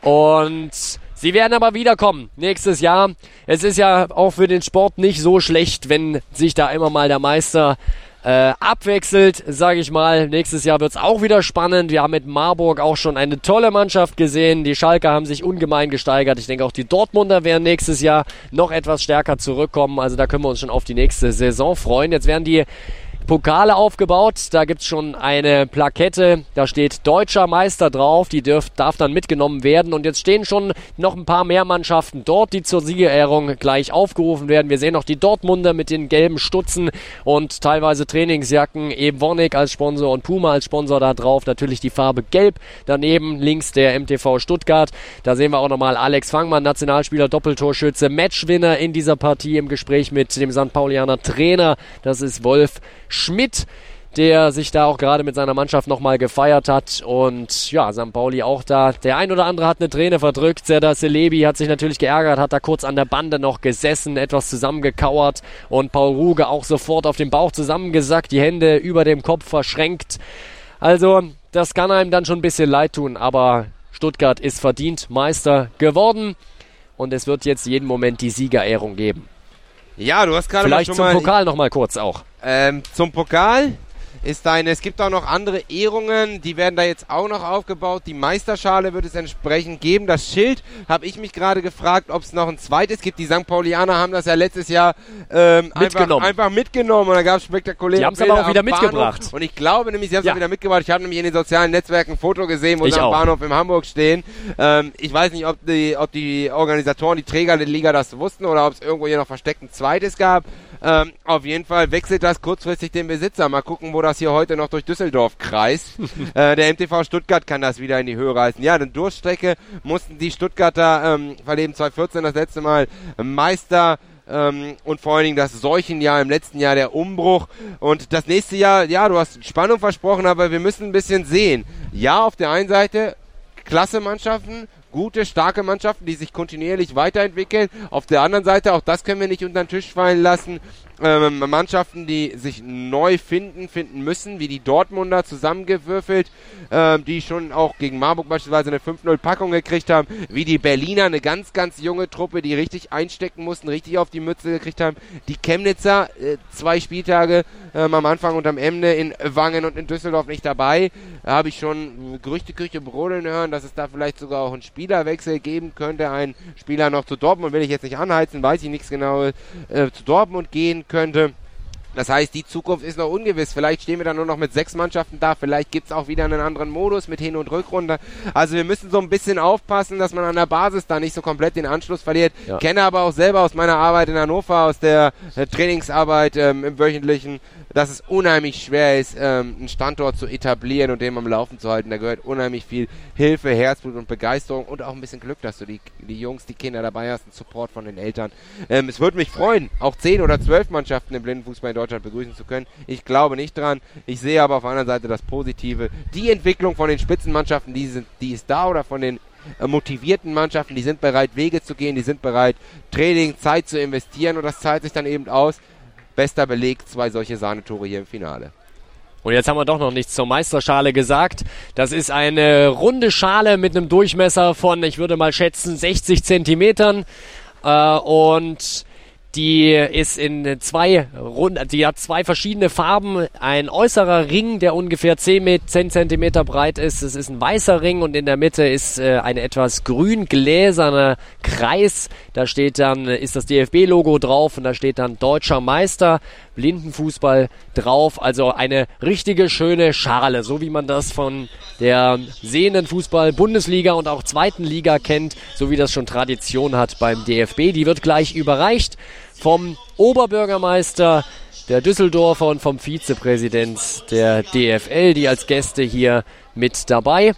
und sie werden aber wiederkommen nächstes Jahr. Es ist ja auch für den Sport nicht so schlecht, wenn sich da immer mal der Meister Äh, abwechselt, sage ich mal. Nächstes Jahr wird es auch wieder spannend. Wir haben mit Marburg auch schon eine tolle Mannschaft gesehen. Die Schalker haben sich ungemein gesteigert. Ich denke auch die Dortmunder werden nächstes Jahr noch etwas stärker zurückkommen. Also da können wir uns schon auf die nächste Saison freuen. Jetzt werden die Pokale aufgebaut, da gibt's schon eine Plakette, da steht Deutscher Meister drauf, die dürf, darf dann mitgenommen werden und jetzt stehen schon noch ein paar mehr Mannschaften dort, die zur Siegerehrung gleich aufgerufen werden. Wir sehen noch die Dortmunder mit den gelben Stutzen und teilweise Trainingsjacken, Evonik als Sponsor und Puma als Sponsor da drauf, natürlich die Farbe gelb, daneben links der M T V Stuttgart, da sehen wir auch nochmal Alex Fangmann, Nationalspieler, Doppeltorschütze, Matchwinner in dieser Partie im Gespräch mit dem Sankt Paulianer Trainer, das ist Wolf Schmidt, der sich da auch gerade mit seiner Mannschaft nochmal gefeiert hat und ja, Sankt Pauli auch da. Der ein oder andere hat eine Träne verdrückt. Serdar Celebi hat sich natürlich geärgert, hat da kurz an der Bande noch gesessen, etwas zusammengekauert und Paul Ruge auch sofort auf dem Bauch zusammengesackt, die Hände über dem Kopf verschränkt. Also, das kann einem dann schon ein bisschen leid tun, aber Stuttgart ist verdient Meister geworden und es wird jetzt jeden Moment die Siegerehrung geben. Ja, du hast gerade Vielleicht mal schon zum mal... Pokal nochmal kurz auch. Ähm, zum Pokal ist eine, es gibt auch noch andere Ehrungen, die werden da jetzt auch noch aufgebaut. Die Meisterschale wird es entsprechend geben. Das Schild, habe ich mich gerade gefragt, ob es noch ein zweites gibt. Die Sankt Paulianer haben das ja letztes Jahr ähm, mitgenommen. Einfach, einfach mitgenommen und da gab es spektakuläre Die haben es aber auch wieder mitgebracht. Und ich glaube nämlich, sie haben es ja. auch wieder mitgebracht. Ich habe nämlich in den sozialen Netzwerken ein Foto gesehen, wo ich sie am auch. Bahnhof in Hamburg stehen. Ähm, ich weiß nicht, ob die, ob die Organisatoren, die Träger der Liga das wussten oder ob es irgendwo hier noch versteckt ein zweites gab. Ähm, auf jeden Fall wechselt das kurzfristig den Besitzer. Mal gucken, wo das hier heute noch durch Düsseldorf kreist. äh, der M T V Stuttgart kann das wieder in die Höhe reißen. Ja, eine Durchstrecke mussten die Stuttgarter ähm, verleben zwanzig vierzehn das letzte Mal Meister ähm, und vor allen Dingen das Seuchenjahr im letzten Jahr der Umbruch. Und das nächste Jahr, ja, du hast Spannung versprochen, aber wir müssen ein bisschen sehen. Ja, auf der einen Seite klasse Mannschaften, gute, starke Mannschaften, die sich kontinuierlich weiterentwickeln. Auf der anderen Seite, auch das können wir nicht unter den Tisch fallen lassen, ähm, Mannschaften, die sich neu finden, finden müssen, wie die Dortmunder zusammengewürfelt, ähm, die schon auch gegen Marburg beispielsweise eine fünf null Packung gekriegt haben, wie die Berliner, eine ganz, ganz junge Truppe, die richtig einstecken mussten, richtig auf die Mütze gekriegt haben. Die Chemnitzer, äh, zwei Spieltage ähm, am Anfang und am Ende in Wangen und in Düsseldorf nicht dabei. Da habe ich schon Gerüchteküche brodeln hören, dass es da vielleicht sogar auch einen Spielerwechsel geben könnte. Ein Spieler noch zu Dortmund, will ich jetzt nicht anheizen, weiß ich nichts genau, äh, zu Dortmund gehen könnte. Das heißt, die Zukunft ist noch ungewiss. Vielleicht stehen wir dann nur noch mit sechs Mannschaften da. Vielleicht gibt es auch wieder einen anderen Modus mit Hin- und Rückrunde. Also wir müssen so ein bisschen aufpassen, dass man an der Basis da nicht so komplett den Anschluss verliert. Ja. Kenne aber auch selber aus meiner Arbeit in Hannover, aus der äh, Trainingsarbeit ähm, im Wöchentlichen, dass es unheimlich schwer ist, ähm, einen Standort zu etablieren und den am Laufen zu halten. Da gehört unheimlich viel Hilfe, Herzblut und Begeisterung und auch ein bisschen Glück, dass du die, die Jungs, die Kinder dabei hast, einen Support von den Eltern. Ähm, es würde mich freuen, auch zehn oder zwölf Mannschaften im Blindenfußball in Deutschland begrüßen zu können. Ich glaube nicht dran. Ich sehe aber auf der anderen Seite das Positive. Die Entwicklung von den Spitzenmannschaften, die, sind, die ist da, oder von den äh, motivierten Mannschaften, die sind bereit, Wege zu gehen, die sind bereit, Training, Zeit zu investieren, und das zahlt sich dann eben aus. Bester Beleg, zwei solche Sahnetore hier im Finale. Und jetzt haben wir doch noch nichts zur Meisterschale gesagt. Das ist eine runde Schale mit einem Durchmesser von, ich würde mal schätzen, sechzig Zentimetern. Äh, und die ist in zwei Runden, die hat zwei verschiedene Farben. Ein äußerer Ring, der ungefähr zehn Zentimeter breit ist. Es ist ein weißer Ring, und in der Mitte ist äh, ein etwas grün gläserner Kreis. Da steht dann, ist das D F B-Logo drauf, und da steht dann Deutscher Meister Blindenfußball drauf. Also eine richtige schöne Schale, so wie man das von der sehenden Fußball-Bundesliga und auch zweiten Liga kennt, so wie das schon Tradition hat beim D F B. Die wird gleich überreicht vom Oberbürgermeister der Düsseldorfer und vom Vizepräsident der D F L, die als Gäste hier mit dabei.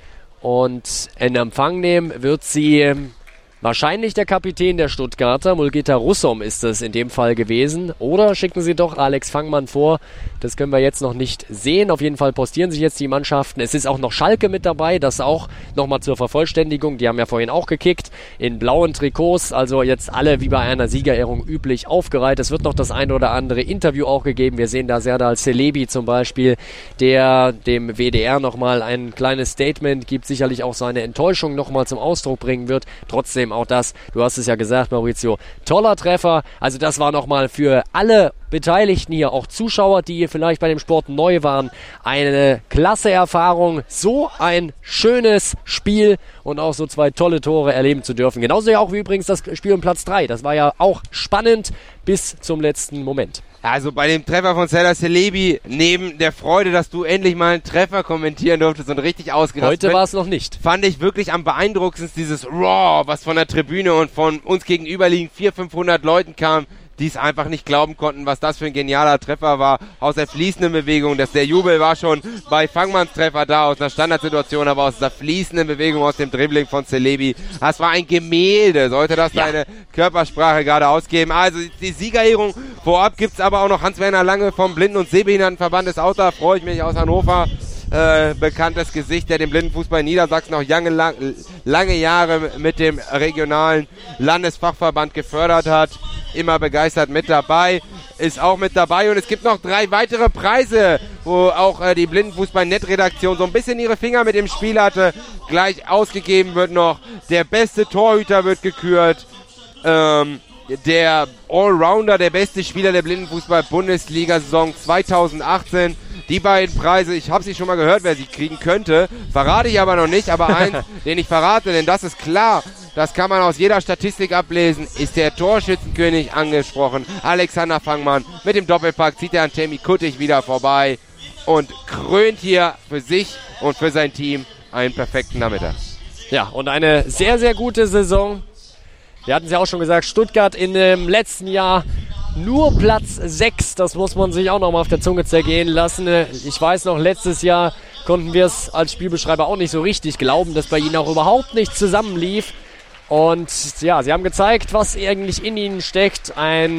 Und in Empfang nehmen wird sie wahrscheinlich der Kapitän der Stuttgarter, Mulgita Russom ist es in dem Fall gewesen. Oder schicken Sie doch Alex Fangmann vor. Das können wir jetzt noch nicht sehen. Auf jeden Fall postieren sich jetzt die Mannschaften. Es ist auch noch Schalke mit dabei, das auch nochmal zur Vervollständigung. Die haben ja vorhin auch gekickt in blauen Trikots. Also jetzt alle wie bei einer Siegerehrung üblich aufgereiht. Es wird noch das ein oder andere Interview auch gegeben. Wir sehen da Serdar Celebi zum Beispiel, der dem W D R nochmal ein kleines Statement gibt, sicherlich auch seine Enttäuschung nochmal zum Ausdruck bringen wird. Trotzdem auch das, du hast es ja gesagt, Maurizio, toller Treffer. Also das war nochmal für alle Beteiligten hier, auch Zuschauer, die vielleicht bei dem Sport neu waren, eine klasse Erfahrung, so ein schönes Spiel und auch so zwei tolle Tore erleben zu dürfen. Genauso ja auch wie übrigens das Spiel um Platz drei. Das war ja auch spannend bis zum letzten Moment. Also bei dem Treffer von Serdar Celebi, neben der Freude, dass du endlich mal einen Treffer kommentieren durftest und richtig ausgerastet Heute war es noch nicht. Fand ich wirklich am beeindruckendsten dieses Raw, was von der Tribüne und von uns gegenüberliegend vierhundert, fünfhundert Leuten kam, die es einfach nicht glauben konnten, was das für ein genialer Treffer war. Aus der fließenden Bewegung, dass der Jubel war schon bei Fangmanns Treffer da, aus einer Standardsituation, aber aus der fließenden Bewegung, aus dem Dribbling von Celebi. Das war ein Gemälde, sollte das ja seine Körpersprache gerade ausgeben. Also die Siegerehrung vorab gibt's aber auch noch Hans-Werner Lange vom Blinden- und Sehbehindertenverband ist auch da, freue ich mich, aus Hannover. Äh, bekanntes Gesicht, der den Blindenfußball in Niedersachsen auch lange, lang, lange Jahre mit dem regionalen Landesfachverband gefördert hat. Immer begeistert mit dabei, ist auch mit dabei, und es gibt noch drei weitere Preise, wo auch äh, die Blindenfußball-Net-Redaktion so ein bisschen ihre Finger mit im Spiel hatte. Gleich ausgegeben wird noch, der beste Torhüter wird gekürt, ähm, der Allrounder, der beste Spieler der Blindenfußball-Bundesliga-Saison zweitausendachtzehn. Die beiden Preise, ich habe sie schon mal gehört, wer sie kriegen könnte, verrate ich aber noch nicht, aber eins, den ich verrate, denn das ist klar, das kann man aus jeder Statistik ablesen, ist der Torschützenkönig angesprochen, Alexander Fangmann. Mit dem Doppelpack zieht er an Tammy Kuttig wieder vorbei und krönt hier für sich und für sein Team einen perfekten Nachmittag. Ja, und eine sehr, sehr gute Saison. Wir hatten es ja auch schon gesagt, Stuttgart in dem letzten Jahr nur Platz sechs, das muss man sich auch noch mal auf der Zunge zergehen lassen. Ich weiß noch, letztes Jahr konnten wir es als Spielbeschreiber auch nicht so richtig glauben, dass bei ihnen auch überhaupt nichts zusammenlief. Und ja, sie haben gezeigt, was eigentlich in ihnen steckt.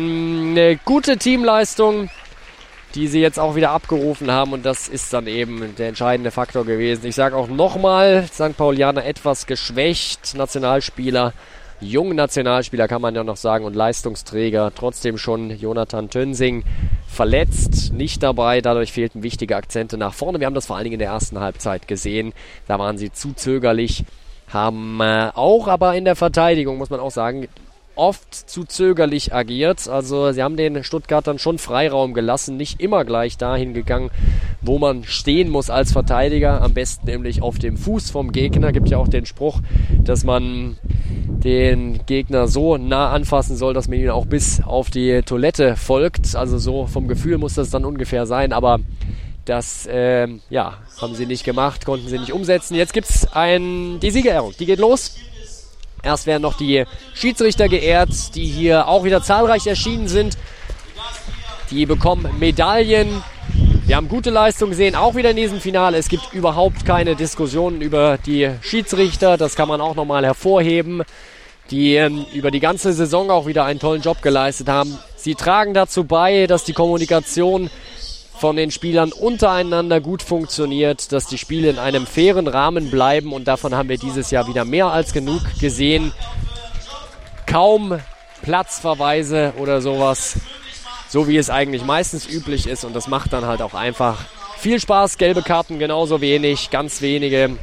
Eine gute Teamleistung, die sie jetzt auch wieder abgerufen haben, und das ist dann eben der entscheidende Faktor gewesen. Ich sage auch nochmal, Sankt Paulianer etwas geschwächt, Nationalspieler, jungen Nationalspieler kann man ja noch sagen, und Leistungsträger, trotzdem schon Jonathan Tönsing verletzt, nicht dabei, dadurch fehlten wichtige Akzente nach vorne. Wir haben das vor allen Dingen in der ersten Halbzeit gesehen, da waren sie zu zögerlich, haben äh, auch aber in der Verteidigung, muss man auch sagen, oft zu zögerlich agiert. Also sie haben den Stuttgartern schon Freiraum gelassen, nicht immer gleich dahin gegangen, wo man stehen muss als Verteidiger, am besten nämlich auf dem Fuß vom Gegner. Gibt ja auch den Spruch, dass man den Gegner so nah anfassen soll, dass man ihn auch bis auf die Toilette folgt. Also so vom Gefühl muss das dann ungefähr sein, aber das äh, ja, haben sie nicht gemacht, konnten sie nicht umsetzen. Jetzt gibt es die Siegerehrung, die geht los. Erst werden noch die Schiedsrichter geehrt, die hier auch wieder zahlreich erschienen sind. Die bekommen Medaillen. Wir haben gute Leistungen gesehen, auch wieder in diesem Finale. Es gibt überhaupt keine Diskussionen über die Schiedsrichter. Das kann man auch nochmal hervorheben, die ähm, über die ganze Saison auch wieder einen tollen Job geleistet haben. Sie tragen dazu bei, dass die Kommunikation von den Spielern untereinander gut funktioniert, dass die Spiele in einem fairen Rahmen bleiben und davon haben wir dieses Jahr wieder mehr als genug gesehen. Kaum Platzverweise oder sowas, so wie es eigentlich meistens üblich ist und das macht dann halt auch einfach viel Spaß. Gelbe Karten genauso wenig, ganz wenige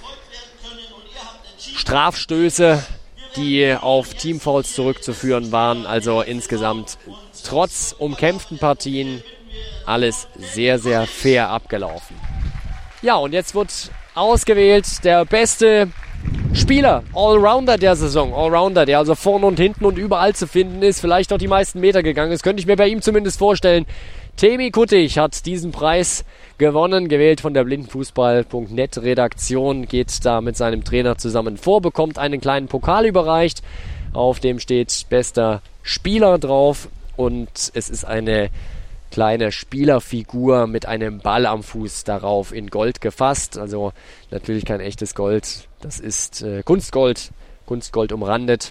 Strafstöße, die auf Teamfouls zurückzuführen waren. Also insgesamt trotz umkämpften Partien alles sehr, sehr fair abgelaufen. Ja, und jetzt wird ausgewählt der beste Spieler, Allrounder der Saison. Allrounder, der also vorne und hinten und überall zu finden ist, vielleicht noch die meisten Meter gegangen ist, könnte ich mir bei ihm zumindest vorstellen. Temi Kuttig hat diesen Preis gewonnen, gewählt von der Blindenfußball Punkt net Redaktion, geht da mit seinem Trainer zusammen vor, bekommt einen kleinen Pokal überreicht, auf dem steht bester Spieler drauf und es ist eine kleine Spielerfigur mit einem Ball am Fuß darauf in Gold gefasst. Also natürlich kein echtes Gold, das ist äh, Kunstgold, Kunstgold umrandet.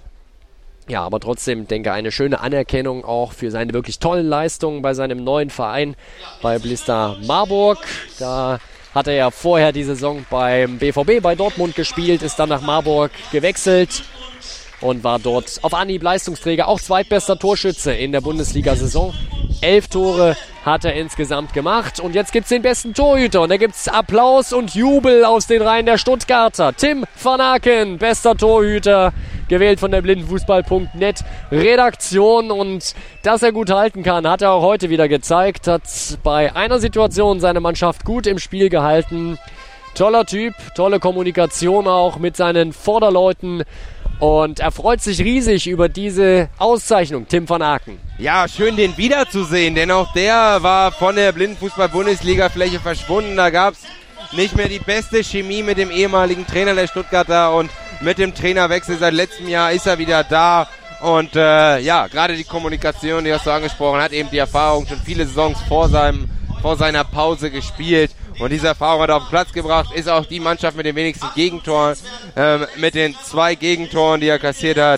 Ja, aber trotzdem, denke ich, eine schöne Anerkennung auch für seine wirklich tollen Leistungen bei seinem neuen Verein, bei Blista Marburg. Da hat er ja vorher die Saison beim B V B bei Dortmund gespielt, ist dann nach Marburg gewechselt und war dort auf Anhieb Leistungsträger, auch zweitbester Torschütze in der Bundesliga-Saison. Elf Tore hat er insgesamt gemacht. Und jetzt gibt es den besten Torhüter. Und da gibt es Applaus und Jubel aus den Reihen der Stuttgarter. Tim van Aken, bester Torhüter, gewählt von der Blindenfußball Punkt net Redaktion. Und dass er gut halten kann, hat er auch heute wieder gezeigt. Hat bei einer Situation seine Mannschaft gut im Spiel gehalten. Toller Typ, tolle Kommunikation auch mit seinen Vorderleuten. Und er freut sich riesig über diese Auszeichnung, Tim van Aken. Ja, schön den wiederzusehen, denn auch der war von der Blindenfußball-Bundesliga-Fläche verschwunden. Da gab es nicht mehr die beste Chemie mit dem ehemaligen Trainer der Stuttgarter und mit dem Trainerwechsel seit letztem Jahr ist er wieder da. Und äh, ja, gerade die Kommunikation, die hast du angesprochen, hat eben die Erfahrung schon viele Saisons vor, seinem, vor seiner Pause gespielt. Und diese Erfahrung hat er auf den Platz gebracht, ist auch die Mannschaft mit den wenigsten Gegentoren, ähm, mit den zwei Gegentoren, die er kassiert hat.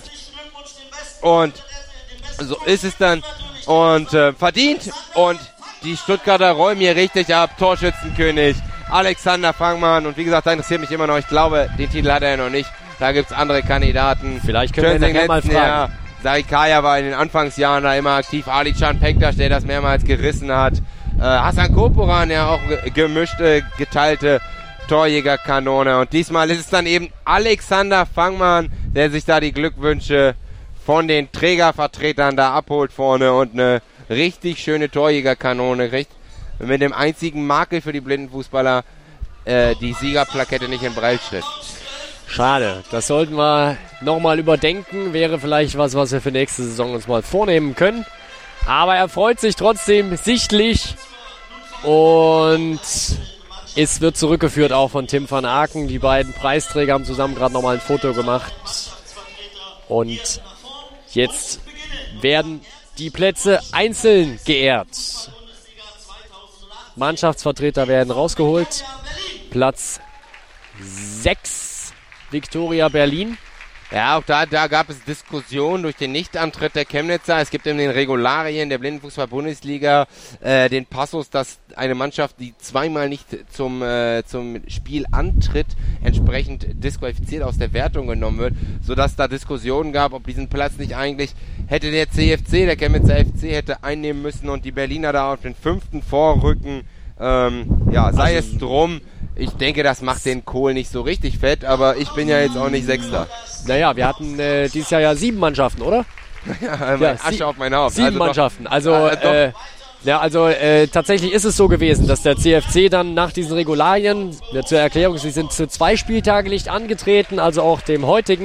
Und so ist es dann. Und äh, verdient. Und die Stuttgarter räumen hier richtig ab. Torschützenkönig Alexander Fangmann. Und wie gesagt, da interessiert mich immer noch. Ich glaube, den Titel hat er ja noch nicht. Da gibt's andere Kandidaten. Vielleicht können wir nachher mal fragen. Jahr. Sarikaya war in den Anfangsjahren da immer aktiv. Ali Can Pektas, der das mehrmals gerissen hat. Äh, Hasan Koporan, ja auch gemischte, geteilte Torjägerkanone. Und diesmal ist es dann eben Alexander Fangmann, der sich da die Glückwünsche von den Trägervertretern da abholt vorne und eine richtig schöne Torjägerkanone kriegt. Mit dem einzigen Makel für die Blindenfußballer, äh, die Siegerplakette nicht in Breitschrift. Schade, das sollten wir nochmal überdenken. Wäre vielleicht was, was wir für nächste Saison uns mal vornehmen können. Aber er freut sich trotzdem sichtlich und es wird zurückgeführt auch von Tim van Aken. Die beiden Preisträger haben zusammen gerade nochmal ein Foto gemacht und jetzt werden die Plätze einzeln geehrt. Mannschaftsvertreter werden rausgeholt. Platz sechs, Viktoria Berlin. Ja, auch da, da gab es Diskussionen durch den Nichtantritt der Chemnitzer. Es gibt in den Regularien der Blindenfußball-Bundesliga äh, den Passus, dass eine Mannschaft, die zweimal nicht zum, äh, zum Spiel antritt, entsprechend disqualifiziert aus der Wertung genommen wird, sodass da Diskussionen gab, ob diesen Platz nicht eigentlich hätte der C F C, der Chemnitzer F C, hätte einnehmen müssen und die Berliner da auf den fünften vorrücken. Ähm, ja, sei also es drum. Ich denke, das macht den Kohl nicht so richtig fett, aber ich bin ja jetzt auch nicht Sechster. Naja, wir hatten äh, dieses Jahr ja sieben Mannschaften, oder? ja, ja Asche sie- auf mein Haupt. Sieben also Mannschaften. Doch, also, äh, ja, also äh, tatsächlich ist es so gewesen, dass der C F C dann nach diesen Regularien, ja, zur Erklärung, sie sind zu zwei Spieltagen nicht angetreten, also auch dem heutigen,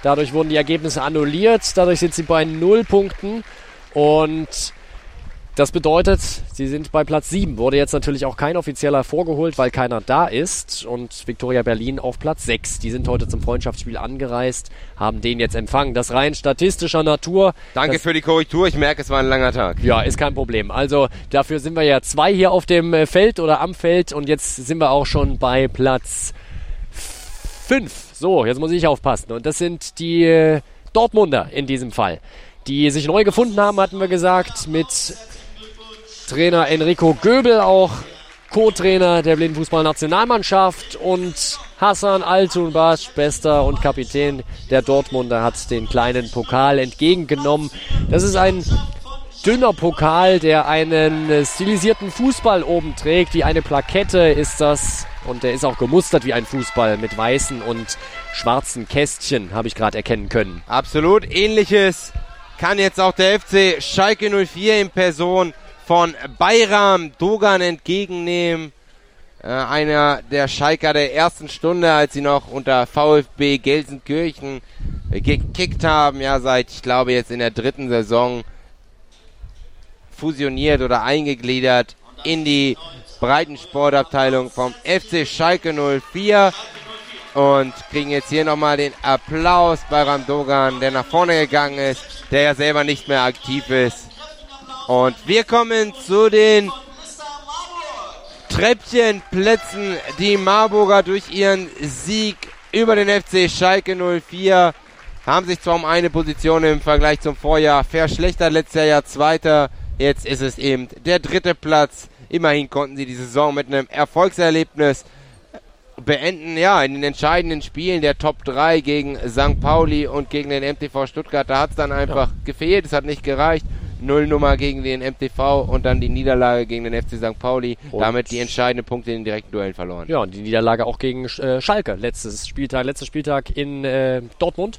Dadurch wurden die Ergebnisse annulliert. Dadurch sind sie bei null Punkten. Und das bedeutet, sie sind bei Platz sieben. Wurde jetzt natürlich auch kein offizieller vorgeholt, weil keiner da ist. Und Viktoria Berlin auf Platz sechs. Die sind heute zum Freundschaftsspiel angereist, haben den jetzt empfangen. Das rein statistischer Natur. Danke für die Korrektur. Ich merke, es war ein langer Tag. Ja, ist kein Problem. Also dafür sind wir ja zwei hier auf dem Feld oder am Feld. Und jetzt sind wir auch schon bei Platz fünf. So, jetzt muss ich aufpassen. Und das sind die äh, Dortmunder in diesem Fall, die sich neu gefunden haben, hatten wir gesagt, mit Trainer Enrico Göbel, auch Co-Trainer der Blindenfußball-Nationalmannschaft, und Hassan Altunbaş, bester und Kapitän der Dortmunder, hat den kleinen Pokal entgegengenommen. Das ist ein dünner Pokal, der einen stilisierten Fußball oben trägt. Wie eine Plakette ist das, und der ist auch gemustert wie ein Fußball mit weißen und schwarzen Kästchen, habe ich gerade erkennen können. Absolut, ähnliches kann jetzt auch der F C Schalke null vier in Person von Bayram Dogan entgegennehmen. Äh, einer der Schalker der ersten Stunde, als sie noch unter VfB Gelsenkirchen äh, gekickt haben. Ja, seit, ich glaube, jetzt in der dritten Saison fusioniert oder eingegliedert in die Breitensportabteilung vom F C Schalke null vier. Und kriegen jetzt hier nochmal den Applaus bei Bayram Dogan, der nach vorne gegangen ist, der ja selber nicht mehr aktiv ist. Und wir kommen zu den Treppchenplätzen. Die Marburger durch ihren Sieg über den F C Schalke null vier haben sich zwar um eine Position im Vergleich zum Vorjahr verschlechtert, letztes Jahr ja Zweiter, jetzt ist es eben der dritte Platz. Immerhin konnten sie die Saison mit einem Erfolgserlebnis beenden, ja, in den entscheidenden Spielen der Top drei gegen Sankt Pauli und gegen den M T V Stuttgart. Da hat es dann einfach ja. gefehlt, es hat nicht gereicht. Nullnummer gegen den M T V und dann die Niederlage gegen den F C Sankt Pauli. Und damit die entscheidenden Punkte in den direkten Duellen verloren. Ja, und die Niederlage auch gegen äh, Schalke, letztes Spieltag, letzter Spieltag in äh, Dortmund.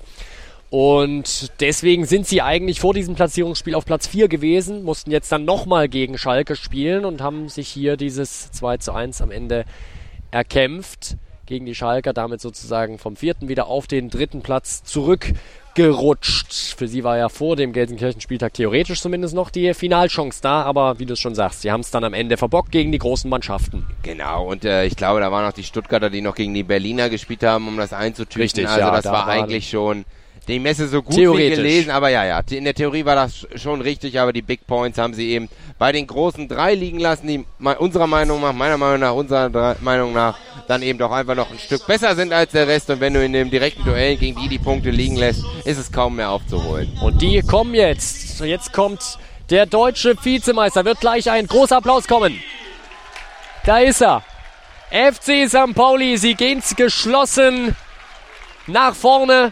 Und deswegen sind sie eigentlich vor diesem Platzierungsspiel auf Platz vier gewesen, mussten jetzt dann nochmal gegen Schalke spielen und haben sich hier dieses zwei zu eins am Ende erkämpft gegen die Schalker, damit sozusagen vom vierten wieder auf den dritten Platz zurückgerutscht. Für sie war ja vor dem Gelsenkirchen-Spieltag theoretisch zumindest noch die Finalchance da, aber wie du es schon sagst, sie haben es dann am Ende verbockt gegen die großen Mannschaften. Genau, und äh, ich glaube, da waren auch die Stuttgarter, die noch gegen die Berliner gespielt haben, um das einzutüten. Richtig, also ja, das da war war eigentlich schon die Messe so gut wie gelesen, aber ja, ja, in der Theorie war das schon richtig, aber die Big Points haben sie eben bei den großen drei liegen lassen, die unserer Meinung nach, meiner Meinung nach, unserer drei, Meinung nach, dann eben doch einfach noch ein Stück besser sind als der Rest, und wenn du in dem direkten Duell gegen die die Punkte liegen lässt, ist es kaum mehr aufzuholen. Und die kommen jetzt. Jetzt kommt der deutsche Vizemeister, wird gleich ein großer Applaus kommen. Da ist er. F C Sankt Pauli, sie gehen geschlossen nach vorne.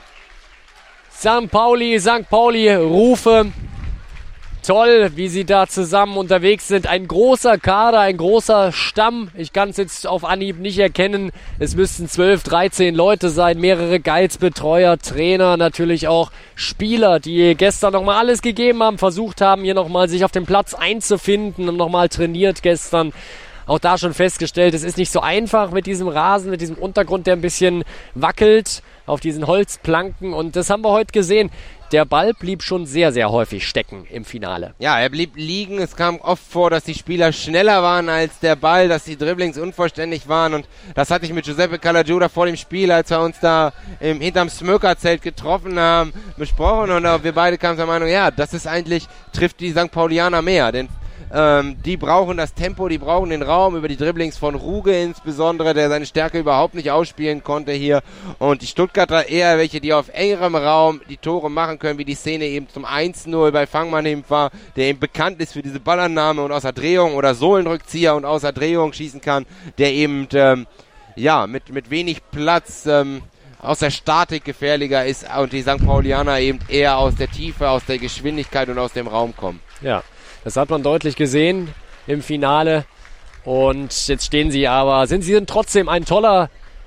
Sankt Pauli, Sankt Pauli, Rufe. Toll, wie sie da zusammen unterwegs sind. Ein großer Kader, ein großer Stamm. Ich kann es jetzt auf Anhieb nicht erkennen. Es müssten zwölf, dreizehn Leute sein. Mehrere Guides, Betreuer, Trainer, natürlich auch Spieler, die gestern nochmal alles gegeben haben, versucht haben, hier nochmal sich auf dem Platz einzufinden und nochmal trainiert gestern. Auch da schon festgestellt, es ist nicht so einfach mit diesem Rasen, mit diesem Untergrund, der ein bisschen wackelt auf diesen Holzplanken. Und das haben wir heute gesehen. Der Ball blieb schon sehr, sehr häufig stecken im Finale. Ja, er blieb liegen. Es kam oft vor, dass die Spieler schneller waren als der Ball, dass die Dribblings unvollständig waren. Und das hatte ich mit Giuseppe Calagiura vor dem Spiel, als wir uns da im, hinterm Smokerzelt getroffen haben, besprochen. Und uh, wir beide kamen zur Meinung, ja, das ist eigentlich, trifft die Sankt Paulianer mehr. Denn Ähm, die brauchen das Tempo, die brauchen den Raum über die Dribblings von Ruge insbesondere, der seine Stärke überhaupt nicht ausspielen konnte hier. Und die Stuttgarter eher welche, die auf engerem Raum die Tore machen können, wie die Szene eben zum eins null bei Fangmann eben war, der eben bekannt ist für diese Ballannahme und außer Drehung oder Sohlenrückzieher und außer Drehung schießen kann, der eben ähm, ja mit, mit wenig Platz ähm, aus der Statik gefährlicher ist und die Sankt Paulianer eben eher aus der Tiefe, aus der Geschwindigkeit und aus dem Raum kommen. Ja. Das hat man deutlich gesehen im Finale. Und jetzt stehen sie aber, sind sie trotzdem ein toller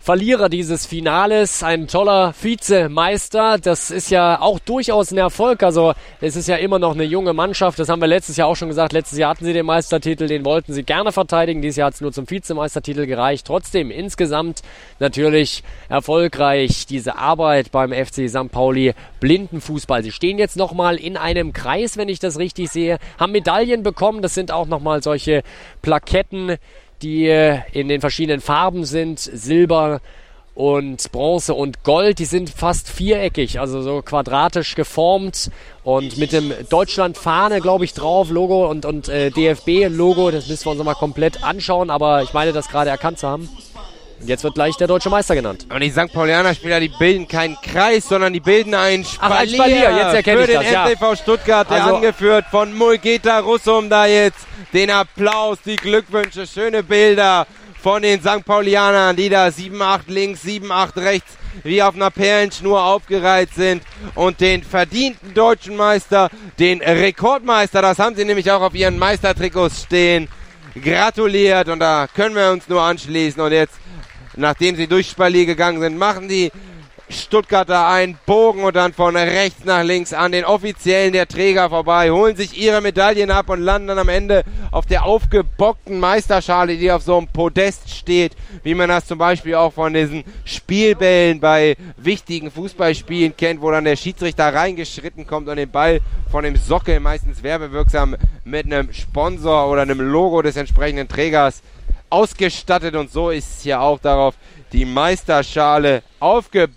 Verlierer dieses Finales, ein toller Vizemeister. Das ist ja auch durchaus ein Erfolg. Also es ist ja immer noch eine junge Mannschaft. Das haben wir letztes Jahr auch schon gesagt. Letztes Jahr hatten sie den Meistertitel, den wollten sie gerne verteidigen. Dieses Jahr hat es nur zum Vizemeistertitel gereicht. Trotzdem insgesamt natürlich erfolgreich diese Arbeit beim F C Sankt Pauli Blindenfußball. Sie stehen jetzt nochmal in einem Kreis, wenn ich das richtig sehe, haben Medaillen bekommen. Das sind auch nochmal solche Plaketten, die in den verschiedenen Farben sind, Silber und Bronze und Gold. Die sind fast viereckig, also so quadratisch geformt und mit dem Deutschland-Fahne, glaube ich, drauf, Logo und, und äh, D F B-Logo. Das müssen wir uns nochmal komplett anschauen, aber ich meine, das gerade erkannt zu haben. Und jetzt wird gleich der deutsche Meister genannt. Und die Sankt Paulianer Spieler, die bilden keinen Kreis, sondern die bilden einen Spalier. Ach, ein Spalier, jetzt erkenne ich das, ja. Für den S T V Stuttgart, der also, angeführt von Mulgeta Russum, da jetzt den Applaus, die Glückwünsche, schöne Bilder von den Sankt Paulianern, die da sieben acht links, sieben acht rechts wie auf einer Perlenschnur aufgereiht sind und den verdienten deutschen Meister, den Rekordmeister, das haben sie nämlich auch auf ihren Meistertrikots stehen, gratuliert und da können wir uns nur anschließen. Und jetzt, nachdem sie durch Spalier gegangen sind, machen die Stuttgarter einen Bogen und dann von rechts nach links an den Offiziellen der Träger vorbei, holen sich ihre Medaillen ab und landen dann am Ende auf der aufgebockten Meisterschale, die auf so einem Podest steht, wie man das zum Beispiel auch von diesen Spielbällen bei wichtigen Fußballspielen kennt, wo dann der Schiedsrichter reingeschritten kommt und den Ball von dem Sockel, meistens werbewirksam, mit einem Sponsor oder einem Logo des entsprechenden Trägers ausgestattet. Und so ist hier auch darauf die Meisterschale aufgebockt.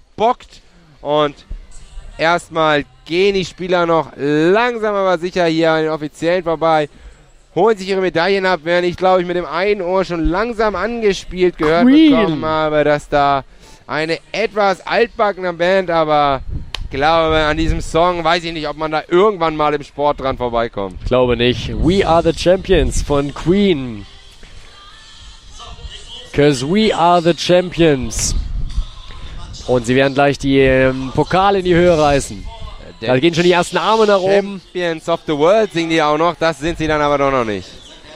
Und erstmal gehen die Spieler noch langsam aber sicher hier an den Offiziellen vorbei, holen sich ihre Medaillen ab, während ich, glaube ich, mit dem einen Ohr schon langsam angespielt gehört Queen. bekommen habe, dass da eine etwas altbackene Band, aber ich glaube, an diesem Song weiß ich nicht, ob man da irgendwann mal im Sport dran vorbeikommt. Ich glaube nicht. We Are the Champions von Queen. 'Cause we are the champions. Und sie werden gleich die ähm, Pokale in die Höhe reißen. Da gehen schon die ersten Arme nach oben. Champions of the World singen die auch noch. Das sind sie dann aber doch noch nicht.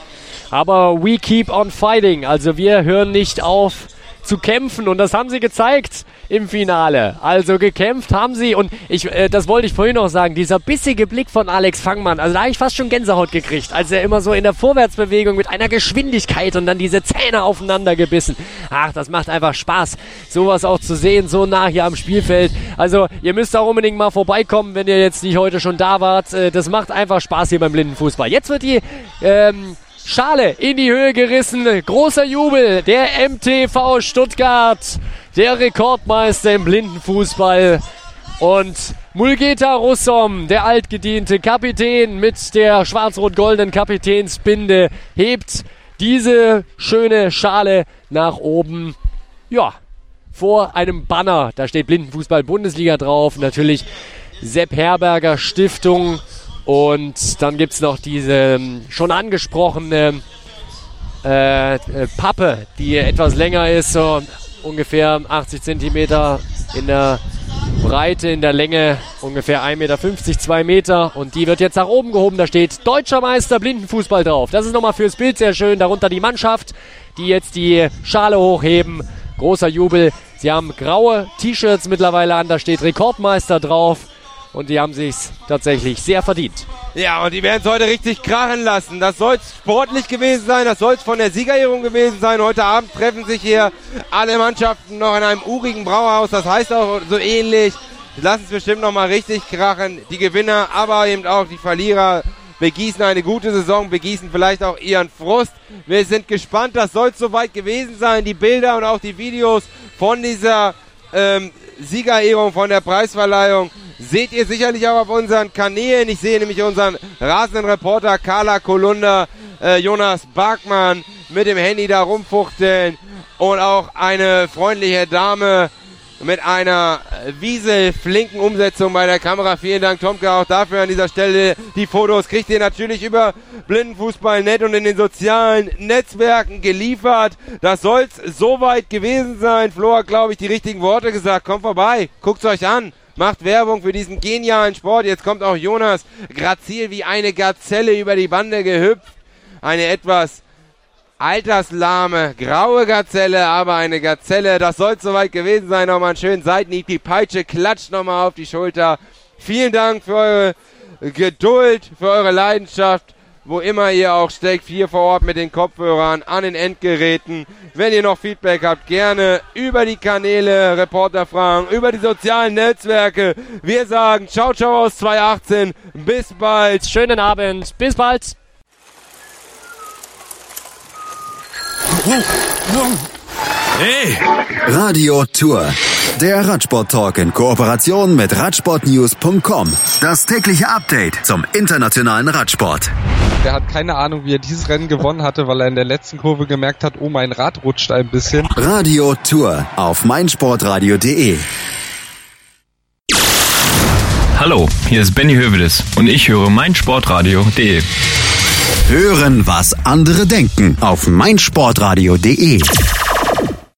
Aber we keep on fighting. Also wir hören nicht auf zu kämpfen. Und das haben sie gezeigt im Finale. Also gekämpft haben sie. Und ich, äh, das wollte ich vorhin noch sagen. Dieser bissige Blick von Alex Fangmann. Also da habe ich fast schon Gänsehaut gekriegt. Als er immer so in der Vorwärtsbewegung mit einer Geschwindigkeit und dann diese Zähne aufeinander gebissen. Ach, das macht einfach Spaß, sowas auch zu sehen, so nah hier am Spielfeld. Also ihr müsst auch unbedingt mal vorbeikommen, wenn ihr jetzt nicht heute schon da wart. Äh, das macht einfach Spaß hier beim Blindenfußball. Jetzt wird die Ähm, Schale in die Höhe gerissen. Großer Jubel. Der M T V Stuttgart, der Rekordmeister im Blindenfußball. Und Mulgeta Russum, der altgediente Kapitän mit der schwarz-rot-goldenen Kapitänsbinde, hebt diese schöne Schale nach oben. Ja, vor einem Banner. Da steht Blindenfußball-Bundesliga drauf. Natürlich Sepp Herberger Stiftung. Und dann gibt es noch diese schon angesprochene äh, äh, Pappe, die etwas länger ist, so ungefähr achtzig Zentimeter in der Breite, in der Länge ungefähr ein Meter fünfzig, zwei Meter. Und die wird jetzt nach oben gehoben. Da steht Deutscher Meister Blindenfußball drauf. Das ist nochmal fürs Bild sehr schön. Darunter die Mannschaft, die jetzt die Schale hochheben. Großer Jubel. Sie haben graue T-Shirts mittlerweile an. Da steht Rekordmeister drauf. Und die haben sich's tatsächlich sehr verdient. Ja, und die werden es heute richtig krachen lassen. Das soll sportlich gewesen sein, das soll es von der Siegerehrung gewesen sein. Heute Abend treffen sich hier alle Mannschaften noch in einem urigen Brauhaus. Das heißt auch so ähnlich. Die lassen es bestimmt noch mal richtig krachen. Die Gewinner, aber eben auch die Verlierer begießen eine gute Saison, begießen vielleicht auch ihren Frust. Wir sind gespannt, das soll es soweit gewesen sein. Die Bilder und auch die Videos von dieser ähm, Siegerehrung, von der Preisverleihung seht ihr sicherlich auch auf unseren Kanälen. Ich sehe nämlich unseren rasenden Reporter Carla Kolunda, äh, Jonas Barkmann mit dem Handy da rumfuchteln und auch eine freundliche Dame mit einer wieselflinken Umsetzung bei der Kamera. Vielen Dank, Tomke, auch dafür an dieser Stelle. Die Fotos kriegt ihr natürlich über Blindenfußball Punkt net und in den sozialen Netzwerken geliefert. Das soll's soweit gewesen sein. Flo hat, glaube ich, die richtigen Worte gesagt. Kommt vorbei, guckt's euch an. Macht Werbung für diesen genialen Sport. Jetzt kommt auch Jonas grazil wie eine Gazelle über die Bande gehüpft. Eine etwas alterslahme, graue Gazelle, aber eine Gazelle. Das soll soweit gewesen sein. Nochmal einen schönen Seitenhieb. Die Peitsche klatscht nochmal auf die Schulter. Vielen Dank für eure Geduld, für eure Leidenschaft, wo immer ihr auch steckt, hier vor Ort mit den Kopfhörern, an den Endgeräten. Wenn ihr noch Feedback habt, gerne über die Kanäle, Reporterfragen, über die sozialen Netzwerke. Wir sagen ciao, ciao aus zwanzig achtzehn. Bis bald. Schönen Abend. Bis bald. Hey! Radio Tour. Der Radsport-Talk in Kooperation mit radsportnews punkt com. Das tägliche Update zum internationalen Radsport. Der hat keine Ahnung, wie er dieses Rennen gewonnen hatte, weil er in der letzten Kurve gemerkt hat, oh, mein Rad rutscht ein bisschen. Radio Tour auf meinsportradio punkt de. Hallo, hier ist Benny Hövedes und ich höre meinsportradio punkt de. Hören, was andere denken auf meinsportradio punkt de.